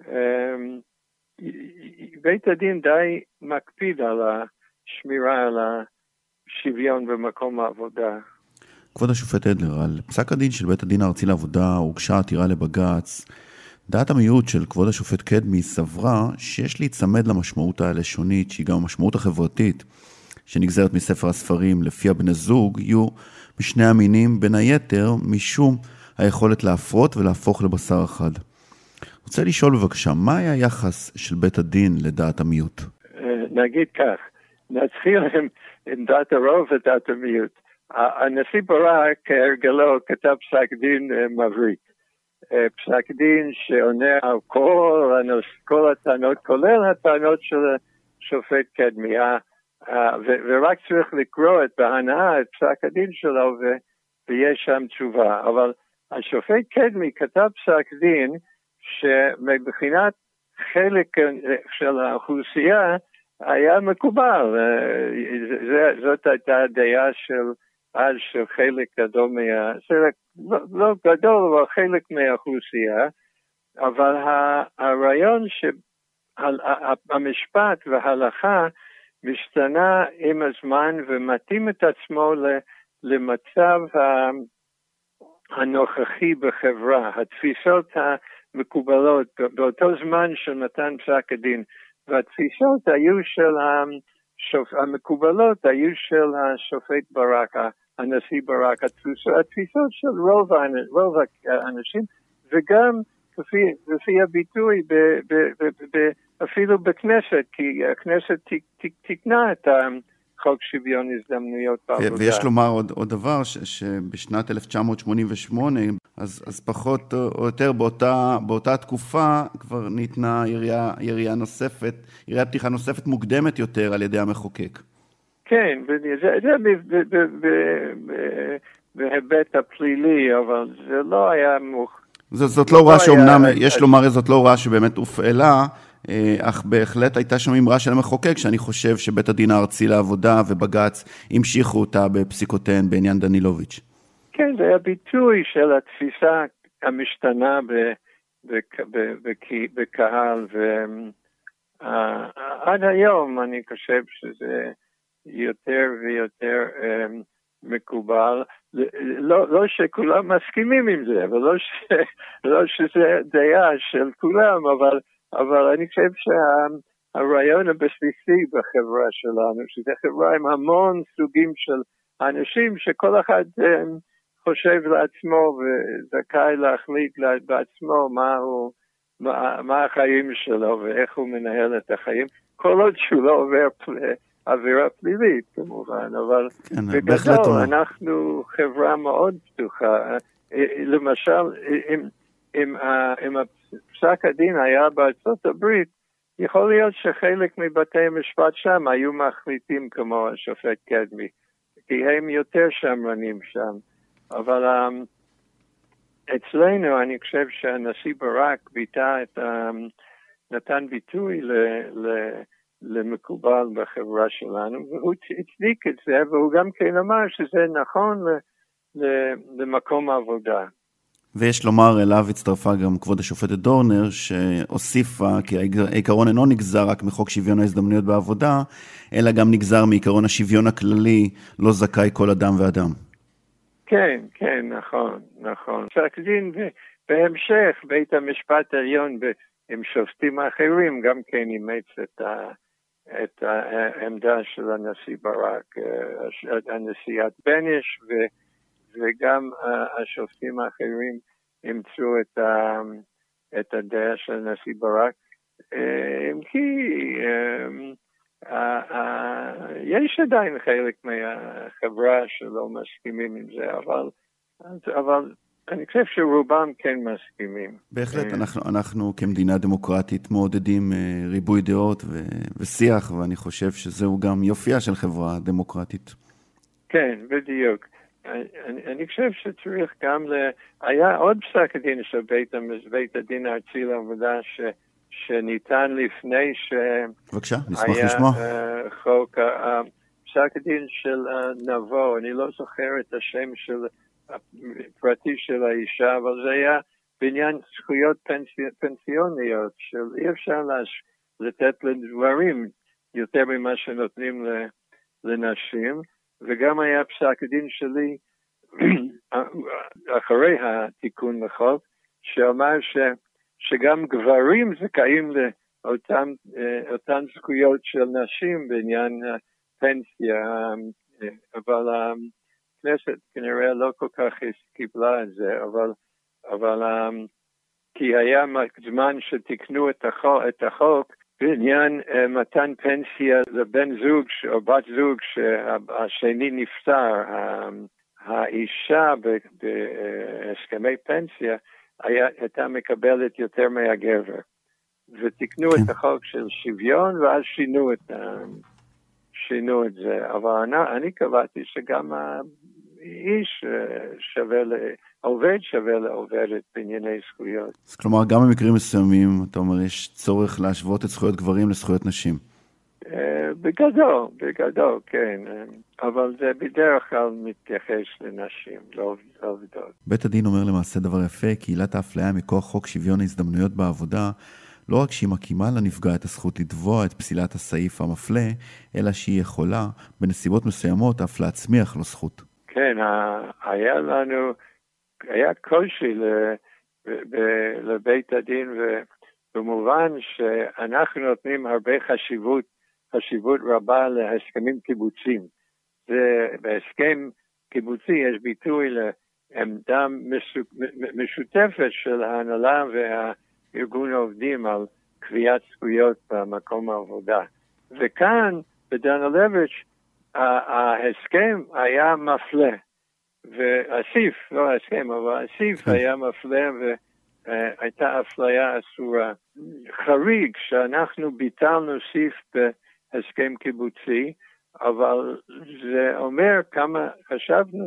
Speaker 10: בית הדין די מקפיד על השמירה על השוויון במקום העבודה.
Speaker 2: כבוד השופט אדלר, על פסק הדין של בית הדין הארצי לעבודה הוגשה עתירה לבג"ץ. דעת המיעוט של כבוד השופט קדמי סברה שיש להיצמד למשמעות הלשונית, שהיא גם המשמעות החברתית, שנגזרת מספר הספרים לפי בני זוג, יהיו משני המינים, בין היתר משום היכולת להפרות ולהפוך לבשר אחד. רוצה לשאול בבקשה, מה היה היחס של בית הדין לדעת המיעוט?
Speaker 10: נגיד כך, נתחיל עם דעת הרוב ודעת המיעוט. הנשיא ברק כהרגלו כתב פסק דין מבריק. פסק דין שעונה על כל הטענות, כולל הטענות של שופט קדמי. ורק צריך לקרוא בהנאה את פסק הדין שלו ויש שם תשובה. אבל השופט קדמי כתב פסק דין שמבחינת חלק של האוכלוסייה היה מקובל. זאת הייתה הדעה אז של חלק גדול לא גדול, אבל חלק מהאוכלוסייה, אבל הרעיון שהמשפט וההלכה משתנה עם הזמן ומתאים את עצמו למצב הנוכחי בחברה, התפיסות המקובלות באותו זמן של מתן פסק הדין, והתפיסות היו המקובלות היו של השופט ברק, הנשיא ברק, התפיסות של רוב האנשים, וגם לפי הביטוי אפילו בכנסת, כי הכנסת תקנה את חוק שוויון הזדמנויות בעבודה.
Speaker 2: ויש לומר עוד דבר, שבשנת 1988, אז פחות או יותר באותה תקופה כבר ניתנה ירייה פתיחה נוספת מוקדמת יותר על ידי המחוקק.
Speaker 10: כן, זה בהיבט הפלילי, אבל זה לא היה
Speaker 2: זאת לא הוראה שאומנם, יש לומר, זאת לא הוראה שבאמת הופעלה, אך בהחלט הייתה שם אמרה של המחוקק, שאני חושב שבית הדין הארצי לעבודה ובג"ץ המשיכו אותה בפסיקותיהן בעניין דנילוביץ'.
Speaker 10: כן, זה הביטוי של התפיסה המשתנה בקהל, ועד היום אני חושב שזה יותר ויותר מקובל, לא שכולם מסכימים עם זה, אבל לא שזה דעה של כולם, אבל אני חושב שהרעיון הבסיסי בחברה שלנו, שזה חברה עם המון סוגים של אנשים, שכל אחד חושב לעצמו וזכאי להחליט בעצמו מה החיים שלו ואיך הוא מנהל את החיים, כל עוד שהוא לא עובר עבירה פלילית כמובן, אבל בגדול אנחנו חברה מאוד פתוחה. למשל, אם פסק הדין היה בארצות הברית, יכול להיות שחלק מבתי המשפט שם היו מחליטים כמו השופט קדמי, כי הם יותר שמרנים שם. אבל אצלנו אני חושב שהנשיא ברק נתן ביטוי למקובל בחברה שלנו, והוא הצדיק את זה, והוא גם כן אמר שזה נכון למקום העבודה.
Speaker 2: ויש לומר, אליו הצטרפה גם כבוד השופטת דורנר, שהוסיפה כי העיקרון אינו נגזר רק מחוק שוויון ההזדמנויות בעבודה, אלא גם נגזר מעיקרון השוויון הכללי, לא זכאי כל אדם ואדם.
Speaker 10: כן, נכון. פסק דין, בהמשך בית המשפט העליון עם שופטים אחרים גם כן אימץ את העמדה של הנשיא ברק, הנשיאת בנש, וגם השופטים האחרים אימצו את הדעה של הנשיא ברק, כי יש עדיין חלק מהחברה שלא מסכימים עם זה, אבל אני חושב שרובם כן מסכימים.
Speaker 2: בהחלט, אנחנו כמדינה דמוקרטית מעודדים ריבוי דעות ושיח, ואני חושב שזהו גם יופייה של חברה דמוקרטית.
Speaker 10: כן, בדיוק. אני חושב שצריך גם היה עוד פסק הדין של בית הדין הארצי לעבודה שניתן לפני
Speaker 2: בבקשה, נשמח לשמוע.
Speaker 10: חוק, פסק הדין של נבו, אני לא זוכר את השם של הפרטי של האישה, אבל זה היה בעניין זכויות פנסיוניות, של אי אפשר לתת לדברים יותר ממה שנותנים לנשים, וגם היה פסק הדין שלי אחרי התיקון לחוק, שאמר שגם גברים זכאים לאותן זכויות של נשים בעניין פנסיה, אבל הכנסת כנראה לא כל כך קיבלה את זה, אבל כי היה זמן שתיקנו את החוק בעניין מתן פנסיה לבן זוג או בת זוג שהשני נפטר, האישה בהסכמי פנסיה הייתה מקבלת יותר מהגבר, ותיקנו את החוק של שוויון ואז שינו את זה, אבל אני קבעתי שגם האיש עובד שווה לעובדת בענייני זכויות.
Speaker 2: אז כלומר, גם במקרים מסוימים, אתה אומר, יש צורך להשוות את זכויות גברים לזכויות נשים.
Speaker 10: בגדול, כן. אבל זה בדרך כלל מתייחס לנשים, לא עובדות.
Speaker 2: בית הדין אומר למעשה דבר יפה, קהילת האפליה מכוח חוק שוויון ההזדמנויות בעבודה, לא רק שהיא מקימה לנפגע את הזכות לתבוע את פסילת הסעיף המפלה, אלא שהיא יכולה, בנסיבות מסוימות, אף להצמיח לו זכות.
Speaker 10: כן, היה קושי לבית הדין, במובן שאנחנו נותנים הרבה חשיבות רבה להסכמים קיבוציים. בהסכם קיבוצי יש ביטוי לעמדה משותפת של ההנהלה והארגון העובדים על קביעת זכויות במקום העבודה. וכאן, בדנילוביץ', ההסכם היה מפלה. והסיף, לא ההסכם, אבל הסיף היה מפלה והייתה אפליה אסורה. חריג שאנחנו ביטלנו סיף בהסכם קיבוצי, אבל זה אומר כמה חשבנו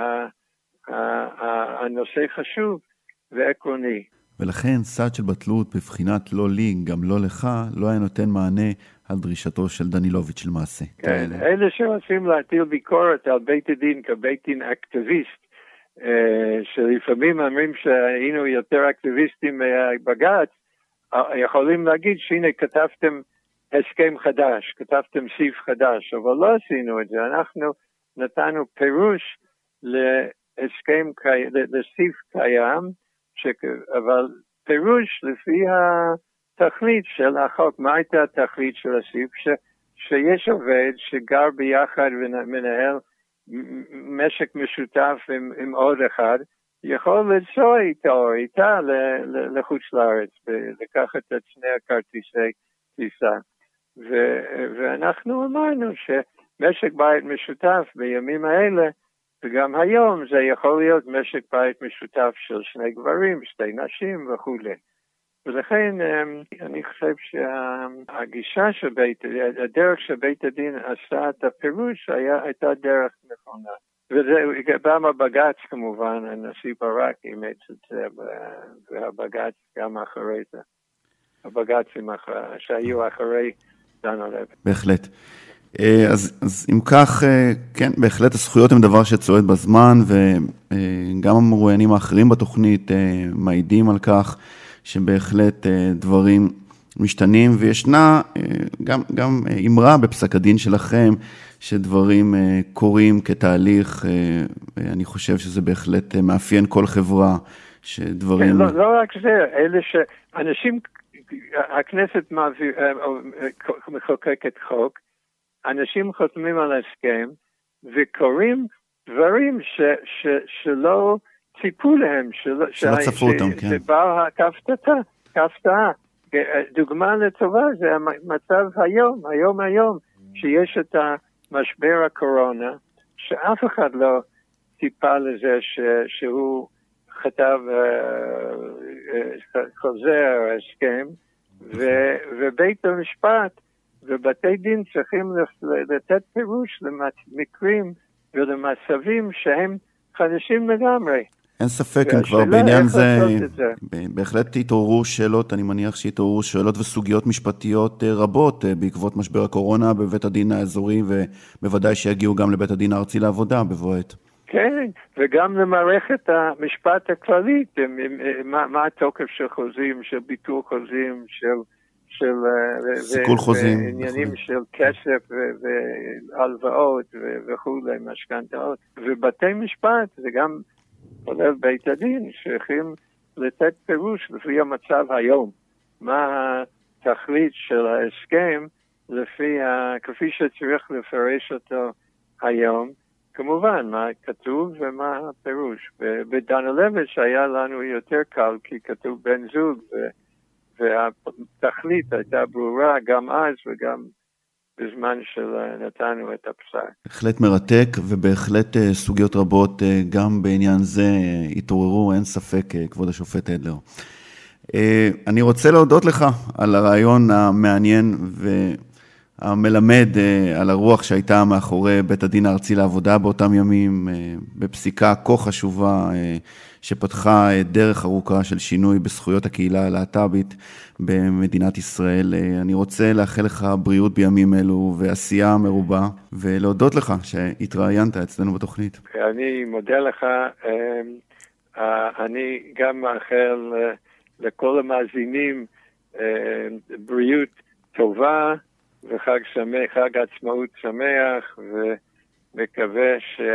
Speaker 10: שהנושא חשוב ועקרוני.
Speaker 2: ולכן סעד של בטלות בבחינת לא לי, גם לא לך, לא היה נותן מענה על דרישתו של דנילוביץ' למעשה.
Speaker 10: כן, אלה שרוצים להטיל ביקורת על בית הדין כבית דין אקטיביסט, שלפעמים אומרים שהיינו יותר אקטיביסטים מהבג"ץ, יכולים להגיד שהנה כתבתם הסכם חדש, כתבתם סעיף חדש, אבל לא עשינו את זה. אנחנו נתנו פירוש לסעיף קיים, אבל פירוש לפי התכלית של החוק. מה הייתה התכלית של הסעיף? שיש עובד שגר ביחד ומנהל משק משותף עם עוד אחד, יכול לנסוע איתה לחוץ לארץ, לקחת את שני הכרטיסי טיסה. ואנחנו אמרנו שמשק בית משותף בימים האלה, וגם היום זה יכול להיות משק בית משותף של שני גברים, שתי נשים וכו'. ולכן אני חושב שהגישה של הדרך שבית הדין עשה את הפירוש הייתה דרך נכונה. וזה גם הבג"ץ כמובן, הנשיא ברק אימץ את זה, והבג"ץ גם אחרי זה. הבג"צים שהיו אחרי דנילוביץ'.
Speaker 2: בהחלט. אז אם כך, כן, בהחלט הזכויות הם דבר שצועד בזמן, וגם המרואיינים האחרים בתוכנית מעידים על כך שבהחלט דברים משתנים, וישנה גם אמרה בפסק הדין שלכם, שדברים קורים כתהליך, אני חושב שזה בהחלט מאפיין כל חברה, שדברים...
Speaker 10: כן, לא רק זה, אלה שאנשים, הכנסת מחוקקת חוק, אנשים חותמים על הסכם, וקוראים דברים שלא ציפו להם,
Speaker 2: שלא צפו אותם, כן.
Speaker 10: שבאה כהפתעה. דוגמה לטובה זה המצב היום, שיש את המשבר הקורונה, שאף אחד לא ציפה לזה שהוא חטב חוזר הסכם, ובית המשפט ובתי דין צריכים לתת פירוש למקרים ולמצבים שהם חדשים לגמרי.
Speaker 2: אין ספק, הם כבר בעניין זה בהחלט התעוררו שאלות, אני מניח שהתעוררו שאלות וסוגיות משפטיות רבות בעקבות משבר הקורונה בבית הדין האזורי, ובוודאי שיגיעו גם לבית הדין הארצי לעבודה בבוא העת.
Speaker 10: כן, וגם למערכת המשפט הכללית, מה התוקף של חוזים, של ביטול חוזים, של
Speaker 2: סיכול חוזים,
Speaker 10: עניינים של כסף והלוואות וכו', משכנתאות, ובתי משפט, וגם כולל בית הדין, צריכים לתת פירוש לפי המצב היום. מה התכלית של ההסכם כפי שצריך לפרש אותו היום, כמובן, מה כתוב ומה הפירוש. בדנילוביץ' היה לנו יותר קל, כי כתוב בן זוג, והתכלית הייתה ברורה גם אז וגם בזמן שנתנו את הפסק.
Speaker 2: בהחלט מרתק, ובהחלט סוגיות רבות גם בעניין זה התעוררו, אין ספק, כבוד השופט אדלר. אני רוצה להודות לך על הרעיון המעניין המלמד על הרוח שהייתה מאחורי בית הדין הארצי לעבודה באותם ימים, בפסיקה כה חשובה שפתחה דרך ארוכה של שינוי בזכויות הקהילה הלהט"בית במדינת ישראל. אני רוצה לאחל לך בריאות בימים אלו ועשייה מרובה, ולהודות לך שהתראיינת אצלנו בתוכנית.
Speaker 10: אני מודה לך. אני גם מאחל לכל המאזינים בריאות טובה וחג שמח, חג עצמאות שמח, ומקווה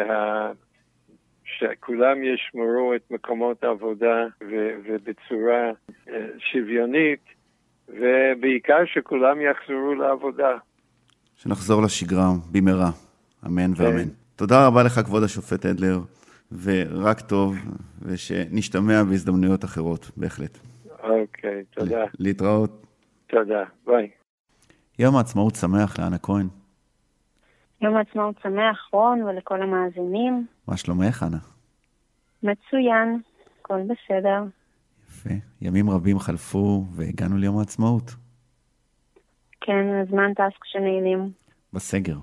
Speaker 10: שכולם ישמרו את מקומות העבודה ובצורה שוויונית, ובעיקר שכולם יחזרו לעבודה.
Speaker 2: שנחזור לשגרה במהרה, אמן ואמן. תודה רבה לך כבוד השופט אדלר, ורק טוב, ושנשתמע בהזדמנויות אחרות, בהחלט.
Speaker 10: אוקיי, תודה.
Speaker 2: להתראות.
Speaker 10: תודה, ביי.
Speaker 2: יום העצמאות שמח לאנה כהן.
Speaker 11: יום העצמאות שמח, רון, ולכל המאזינים.
Speaker 2: מה שלומך, אנה?
Speaker 11: מצוין, הכל בסדר.
Speaker 2: יפה. ימים רבים חלפו והגענו ליום העצמאות.
Speaker 11: כן, הזמן טס כשנעילים.
Speaker 2: בסגר.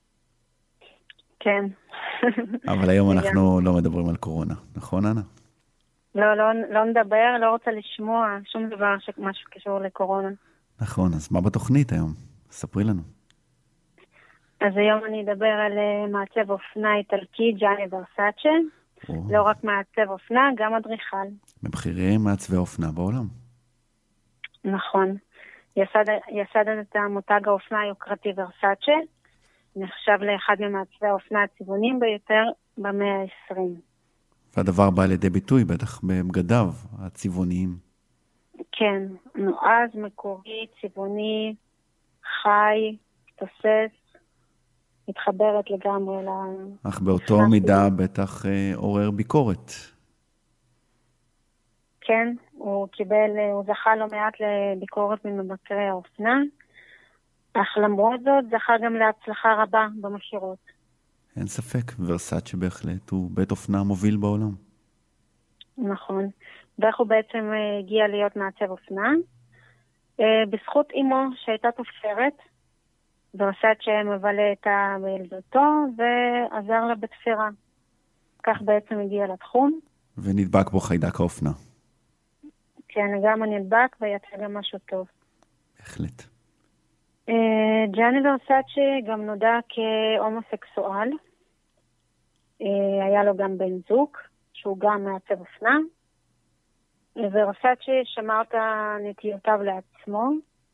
Speaker 11: כן.
Speaker 2: אבל היום אנחנו לא מדברים על קורונה, נכון, אנה?
Speaker 11: לא נדבר, לא רוצה לשמוע שום דבר משהו קשור לקורונה. נכון,
Speaker 2: אז מה בתוכנית היום? ספרי לנו.
Speaker 11: אז היום אני אדבר על מעצב אופנה איטלקי, ג'אני ורסאצ'ה. לא רק מעצב אופנה, גם אדריכל. מבכירי
Speaker 2: מעצבי אופנה בעולם.
Speaker 11: נכון. יסד את המותג האופנה היוקרתי ורסאצ'ה. נחשב לאחד ממעצבי האופנה הצבעוניים ביותר במאה ה-20.
Speaker 2: והדבר בא לידי ביטוי בטח בבגדיו הצבעוניים.
Speaker 11: כן, נועז, מקורי, צבעוני, חי, תוסס, מתחברת לגמרי
Speaker 2: אך באותו מידה בטח עורר ביקורת.
Speaker 11: כן, הוא זכה לא מעט לביקורת ממבקרי האופנה, אך למרות זאת זכה גם להצלחה רבה במכירות.
Speaker 2: אין ספק, ורסאצ'ה בהחלט הוא בית אופנה מוביל בעולם.
Speaker 11: נכון. ואיך הוא בעצם הגיע להיות מעצב אופנה? בזכות אמו שהייתה תופרת, ורסאצ'ה מבלה איתה בילדותו ועזר לה בתפירה. כך בעצם הגיע לתחום.
Speaker 2: ונדבק בו חיידק האופנה.
Speaker 11: כן, גם הנדבק ויצא גם משהו טוב.
Speaker 2: בהחלט.
Speaker 11: ג'אני ורסאצ'ה גם נודע כהומוסקסואל. היה לו גם בן זוג, שהוא גם מעצב אופנה. ורסאצ'ה שמר את נטיותיו לעצמו,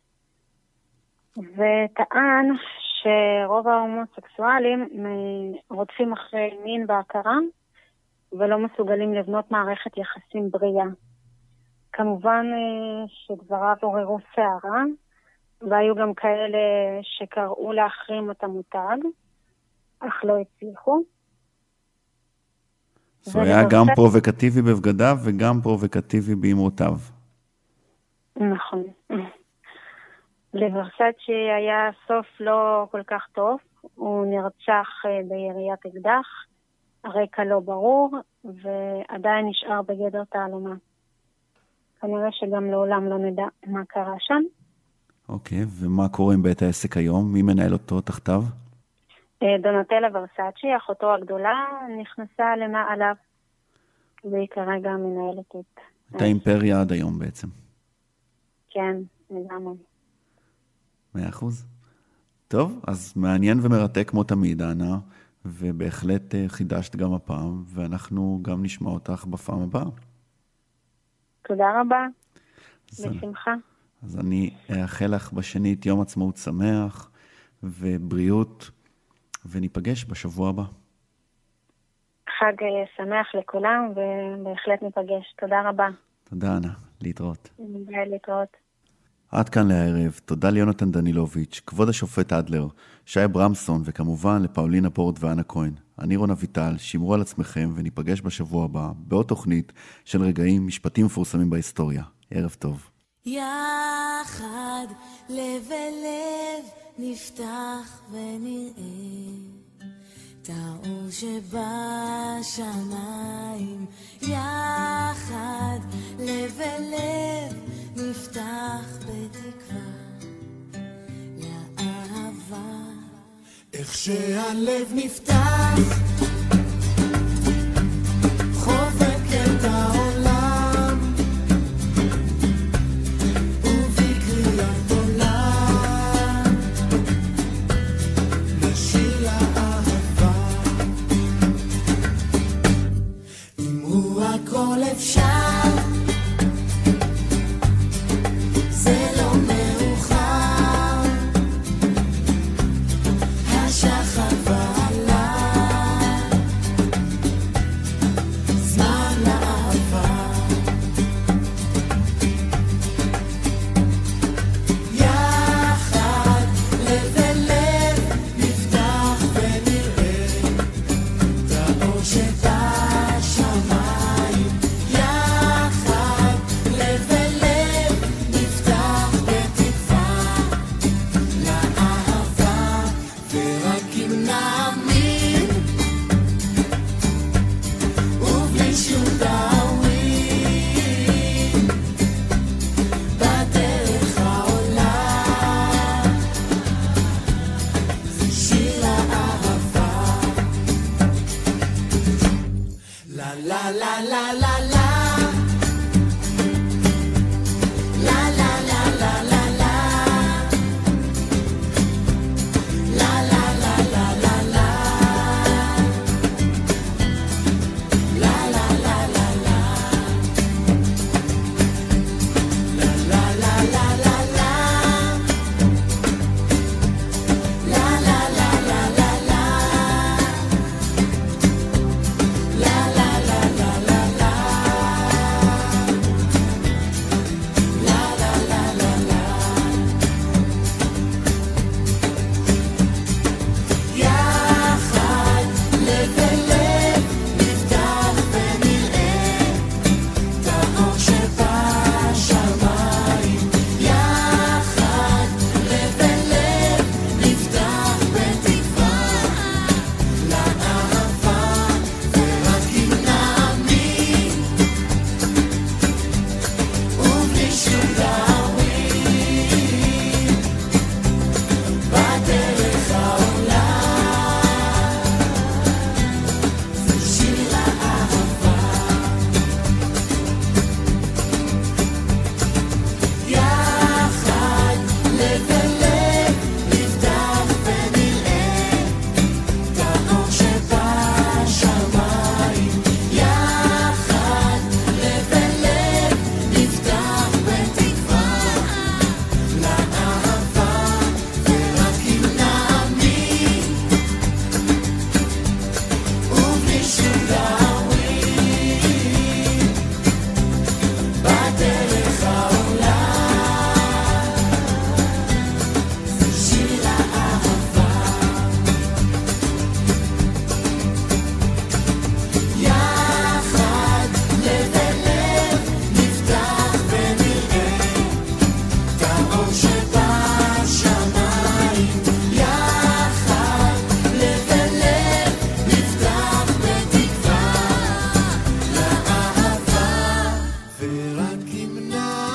Speaker 11: וטען שרוב ההומוסקסואלים רודפים אחרי מין בהכרה, ולא מסוגלים לבנות מערכת יחסים בריאה. כמובן שדבריו עוררו סערה, והיו גם כאלה שקראו להחרים את המותג, אך לא הצליחו.
Speaker 2: זה היה גם פרובוקטיבי בבגדיו וגם פרובוקטיבי באמרותיו.
Speaker 11: נכון. לוורסאצ'ה היה סוף לא כל כך טוב. הוא נרצח ביריית אקדח, הרקע לא ברור, ועדיין נשאר בגדר תעלומה. כנראה שגם לעולם לא נדע מה קרה שם.
Speaker 2: אוקיי, ומה קורה עם בית העסק היום? מי מנהל אותו תחתיו?
Speaker 11: דונטלה ורסאצ'ה, אחותו הגדולה, נכנסה למעליו, והיא כרגע מנהלת
Speaker 2: את האימפריה עד היום בעצם.
Speaker 11: כן, לגמרי.
Speaker 2: 100%. טוב, אז מעניין ומרתק כמו תמיד, אנה, ובהחלט חידשת גם הפעם, ואנחנו גם נשמע אותך בפעם הבאה.
Speaker 11: תודה רבה, בשמחה.
Speaker 2: אז אני אאחל לך בשנית יום עצמאות שמח ובריאות, וניפגש בשבוע הבא.
Speaker 11: חג שמח לכולם, ובהחלט ניפגש. תודה רבה.
Speaker 2: תודה, אנה. להתראות.
Speaker 11: להתראות.
Speaker 2: עד כאן לערב. תודה ליונתן דנילוביץ', כבוד השופט אדלר, שי ברמסון, וכמובן לפאולינה פורט ואנה כהן. אני רון אביטל, שמרו על עצמכם, וניפגש בשבוע הבא, בעוד תוכנית של רגעים משפטים מפורסמים בהיסטוריה. ערב טוב.
Speaker 4: יחד לב אל לב נפתח ונראה את האור שבשמיים. יחד לב אל לב נפתח בתקווה לאהבה
Speaker 12: איך שהלב נפתח חובק את העולם ובקריאת עולם נשיר לאהבה אם הוא הכל אפשר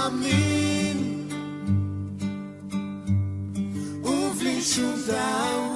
Speaker 13: שום דאו